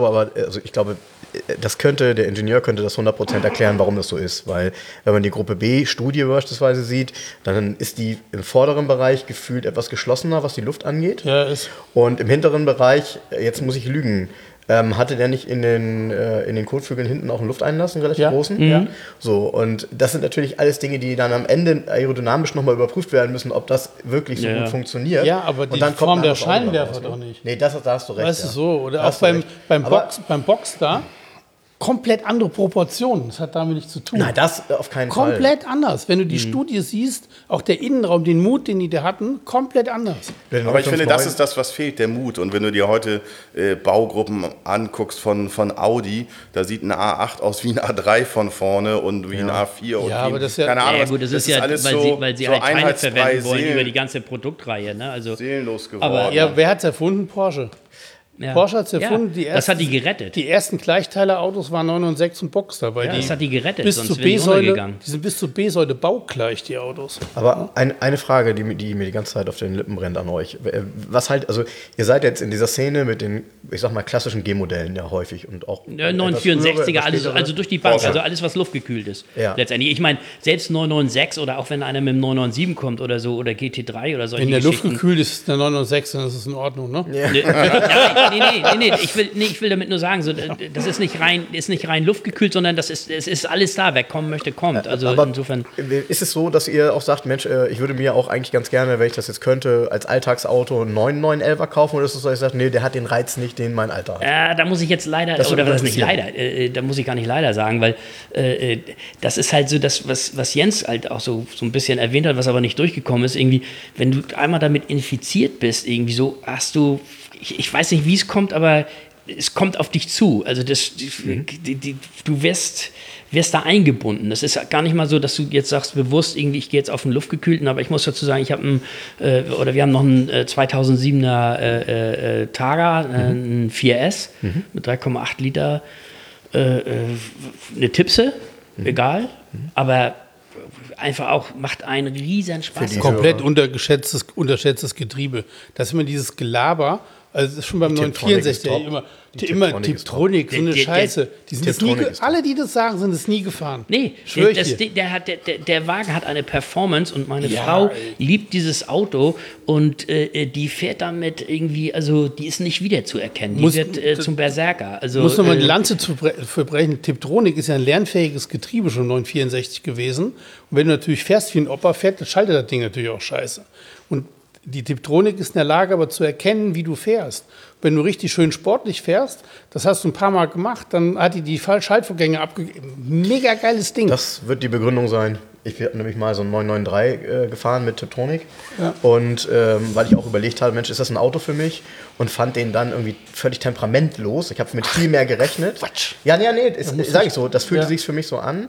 der Ingenieur könnte das 100% erklären, warum das so ist. Weil, wenn man die Gruppe B-Studie beispielsweise sieht, dann ist die im vorderen Bereich gefühlt etwas geschlossener, was die Luft angeht. Ja, ist. Und im hinteren Bereich, jetzt muss ich lügen, hatte der nicht in den Kotflügeln hinten auch einen Lufteinlass, einen relativ Ja. großen? Ja. So, und das sind natürlich alles Dinge, die dann am Ende aerodynamisch nochmal überprüft werden müssen, ob das wirklich so gut funktioniert. Ja, aber Und die dann kommt Form ein der anderes Auto Scheinwerfer raus, ne? doch nicht. Nee, da hast du recht. Weißt du ja. so? Oder Da auch hast du recht. beim Aber- Boxster, komplett andere Proportionen. Das hat damit nichts zu tun. Nein, das auf keinen Fall. Komplett anders. Wenn du die Studie siehst, auch der Innenraum, den Mut, den die da hatten, komplett anders. Aber ich finde, das ist das, was fehlt, der Mut. Und wenn du dir heute Baugruppen anguckst von Audi, da sieht ein A8 aus wie ein A3 von vorne und wie ein A4. Und Ja, wie, aber das ist ja- keine Ahnung, Ja, gut, das ist ja, alles weil sie halt Teile verwenden wollen seelen- über die ganze Produktreihe. Ne? Also, seelenlos geworden. Aber- Ja, wer hat es erfunden? Porsche. ja. Porsche hat es erfunden. Ja, das hat die gerettet. Die ersten Gleichteiler-Autos waren 996 und Boxster, weil Ja, die das hat die gerettet, bis sonst zur wären die B-Säule, untergegangen. die sind bis zur B-Säule baugleich, die Autos. Aber eine Frage, die mir die ganze Zeit auf den Lippen brennt an euch. Was halt, also ihr seid jetzt in dieser Szene mit den, ich sag mal, klassischen G-Modellen ja häufig und auch. 964er, alles, spätere. also durch die Bank, Porsche. also alles, was luftgekühlt ist. Ja. Letztendlich. Ich meine, selbst 996 oder auch wenn einer mit dem 997 kommt oder so oder GT3 oder solche Wenn der Luft Geschichten. gekühlt ist, der 996, dann ist es in Ordnung, ne? Nee, ich will damit nur sagen, so, das ist nicht rein luftgekühlt, sondern es ist alles da. Wer kommen möchte, kommt. Also Aber insofern. ist es so, dass ihr auch sagt, Mensch, ich würde mir auch eigentlich ganz gerne, wenn ich das jetzt könnte, als Alltagsauto einen 911er kaufen, oder ist es so, dass ich sage, nee, der hat den Reiz nicht, den mein Alter hat? Da muss ich jetzt leider, Das würde oder was mich nicht leider, da muss ich gar nicht leider sagen, weil das ist halt so das, was Jens halt auch so ein bisschen erwähnt hat, was aber nicht durchgekommen ist, irgendwie, wenn du einmal damit infiziert bist, irgendwie so, hast du, ich weiß nicht, wie es kommt, aber es kommt auf dich zu. Also du wirst da eingebunden. Das ist gar nicht mal so, dass du jetzt sagst, bewusst irgendwie, ich gehe jetzt auf einen luftgekühlten, aber ich muss dazu sagen, wir haben noch einen 2007er Targa, einen 4S mit 3,8 Liter, eine Tipse, egal, aber einfach auch macht einen riesen Spaß. Komplett unterschätztes Getriebe. Das ist immer dieses Gelaber. Also das ist schon beim Tiptronic 964 ist top. immer Die immer Tiptronic ist Tiptronic, so eine Der- Scheiße. Die sind es nie Tiptronic ist top. alle, die das sagen, sind es nie gefahren. Nee, Schwör ich dir. der Wagen hat eine Performance und meine Ja, Frau ey. liebt dieses Auto und die fährt damit irgendwie, also die ist nicht wiederzuerkennen. Die Muss- wird zum Berserker. Also, Ich muss nochmal die Lanze für brechen. Tiptronic ist ja ein lernfähiges Getriebe schon 964 gewesen. Und wenn du natürlich fährst wie ein Opa fährt, dann schaltet das Ding natürlich auch scheiße. Und die Tiptronic ist in der Lage, aber zu erkennen, wie du fährst. Wenn du richtig schön sportlich fährst, das hast du ein paar Mal gemacht, dann hat die Schaltvorgänge abgegeben. Mega geiles Ding. Das wird die Begründung sein. Ich habe nämlich mal so einen 993 gefahren mit Tiptronic. Ja. Und weil ich auch überlegt habe, Mensch, ist das ein Auto für mich? Und fand den dann irgendwie völlig temperamentlos. Ich habe mit viel mehr gerechnet. Quatsch. Ja, sage ich so. Das fühlte Ja. sich für mich so an.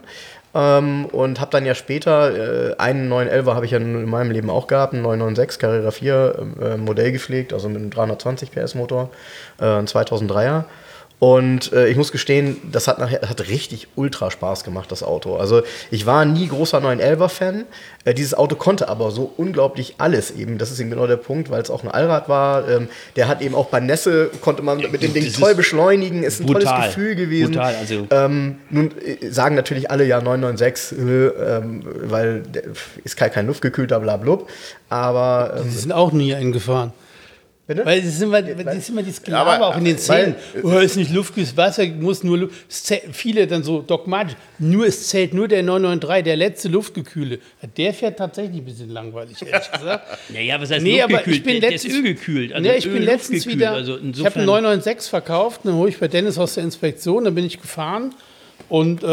Und habe dann ja später einen 911er habe ich ja in meinem Leben auch gehabt, einen 996 Carrera 4 Modell gepflegt, also mit einem 320 PS Motor, ein 2003er. Und ich muss gestehen, das hat richtig ultra Spaß gemacht, das Auto. Also ich war nie großer 911er-Fan. Dieses Auto konnte aber so unglaublich alles eben. Das ist eben genau der Punkt, weil es auch ein Allrad war. Der hat eben auch bei Nässe, konnte man mit dem Ding das toll ist beschleunigen. Ist ein brutal. tolles Gefühl gewesen. Brutal, also Nun sagen natürlich alle ja 996, weil der ist kein luftgekühlter Blablub. Aber Die sind auch nie eingefahren. bitte? Weil das ist immer dieses Gelaber Aber- auch in den Szenen. Ist nicht Luftgekühlt, Wasser muss nur Luft. Viele dann so dogmatisch. Es zählt nur der 993, der letzte Luftgekühlte. Der fährt tatsächlich ein bisschen langweilig, ehrlich gesagt. naja, was heißt Nee, aber luftgekühlt? ich bin Der ist letztens- ölgekühlt. Also Ja, ich bin Öl, letztens luftgekühlt. wieder. Also Ich habe insofern, einen 996 verkauft, dann hole ich bei Dennis aus der Inspektion, dann bin ich gefahren und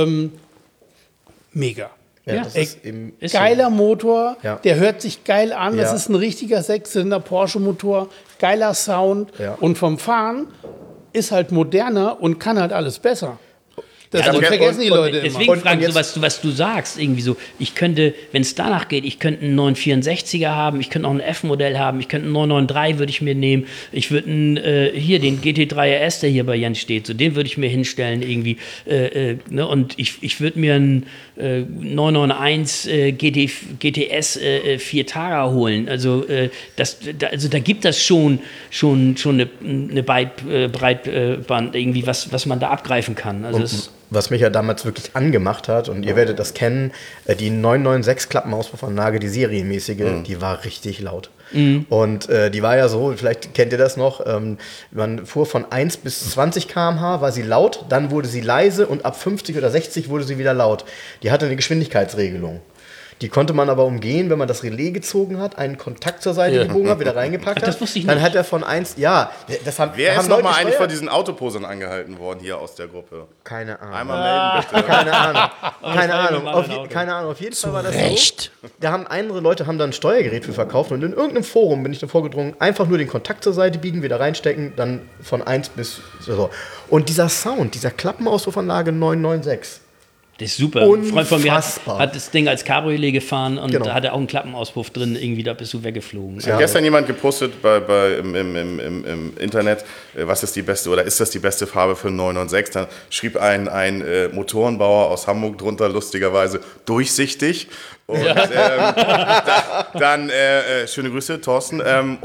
mega. Ja, das ist eben ist so. Geiler Motor, Ja. der hört sich geil an. Das Ja. ist ein richtiger Sechszylinder Porsche-Motor, geiler Sound. Ja. Und vom Fahren ist halt moderner und kann halt alles besser. Das also vergessen die Leute immer. Deswegen Und fragen jetzt- so, was du sagst, irgendwie so, ich könnte, wenn es danach geht, ich könnte einen 964er haben, ich könnte auch ein F-Modell haben, ich könnte einen 993 würde ich mir nehmen, ich würde hier den GT3 RS, der hier bei Jens steht, so den würde ich mir hinstellen irgendwie, ne, und ich würde mir einen 991 GTS 4 Targa holen, also da gibt das schon eine Breitband irgendwie, was man da abgreifen kann, also das was mich ja damals wirklich angemacht hat, und ihr werdet das kennen, die 996 Klappenauspuffernage, die serienmäßige, die war richtig laut. Und die war ja so, vielleicht kennt ihr das noch, man fuhr von 1 bis 20 km/h, war sie laut, dann wurde sie leise und ab 50 oder 60 wurde sie wieder laut. Die hatte eine Geschwindigkeitsregelung. Die konnte man aber umgehen, wenn man das Relais gezogen hat, einen Kontakt zur Seite gebogen hat, wieder reingepackt hat. Das wusste ich Dann nicht. hat er von 1, das haben Wer haben ist nochmal Leute eigentlich gesteuert. von diesen Autoposern angehalten worden hier aus der Gruppe? Keine Ahnung. Einmal melden bitte. Keine Ahnung. Keine war Ahnung. immer Auf, ein Auto. keine Ahnung. Auf jeden Fall war das so. Da haben andere Leute dann ein Steuergerät für verkauft und in irgendeinem Forum bin ich davor gedrungen, einfach nur den Kontakt zur Seite biegen, wieder reinstecken, dann von 1 bis so. Und dieser Sound, dieser Klappenauspufanlage 996. Das ist super. Ein Freund von mir Unfassbar. hat das Ding als Cabriolet gefahren und Genau. da hat er auch einen Klappenauspuff drin, irgendwie da bist du weggeflogen. Hat gestern jemand gepostet im Internet, was ist die beste oder ist das die beste Farbe für einen 996? Dann schrieb ein Motorenbauer aus Hamburg drunter, lustigerweise durchsichtig. Und dann schöne Grüße, Thorsten.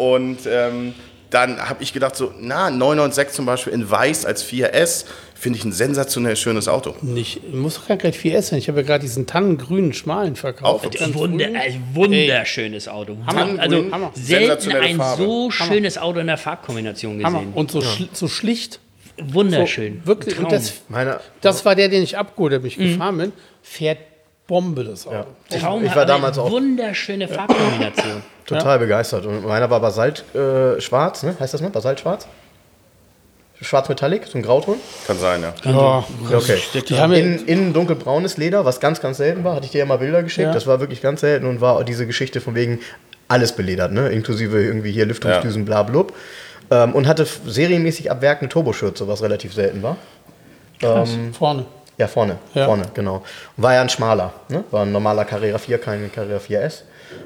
Dann habe ich gedacht, 996 zum Beispiel in Weiß als 4S, finde ich ein sensationell schönes Auto. Muss doch gar kein 4S sein. Ich habe ja gerade diesen tannengrünen, schmalen verkauft. Auch Ganz Ein wunderschönes Auto. Hammer. Also Hammer. selten Sensationelle ein Farbe. so schönes Auto in der Farbkombination Hammer. gesehen. Und so schlicht. Wunderschön. So, wirklich. Traum. Und das war der, den ich abgeholt habe, ich gefahren bin. Fährt Bombe, das Auto. Traum, Ich war damals auch wunderschöne Farbkombination. total begeistert. Und meiner war Basalt-schwarz, ne? Heißt das, ne? Basalt-schwarz? Schwarz Metallic, so ein Grauton. Kann sein, ja. Ja, Okay. die haben ja, Innen dunkelbraunes Leder, was ganz, ganz selten war. Hatte ich dir ja mal Bilder geschickt. Ja. Das war wirklich ganz selten und war diese Geschichte von wegen alles beledert, ne? Inklusive irgendwie hier Lüftungsdüsen, bla blub. Und hatte serienmäßig ab Werk eine Turboschürze, was relativ selten war. vorne. Ja, vorne, genau. War ja ein schmaler, ne? War ein normaler Carrera 4, kein Carrera 4S.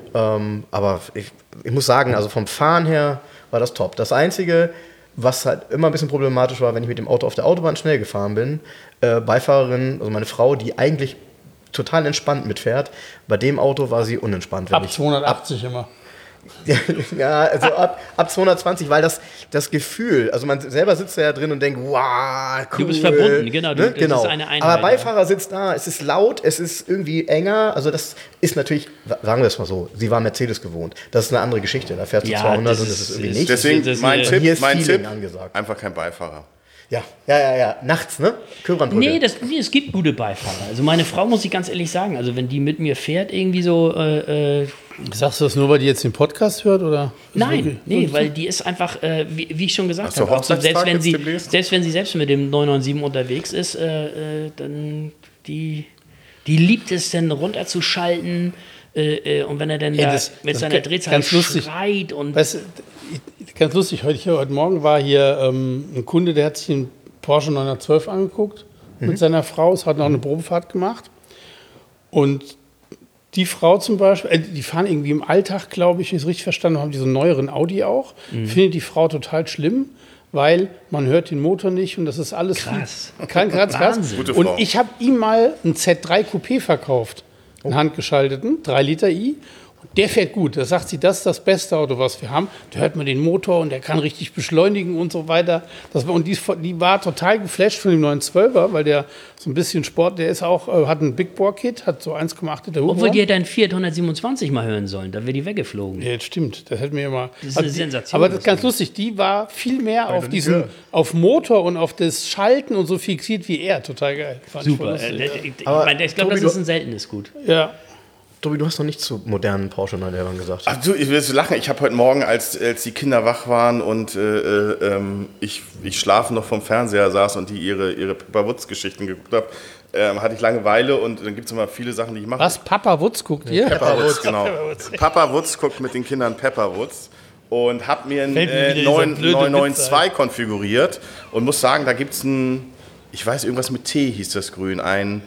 Aber ich muss sagen, also vom Fahren her war das top. Das Einzige, was halt immer ein bisschen problematisch war, wenn ich mit dem Auto auf der Autobahn schnell gefahren bin, Beifahrerin, also meine Frau, die eigentlich total entspannt mitfährt, bei dem Auto war sie unentspannt. Ab 280 immer. Ja, also ab 220, weil das Gefühl, also man selber sitzt ja drin und denkt, wow, cool. Du bist verbunden, genau, Ne? das ist eine Einheit, Aber Beifahrer sitzt da, es ist laut, es ist irgendwie enger, also das ist natürlich, sagen wir es mal so, sie war Mercedes gewohnt. Das ist eine andere Geschichte, da fährst du Ja, 200 das und das ist irgendwie ist- nicht. Deswegen Das ist mein eine- Hier Tipp, ist Feeling angesagt. einfach kein Beifahrer. Ja, nachts, ne? Köbrandbrücke. Nee, es gibt gute Beifahrer. Also meine Frau, muss ich ganz ehrlich sagen, also wenn die mit mir fährt, irgendwie so, Sagst du das nur, weil die jetzt den Podcast hört? Oder? nein, weil die ist einfach, wie ich schon gesagt Hast du habe, auch so, Hochzeitstag selbst jetzt demnächst? wenn sie selbst mit dem 997 unterwegs ist, dann die liebt es dann runterzuschalten und wenn er dann da mit seiner Drehzahl ganz lustig. schreit und Weißt du, ganz lustig, heute Morgen war hier ein Kunde, der hat sich einen Porsche 912 angeguckt mit seiner Frau, es hat noch eine Probefahrt gemacht und die Frau zum Beispiel, die fahren irgendwie im Alltag, glaube ich, wenn ich es richtig verstanden habe, haben die so einen neueren Audi auch, findet die Frau total schlimm, weil man hört den Motor nicht und das ist alles Krass. krass. Wahnsinn. Gute Und Frau. ich habe ihm mal einen Z3 Coupé verkauft, einen handgeschalteten, 3 Liter i. Und der fährt gut. Da sagt sie, das ist das beste Auto, was wir haben. Da hört man den Motor und der kann richtig beschleunigen und so weiter. Und die war total geflasht von dem 912er, weil der so ein bisschen Sport, der ist auch, hat ein Big Bore Kit, hat so 1,8 Liter obwohl Hubraum. die ja dein Fiat 127 mal hören sollen, dann wäre die weggeflogen. Ja, das stimmt. Das hätte mir immer. Das ist eine Sensation, Aber das das ist ganz Ding. lustig. Die war viel mehr auf gehört. auf Motor und auf das Schalten und so fixiert wie er. Total geil. Fand ich Super. voll lustig, Ich glaube, Tobi, das ist ein seltenes Gut. ja. Tobi, du hast noch nichts zu modernen Porsche 911 gesagt. Ach du, ich will so lachen. Ich habe heute Morgen, als die Kinder wach waren und ich schlafen noch vom Fernseher saß und die ihre Pepper Woods Geschichten geguckt habe, hatte ich Langeweile und dann gibt es immer viele Sachen, die ich mache. Was? Papa Wutz guckt ihr? Pepper Woods, genau. Papa Woods guckt mit den Kindern Pepper Woods und habe mir einen Fällt mir wieder dieser blöde 992 konfiguriert und muss sagen, da gibt es ich weiß, irgendwas mit T hieß das Grün,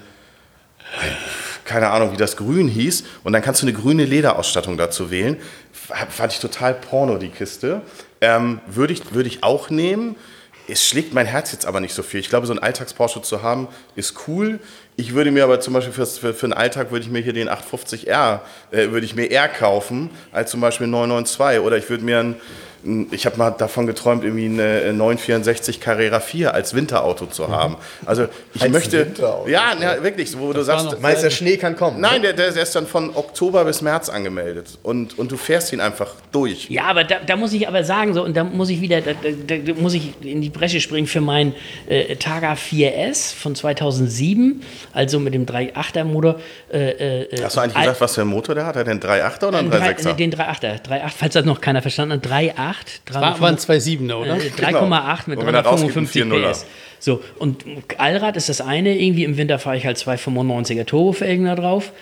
keine Ahnung, wie das Grün hieß. Und dann kannst du eine grüne Lederausstattung dazu wählen. Fand ich total Porno, die Kiste. Würde ich auch nehmen. Es schlägt mein Herz jetzt aber nicht so viel. Ich glaube, so einen Alltags-Porsche zu haben, ist cool. Ich würde mir aber zum Beispiel für den Alltag, würde ich mir hier den 850R, würde ich mir eher kaufen, als zum Beispiel einen 992. Oder ich würde mir ich habe mal davon geträumt, irgendwie eine 964 Carrera 4 als Winterauto zu haben. Also ich Als möchte, Winterauto. ja, wirklich, wo du sagst, Meinst du, der Schnee kann kommen? nein, der ist dann von Oktober bis März angemeldet und du fährst ihn einfach durch. Ja, aber da muss ich aber sagen, so, und da muss ich wieder, da muss ich in die Bresche springen für meinen Targa 4S von 2007, also mit dem 3.8er Motor. Hast du eigentlich gesagt, was für einen Motor der hat? Hat er einen 3.8er oder einen 3.6er? Den 3.8er. 3.8, falls das noch keiner verstanden hat. 3.8. Waren 2,7er, oder? 3,8 mit Und wenn er rausgeht, ein 355 4,0er. PS. So, und Allrad ist das eine, irgendwie im Winter fahre ich halt 295er Turbofelgen da drauf.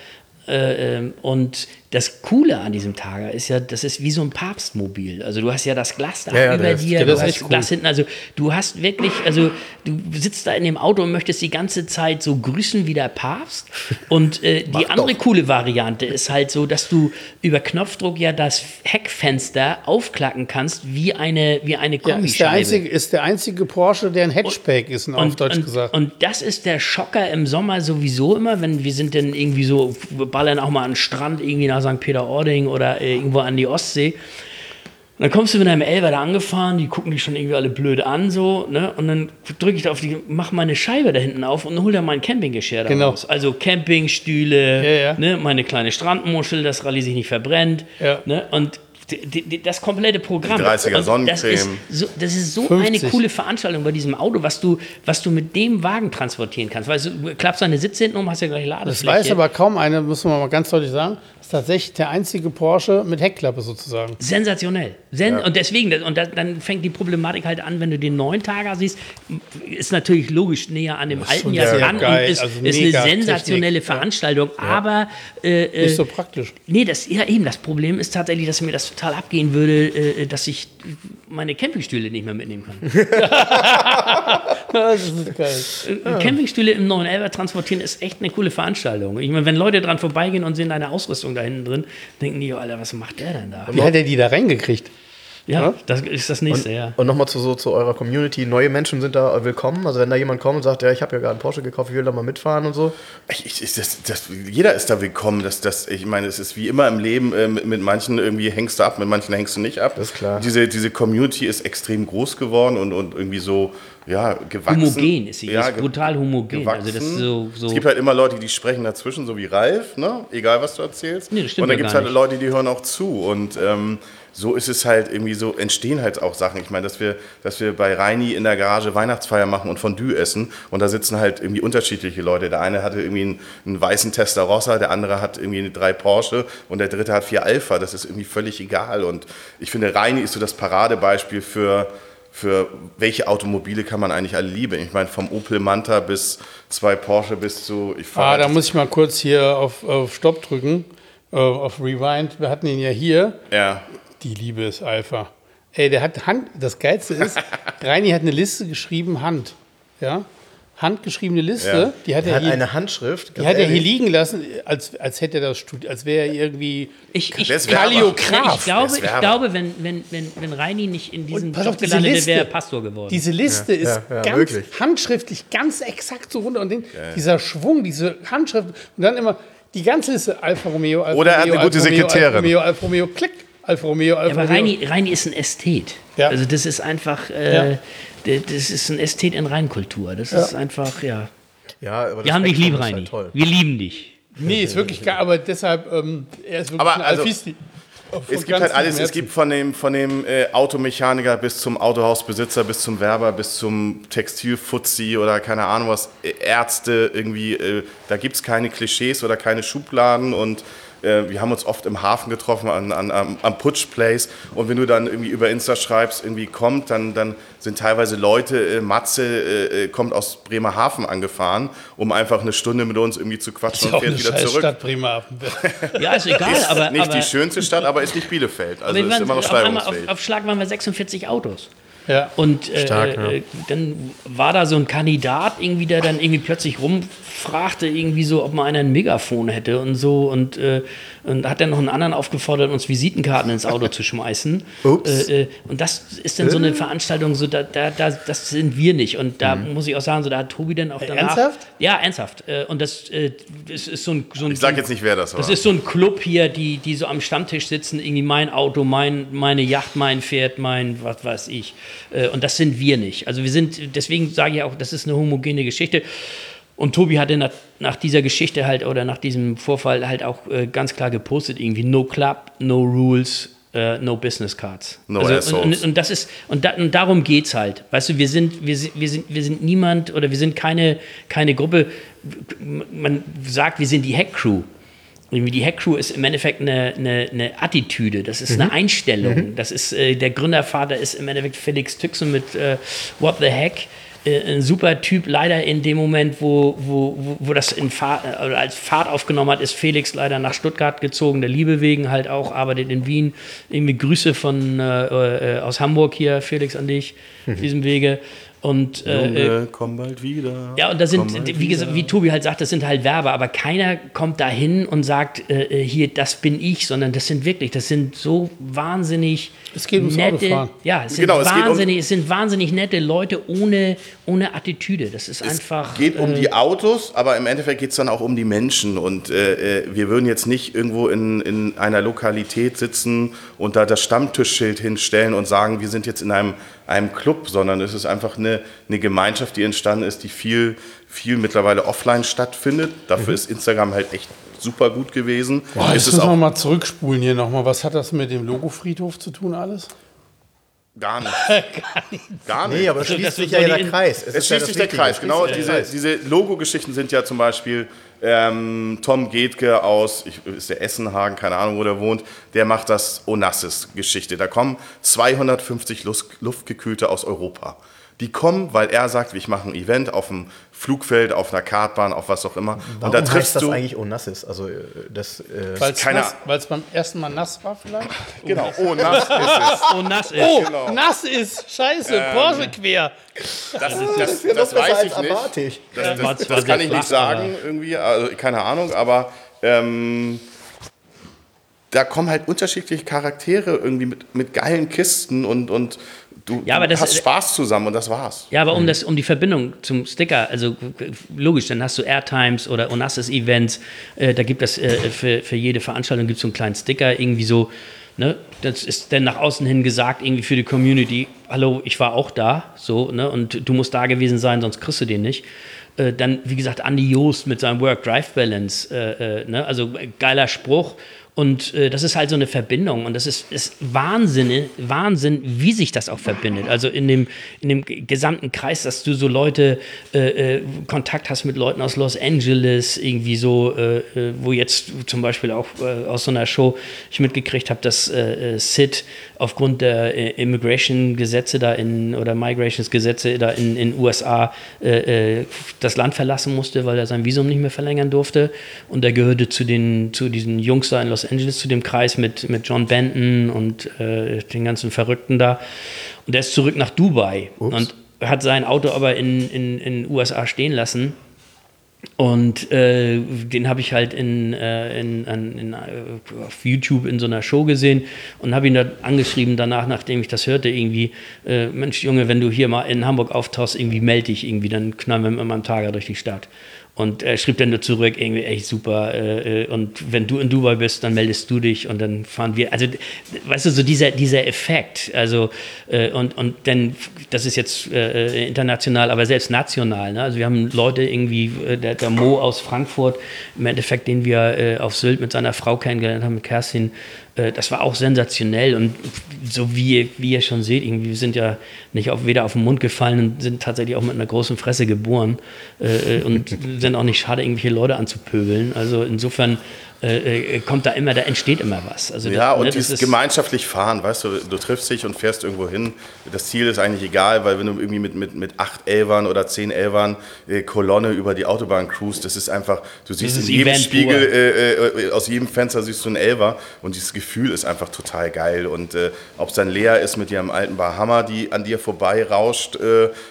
Und das Coole an diesem Targa ist ja, das ist wie so ein Papstmobil. Also du hast ja das Glas da Ja, über dir, das du ist hast echt Glas hinten. Also du hast wirklich, also du sitzt da in dem Auto und möchtest die ganze Zeit so grüßen wie der Papst. Und die andere coole Variante ist halt so, dass du über Knopfdruck ja das Heckfenster aufklacken kannst wie eine Ja, Kombischeibe. ist der einzige Porsche, der ein Hatchback ist, auf Deutsch gesagt. Und das ist der Schocker im Sommer sowieso immer, wenn wir sind dann irgendwie so, wir ballern auch mal an den Strand, irgendwie nach St. Peter-Ording oder irgendwo an die Ostsee. Und dann kommst du mit einem Elfer da angefahren, die gucken dich schon irgendwie alle blöd an, so, ne? Und dann drücke ich da auf die, mach meine Scheibe da hinten auf und hol da mein Campinggeschirr da Genau. raus. Also Campingstühle, Ja, ja. Ne? Meine kleine Strandmuschel, dass Rallye sich nicht verbrennt. Ja. Ne? Und das komplette Programm. Die 30er Und Sonnencreme. Das ist so 50. eine coole Veranstaltung bei diesem Auto, was du mit dem Wagen transportieren kannst. Weil du klappst deine Sitze hinten um, hast ja gleich Das Ladefläche. weiß aber kaum einer, müssen wir mal ganz deutlich sagen, ist tatsächlich der einzige Porsche mit Heckklappe sozusagen. Sensationell. Und deswegen, dann fängt die Problematik halt an, wenn du den neuen Targa siehst, ist natürlich logisch näher an dem alten schon Jahr sehr dran geil, und ist also eine mega sensationelle Technik, ja. Veranstaltung. Aber Nicht so praktisch. nee, das Problem ist tatsächlich, dass mir das total abgehen würde, dass ich meine Campingstühle nicht mehr mitnehmen kann. Das ist geil. Campingstühle im 911 transportieren ist echt eine coole Veranstaltung. Ich meine, wenn Leute dran vorbeigehen und sehen deine Ausrüstung da hinten drin, denken die, oh, Alter, was macht der denn da? Wie hat er die da reingekriegt? Ja, das ist das nächste, ja. Und nochmal zu eurer Community. Neue Menschen sind da willkommen. Also wenn da jemand kommt und sagt, ja, ich habe ja gerade einen Porsche gekauft, ich will da mal mitfahren und so. Jeder ist da willkommen. Ich meine, es ist wie immer im Leben, mit manchen irgendwie hängst du ab, mit manchen hängst du nicht ab. Das ist klar. Diese Community ist extrem groß geworden und irgendwie so, ja, gewachsen. Homogen ist sie, Ja, ist brutal homogen. gewachsen. Also das ist so Es gibt halt immer Leute, die sprechen dazwischen, so wie Ralf, ne? Egal was du erzählst. Nee, das stimmt und dann ja gibt es gar halt nicht. Leute, die hören auch zu. Und so ist es halt irgendwie so, entstehen halt auch Sachen. Ich meine, dass wir bei Reini in der Garage Weihnachtsfeier machen und Fondue essen und da sitzen halt irgendwie unterschiedliche Leute. Der eine hatte irgendwie einen weißen Testarossa, der andere hat irgendwie 3 Porsche und der dritte hat 4 Alpha. Das ist irgendwie völlig egal. Und ich finde, Reini ist so das Paradebeispiel für welche Automobile kann man eigentlich alle lieben. Ich meine, vom Opel Manta bis 2 Porsche bis zu... Da muss ich mal kurz hier auf Stopp drücken, auf Rewind. Wir hatten ihn ja hier. Ja. Die Liebe ist Alpha. Ey, der hat Hand. Das Geilste ist, Reini hat eine Liste geschrieben, Hand. Ja? Handgeschriebene Liste. Ja. Die hat Er er hat hier, eine Handschrift. die hat er hier liegen lassen, als hätte er das studiert, als wäre er irgendwie Der ist Werber. Kaliograf. Ich glaube, wenn Reini nicht in diesem Und pass Job auf, diese gelandet wäre, Liste. wäre er Pastor geworden. Diese Liste ist ja, ganz wirklich. handschriftlich, ganz exakt so runter. Und dieser Schwung, diese Handschrift. Und dann immer die ganze Liste. Alfa Romeo, Alfa Oder er hat Romeo, eine gute Alfa Romeo, Sekretärin. Alfa Romeo, Alfa Romeo, klick. Alfa Romeo, Alfa Ja, aber Romeo. Reini ist ein Ästhet. Ja. Also das ist einfach, das ist ein Ästhet in Reinkultur. Das ist einfach, ja. Ja, aber das Wir haben dich Spektrum lieb, ist halt Reini. toll. Wir lieben dich. Nee, ist wirklich geil, aber deshalb, er ist wirklich Aber ein also, Alfisti. Es gibt halt alles, es gibt von dem Automechaniker bis zum Autohausbesitzer, bis zum Werber, bis zum Textilfuzzi oder keine Ahnung was, Ärzte irgendwie, da gibt es keine Klischees oder keine Schubladen und wir haben uns oft im Hafen getroffen, am Putsch Place und wenn du dann irgendwie über Insta schreibst, irgendwie kommt, dann sind teilweise Leute, Matze kommt aus Bremerhaven angefahren, um einfach eine Stunde mit uns irgendwie zu quatschen Ist auch und eine fährt wieder scheiß zurück. Stadt Bremerhaven. Ja, ist egal, Ist aber... nicht die schönste Stadt, aber ist nicht Bielefeld. Also wir ist waren immer noch auf einmal steigerungsfähig. auf Schlag waren wir 46 Autos. Ja. Und Stark, dann war da so ein Kandidat irgendwie, der dann irgendwie plötzlich rumfragte, irgendwie so, ob man einer ein Megafon hätte und so. Und hat dann noch einen anderen aufgefordert, uns Visitenkarten ins Auto zu schmeißen. Ups. Und das ist dann so eine Veranstaltung, so das sind wir nicht. Und da muss ich auch sagen, so da hat Tobi dann auch danach... Ernsthaft? Ja, ernsthaft. Und das ist so ein... Ich sag jetzt nicht, wer das war. Das ist so ein Club hier, die so am Stammtisch sitzen, irgendwie mein Auto, meine Yacht, mein Pferd, mein was weiß ich. Und das sind wir nicht. Also wir sind, deswegen sage ich auch, das ist eine homogene Geschichte. Und Tobi hatte nach dieser Geschichte halt oder nach diesem Vorfall halt auch ganz klar gepostet, irgendwie no club, no rules, no business cards. No assholes. Und das ist, und darum geht's halt. Weißt du, wir sind niemand oder wir sind keine Gruppe, man sagt, wir sind die Hack-Crew. Die Hack-Crew ist im Endeffekt eine Attitüde, das ist eine Einstellung. Das ist, der Gründervater ist im Endeffekt Felix Tüxen mit What the Heck. Ein super Typ, leider in dem Moment, wo das als Fahrt aufgenommen hat, ist Felix leider nach Stuttgart gezogen, der Liebe wegen halt auch, arbeitet in Wien. Irgendwie Grüße aus Hamburg hier, Felix, an dich, auf diesem Wege. Und komm bald wieder. Ja, und da sind, wie gesagt, wie Tobi halt sagt, das sind halt Werber, aber keiner kommt da hin und sagt, hier, das bin ich, sondern das sind so wahnsinnig Es geht ums Autofahren. Ja, es sind es sind wahnsinnig nette Leute ohne Attitüde. Das ist einfach... Es geht um die Autos, aber im Endeffekt geht es dann auch um die Menschen. Und wir würden jetzt nicht irgendwo in einer Lokalität sitzen und da das Stammtischschild hinstellen und sagen, wir sind jetzt in einem Club, sondern es ist einfach eine Gemeinschaft, die entstanden ist, die viel mittlerweile offline stattfindet. Dafür ist Instagram halt echt super gut gewesen. Boah, jetzt müssen wir mal zurückspulen hier nochmal. Was hat das mit dem Logo-Friedhof zu tun alles? Gar nicht. Gar nicht. Nee, aber es schließt sich ja der Kreis. Es schließt sich der Kreis, genau. Diese Logo-Geschichten sind ja zum Beispiel Tom Getke ist der Essenhagen, keine Ahnung, wo der wohnt, der macht das Onassis-Geschichte. Da kommen 250 Luftgekühlte aus Europa. Die kommen, weil er sagt, ich mache ein Event auf dem Flugfeld, auf einer Kartbahn, auf was auch immer. Warum und da triffst heißt das du eigentlich Onassis? Also Weil es beim ersten Mal nass war vielleicht? Genau, nass ist es. Oh, nass ist. Oh, Genau. nass ist. Scheiße, Porsche quer. Das weiß ich nicht. Das kann ich nicht sagen, irgendwie, also keine Ahnung, aber da kommen halt unterschiedliche Charaktere irgendwie mit geilen Kisten und du hast Spaß zusammen und das war's. Ja, aber um die Verbindung zum Sticker, also logisch, dann hast du Airtimes oder Onassis-Events, da gibt es für jede Veranstaltung gibt es so einen kleinen Sticker, irgendwie so, ne, das ist dann nach außen hin gesagt, irgendwie für die Community, hallo, ich war auch da, so, ne, und du musst da gewesen sein, sonst kriegst du den nicht. Dann, wie gesagt, Andi Joost mit seinem Work-Life-Balance, ne, also geiler Spruch. Und das ist halt so eine Verbindung und das ist Wahnsinn, wie sich das auch verbindet. Also in dem gesamten Kreis, dass du so Leute, Kontakt hast mit Leuten aus Los Angeles, irgendwie so, wo jetzt zum Beispiel auch aus so einer Show ich mitgekriegt habe, dass Sid aufgrund der Immigration-Gesetze da oder Migrations-Gesetze da in USA das Land verlassen musste, weil er sein Visum nicht mehr verlängern durfte. Und er gehörte zu diesen Jungs da in Los Angeles, zu dem Kreis mit John Benton und den ganzen Verrückten da. Und er ist zurück nach Dubai und hat sein Auto aber in USA stehen lassen. Und den habe ich halt auf YouTube in so einer Show gesehen und habe ihn da angeschrieben danach, nachdem ich das hörte, irgendwie, Mensch Junge, wenn du hier mal in Hamburg auftauchst, irgendwie melde dich irgendwie, dann knallen wir mit meinem Tager durch die Stadt. Und er schrieb dann nur zurück, irgendwie echt super. Und wenn du in Dubai bist, dann meldest du dich und dann fahren wir. Also, weißt du, so dieser Effekt. Also, und dann, das ist jetzt international, aber selbst national. Ne? Also, wir haben Leute irgendwie, der Mo aus Frankfurt, im Endeffekt, den wir auf Sylt mit seiner Frau kennengelernt haben, mit Kerstin. Das war auch sensationell und so wie ihr schon seht, irgendwie, wir sind ja nicht weder auf den Mund gefallen und sind tatsächlich auch mit einer großen Fresse geboren und sind auch nicht schade, irgendwelche Leute anzupöbeln. Also insofern kommt da entsteht immer was. Also Ja, und das dieses ist gemeinschaftlich fahren, weißt du, du triffst dich und fährst irgendwo hin. Das Ziel ist eigentlich egal, weil wenn du irgendwie mit 8 Elfern oder 10 Elfern Kolonne über die Autobahn cruist, das ist einfach, du siehst in ist jedem Event Spiegel, aus jedem Fenster siehst du einen Elfer und dieses Gefühl ist einfach total geil. Und ob es dann Lea ist mit ihrem alten Bahama, die an dir vorbei rauscht,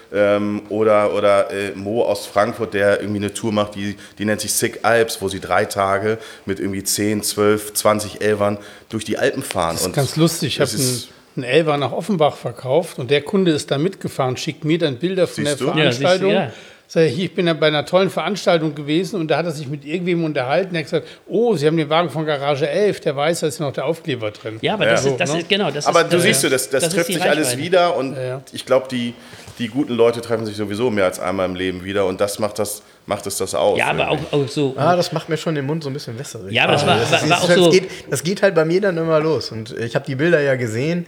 oder Mo aus Frankfurt, der irgendwie eine Tour macht, die nennt sich Sick Alps, wo sie 3 Tage mit irgendwie 10, 12, 20 Elfern durch die Alpen fahren. Das ist ganz lustig. Ich habe einen Elfer nach Offenbach verkauft und der Kunde ist da mitgefahren, schickt mir dann Bilder von Siehst der du? Veranstaltung. Ja, Sag ich, hier, ich bin ja bei einer tollen Veranstaltung gewesen und da hat er sich mit irgendwem unterhalten. Er hat gesagt, oh, Sie haben den Wagen von Garage 11, der weiß, da ist noch der Aufkleber drin. ja, aber das ist genau. Das Aber ist, du siehst, das ist trifft die sich alles Reichweite. wieder und Ja. ich glaube, die guten Leute treffen sich sowieso mehr als einmal im Leben wieder und das macht es das aus. Ja, aber auch so. Das macht mir schon den Mund so ein bisschen wässrig. Ja, aber das war auch so. Das geht halt bei mir dann immer los. Und ich habe die Bilder ja gesehen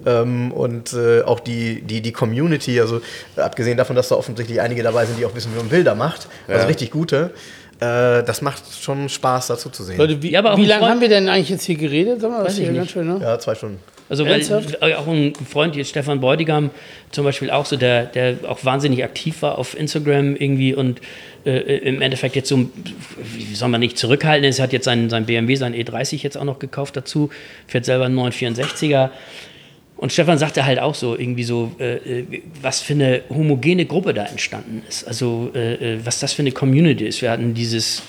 und auch die Community, also abgesehen davon, dass da offensichtlich einige dabei sind, die auch wissen, wie man Bilder macht, also richtig gute, das macht schon Spaß, dazu zu sehen. Leute, wie Ja, aber auch wie ein lange Freund- haben wir denn eigentlich jetzt hier geredet? Sag mal, das Weiß ist ich hier nicht. ganz schön, ne? Ja, 2 Stunden. Also weil Ernsthaft? auch ein Freund hier, Stefan Beutigam zum Beispiel auch so, der auch wahnsinnig aktiv war auf Instagram irgendwie und im Endeffekt jetzt so, wie soll man nicht zurückhalten, er hat jetzt seinen BMW, seinen E30 jetzt auch noch gekauft dazu, fährt selber einen 964er. Und Stefan sagte halt auch so, irgendwie so, was für eine homogene Gruppe da entstanden ist. Also, was das für eine Community ist. Wir hatten dieses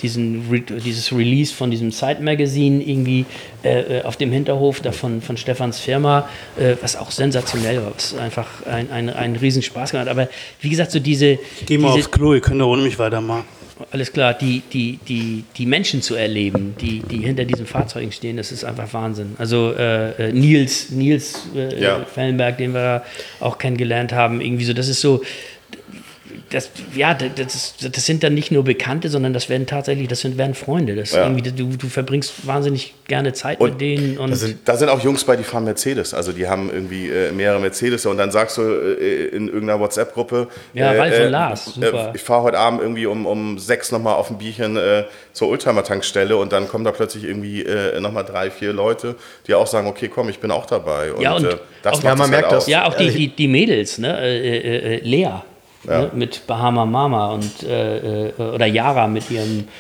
Release von diesem Side-Magazin irgendwie auf dem Hinterhof da von Stefans Firma, was auch sensationell war, was einfach einen riesen Spaß gemacht hat. Aber wie gesagt, so Geh mal aufs Klo, ihr könnt da ohne mich weitermachen. alles klar, die Menschen zu erleben, die hinter diesen Fahrzeugen stehen, das ist einfach Wahnsinn. Also Nils Fellenberg, den wir auch kennengelernt haben, irgendwie so, das ist so, das sind dann nicht nur Bekannte, sondern das werden Freunde. Irgendwie, du verbringst wahnsinnig gerne Zeit mit denen. Und Da sind auch Jungs bei, die fahren Mercedes. Also die haben irgendwie mehrere Mercedes und dann sagst du in irgendeiner WhatsApp-Gruppe, Ralf und Lars, super. Ich fahre heute Abend irgendwie um 6 nochmal auf ein Bierchen zur Oldtimer-Tankstelle und dann kommen da plötzlich irgendwie nochmal 3, 4 Leute, die auch sagen, okay, komm, ich bin auch dabei. Und, Ja, und das auch- macht Ja, man es merkt halt das. aus. ja, auch die Mädels, ne? Lea. Ne, mit Bahama Mama und oder Yara mit ihrem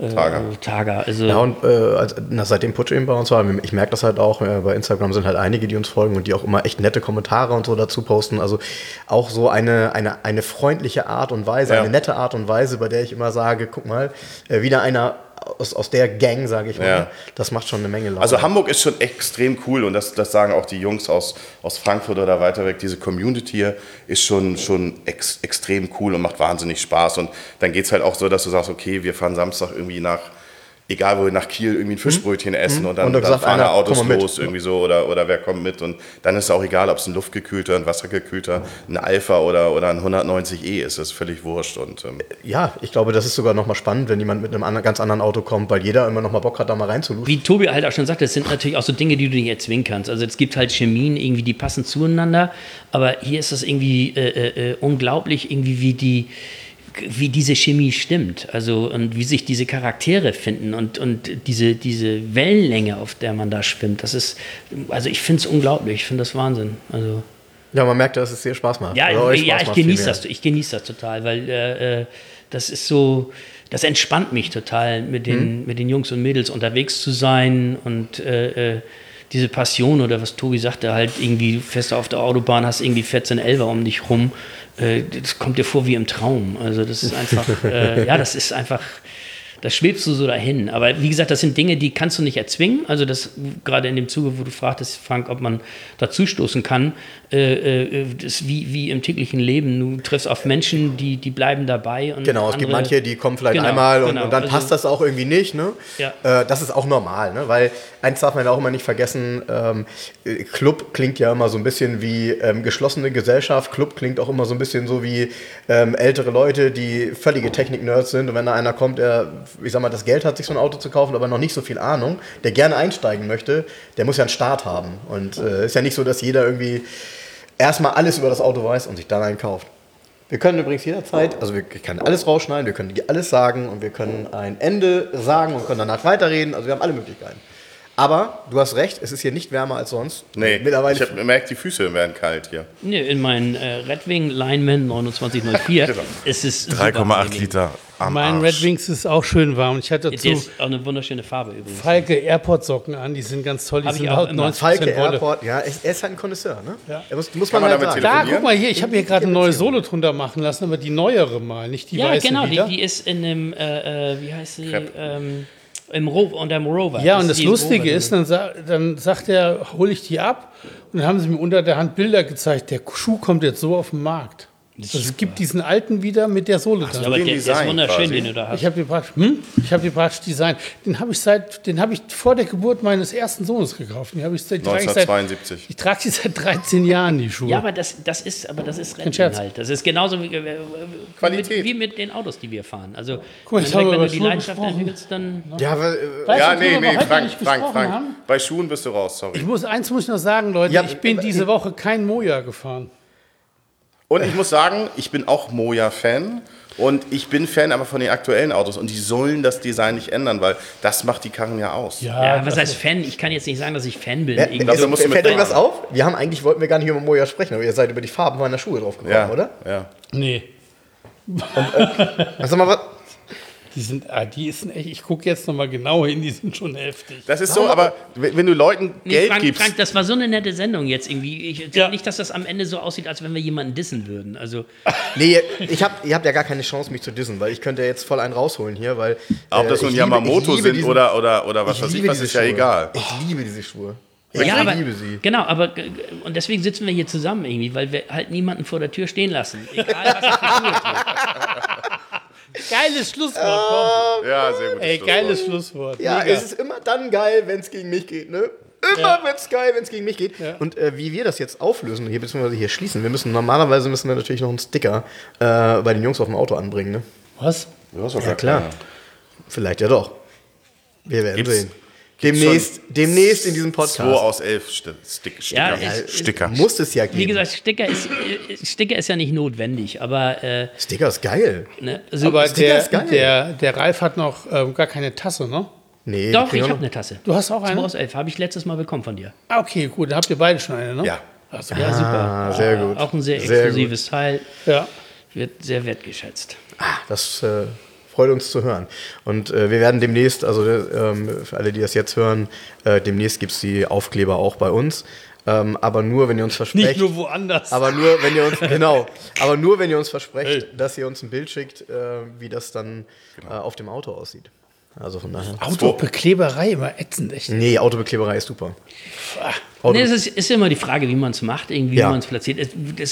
Targa. Also Ja, und seitdem Putsch eben bei uns war, ich merke das halt auch, bei Instagram sind halt einige, die uns folgen und die auch immer echt nette Kommentare und so dazu posten. Also auch so eine freundliche Art und Weise, eine nette Art und Weise, bei der ich immer sage, guck mal, wieder einer aus der Gang, sage ich mal. Ja. Das macht schon eine Menge Laune. Also Hamburg ist schon extrem cool und das sagen auch die Jungs aus Frankfurt oder weiter weg. Diese Community hier ist schon extrem cool und macht wahnsinnig Spaß. Und dann geht es halt auch so, dass du sagst, okay, wir fahren Samstag irgendwie egal wo wir nach Kiel irgendwie ein Fischbrötchen essen und dann gesagt, fahren einer, Autos komm mal mit. los irgendwie so oder wer kommt mit und dann ist es auch egal, ob es ein luftgekühlter, ein wassergekühlter, ein Alpha oder ein 190e ist, das ist völlig wurscht. Und, Ja, ich glaube, das ist sogar nochmal spannend, wenn jemand mit einem ganz anderen Auto kommt, weil jeder immer nochmal Bock hat, da mal reinzuluschen. wie Tobi halt auch schon sagte, es sind natürlich auch so Dinge, die du nicht erzwingen kannst. Also es gibt halt Chemien, irgendwie, die passen zueinander, aber hier ist das irgendwie unglaublich, irgendwie wie diese Chemie stimmt, also und wie sich diese Charaktere finden und diese Wellenlänge, auf der man da schwimmt, das ist, also ich finde es unglaublich, ich finde das Wahnsinn. Also Ja, man merkt, dass es sehr Spaß macht. ja, Oder euch Spaß ich macht genieße vielmehr. das, ich genieße das total, weil das ist so, das entspannt mich total, mit den Jungs und Mädels unterwegs zu sein und diese Passion oder was Tobi sagte, halt irgendwie, du fährst auf der Autobahn, hast irgendwie 14 Elfer um dich rum, das kommt dir vor wie im Traum. Also das ist einfach, das schwebst du so dahin. Aber wie gesagt, das sind Dinge, die kannst du nicht erzwingen. Also das gerade in dem Zuge, wo du fragtest, Frank, ob man dazu stoßen kann, das ist wie im täglichen Leben. Du triffst auf Menschen, die bleiben dabei. Und Genau, es gibt andere- manche, die kommen vielleicht Genau, einmal und genau. dann Also- passt das auch irgendwie nicht. Ne? Ja. Das ist auch normal, ne? Weil eins darf man auch immer nicht vergessen, Club klingt ja immer so ein bisschen wie geschlossene Gesellschaft. Club klingt auch immer so ein bisschen so wie ältere Leute, die völlige Technik-Nerds sind. Und wenn da einer kommt, der, ich sag mal, das Geld hat, sich so ein Auto zu kaufen, aber noch nicht so viel Ahnung, der gerne einsteigen möchte, der muss ja einen Start haben. Und ist ja nicht so, dass jeder irgendwie erstmal alles über das Auto weiß und sich dann einen kauft. Wir können übrigens jederzeit, also wir können alles rausschneiden, wir können alles sagen und wir können ein Ende sagen und können danach weiterreden. Also wir haben alle Möglichkeiten. Aber du hast recht, es ist hier nicht wärmer als sonst. Nee, mittlerweile ich habe gemerkt, die Füße werden kalt hier. Nee, in meinen Red Wing Lineman 2904 ist es 3,8 Liter am Mein Arsch. Red Wings ist auch schön warm. Ich hatte Der dazu ist auch eine wunderschöne Farbe übrigens. Falke Airport-Socken an, die sind ganz toll. Die Hab ich sind auch halt immer. 90% Falke Wolle. Airport, ja, er ist halt ein Connoisseur, ne? Ja. Muss Kann man man halt damit sagen. Da, telefonieren? guck mal hier, ich habe hier gerade eine neue Solo drunter machen lassen, aber die neuere mal, nicht die Ja, weiße genau, wieder. die ist in dem, wie heißt sie? Crepe. Unter dem Rover. Ja, und das ist die im Lustige Rover ist, dann sagt er, hole ich die ab. Und dann haben sie mir unter der Hand Bilder gezeigt. Der Schuh kommt jetzt so auf den Markt. Also es gibt diesen alten wieder mit der Sohle dran. drin. Aber den der ist Design wunderschön, quasi. den du da hast. Ich habe die praktisch designt. Den habe ich vor der Geburt meines ersten Sohnes gekauft. Den habe ich trage ich 1972. ich trage die seit 13 Jahren, die Schuhe. Ja, aber das ist Rennen Scherz. halt. Das ist genauso Qualität. wie mit den Autos, die wir fahren. Also, Guck mal, jetzt wenn haben wir du über die Schuhe Leidenschaft gesprochen. entwickelst, dann... Ja, aber, Weißt Ja, du, nee, worüber wir heute Frank, nicht gesprochen haben? Bei Schuhen bist du raus, sorry. Eins muss ich noch sagen, Leute. Ja, ich bin diese Woche kein Moja gefahren. Und ich muss sagen, ich bin auch Moja-Fan. Und ich bin Fan aber von den aktuellen Autos. Und die sollen das Design nicht ändern, weil das macht die Karren ja aus. Ja, was heißt Fan? Ich kann jetzt nicht sagen, dass ich Fan bin. Ja, Irgendwie das so- musst du mit fällt euch fahren. was auf? Wollten wir gar nicht über Moja sprechen, aber ihr seid über die Farben meiner Schuhe drauf gekommen, Ja, oder? ja. Nee. Sag mal, was? Die sind echt, ich gucke jetzt nochmal genau hin, die sind schon heftig. Das ist so, aber wenn du Leuten Nee, Geld Frank, gibst, Frank, das war so eine nette Sendung jetzt irgendwie. Ich Ja. nicht, dass das am Ende so aussieht, als wenn wir jemanden dissen würden. Also, Nee, ihr habt ja gar keine Chance, mich zu dissen, weil ich könnte ja jetzt voll einen rausholen hier, weil. ob das nun ich Yamamoto liebe sind diesen- oder was weiß ich, liebe was diese ist ja Schuhe. egal. Ich liebe diese Schuhe. ja, Ich aber, liebe sie. genau, aber und deswegen sitzen wir hier zusammen irgendwie, weil wir halt niemanden vor der Tür stehen lassen. Egal, was er für Schuhe trägt. Geiles Schlusswort, komm. Ja, sehr gut. Ey, geiles Schlusswort. Ja, Mega. es ist immer dann geil, wenn es gegen mich geht, ne? Immer wird's geil, wenn es gegen mich geht. Ja. Und wie wir das jetzt auflösen, hier beziehungsweise hier schließen, normalerweise müssen wir natürlich noch einen Sticker bei den Jungs auf dem Auto anbringen, ne? Was? Ja, klar. Vielleicht ja doch. Wir werden Gibt's- sehen. Demnächst in diesem Podcast. 2 aus 11 Sticker. Ja, Sticker. Muss es ja geben. Wie gesagt, Sticker ist ja nicht notwendig, aber Sticker ist geil. ne, also, Aber Sticker ist geil. der Ralf hat noch gar keine Tasse, ne? Nee, doch, die ich kriegen habe wir eine Tasse. Du hast auch 2 eine? aus 11 habe ich letztes Mal bekommen von dir. Ah, okay, gut. Dann habt ihr beide schon eine, ne? Ja. Also, Ja, super. Ah, sehr gut. Auch ein sehr Sehr exklusives Teil. ja. Wird sehr wertgeschätzt. Das freut uns zu hören. Und wir werden demnächst, also für alle, die das jetzt hören, demnächst gibt es die Aufkleber auch bei uns. Aber nur, wenn ihr uns versprecht. Nicht nur woanders. Aber nur, wenn ihr uns, genau, aber nur, wenn ihr uns versprecht, dass ihr uns ein Bild schickt, wie das dann auf dem Auto aussieht. Also von daher. Autobekleberei immer ätzend, echt. Nee, Autobekleberei ist super. Nee, es ist immer die Frage, wie man es macht, irgendwie, Ja. wie man es platziert.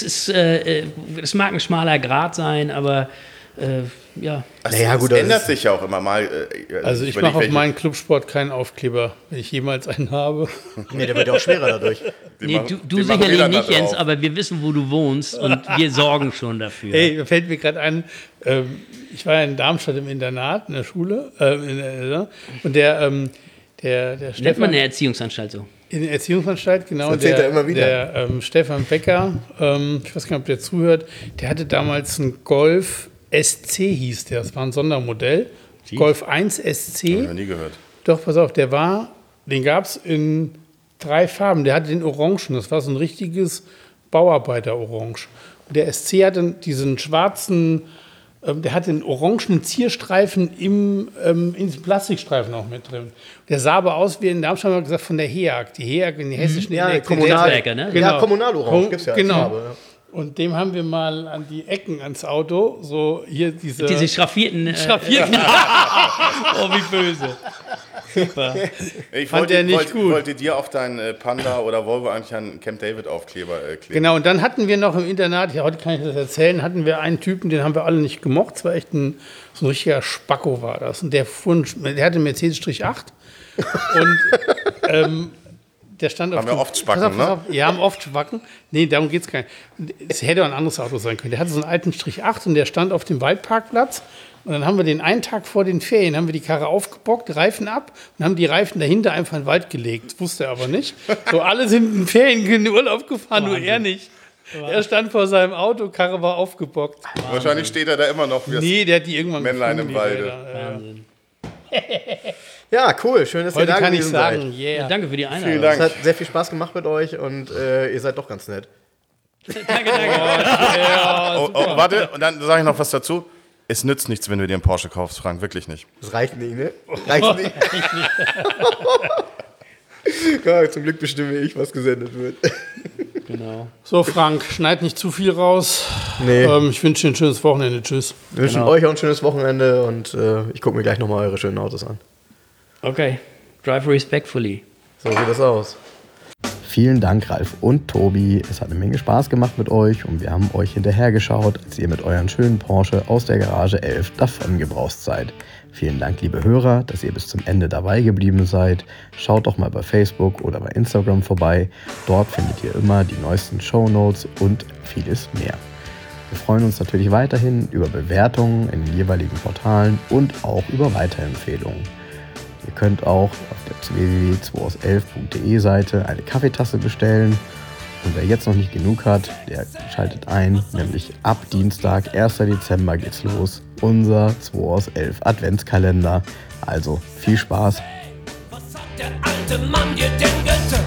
Das mag ein schmaler Grat sein, aber ja. Naja, gut, das das ändert ist- sich ja auch immer mal. Also ich überleg, mache auf welche- meinen Clubsport keinen Aufkleber, wenn ich jemals einen habe. Nee, der wird ja auch schwerer dadurch. die Nee, machen- du die machen sicherlich Federn da nicht, Jens, drauf. aber wir wissen, wo du wohnst und wir sorgen schon dafür. Hey, da fällt mir gerade ein, ich war ja in Darmstadt im Internat, in der Schule, und der Nennt man Stefan, eine Erziehungsanstalt so? in der Erziehungsanstalt, genau, Das erzählt er immer wieder. der Stefan Becker, ich weiß gar nicht, ob der zuhört, der hatte damals einen Golf SC, hieß der, das war ein Sondermodell, Golf 1 Hab ich SC. noch nie gehört. Doch, pass auf, den gab es in 3 Farben. Der hatte den Orangen, das war so ein richtiges Bauarbeiter-Orange. Und der SC hatte diesen schwarzen, der hatte den orangenen Zierstreifen in diesem Plastikstreifen auch mit drin. Der sah aber aus wie in Darmstadt, haben wir gesagt, von der HEAG. Die HEAG in die hessischen Ja, Netzwerke, ne? Ja, Kommunalorange gibt's ja als Genau. Farbe, ja. Und dem haben wir mal an die Ecken ans Auto, so hier Diese schraffierten. Oh, wie böse. Super. Ich Fand der nicht gut. wollte dir auf deinen Panda oder Volvo eigentlich einen Camp David Aufkleber kleben. Genau, und dann hatten wir noch im Internat, ja, heute kann ich das erzählen, hatten wir einen Typen, den haben wir alle nicht gemocht. Es war echt so ein richtiger Spacko war das. Und der hatte einen Mercedes-8 und der stand auf Haben wir dem- oft Spacken, pass auf, pass ne? auf, ja, haben oft Spacken. Nee, darum geht es gar nicht. Es hätte auch ein anderes Auto sein können. Der hatte so einen alten Strich 8 und der stand auf dem Waldparkplatz. Und dann haben wir den einen Tag vor den Ferien, haben wir die Karre aufgebockt, Reifen ab und haben die Reifen dahinter einfach in den Wald gelegt. Das wusste er aber nicht. So, alle sind in Ferien in den Urlaub gefahren, nur er nicht. Er stand vor seinem Auto, Karre war aufgebockt. Wahrscheinlich steht er da immer noch wie das Nee, der hat die irgendwann Männlein gefunden, im Walde. die Räder. Wahnsinn. Ja, cool. Schön, dass ihr Heute da kann ich gewesen sagen, seid. Ja, yeah. danke für die Einladung. Vielen Dank. Es hat sehr viel Spaß gemacht mit euch und ihr seid doch ganz nett. Danke. Oh, warte, und dann sage ich noch was dazu. Es nützt nichts, wenn du dir einen Porsche kaufst, Frank. Wirklich nicht. Das reicht nicht, ne? Reicht nicht. Ja, zum Glück bestimme ich, was gesendet wird. Genau. So, Frank, schneid nicht zu viel raus. Nee. Ich wünsche dir ein schönes Wochenende. Tschüss. Wir wünschen euch auch ein schönes Wochenende und ich gucke mir gleich nochmal eure schönen Autos an. Okay. Drive respectfully. So sieht das aus. Vielen Dank, Ralf und Tobi. Es hat eine Menge Spaß gemacht mit euch und wir haben euch hinterhergeschaut, als ihr mit euren schönen Porsche aus der Garage 11 davongebraust seid. Vielen Dank, liebe Hörer, dass ihr bis zum Ende dabei geblieben seid. Schaut doch mal bei Facebook oder bei Instagram vorbei. Dort findet ihr immer die neuesten Shownotes und vieles mehr. Wir freuen uns natürlich weiterhin über Bewertungen in den jeweiligen Portalen und auch über Weiterempfehlungen. Ihr könnt auch auf der www.2aus11.de Seite eine Kaffeetasse bestellen. Und wer jetzt noch nicht genug hat, der schaltet ein, nämlich ab Dienstag, 1. Dezember geht's los. Unser 2 aus 11 Adventskalender. Also viel Spaß. Was hat der alte Mann dir denn getan?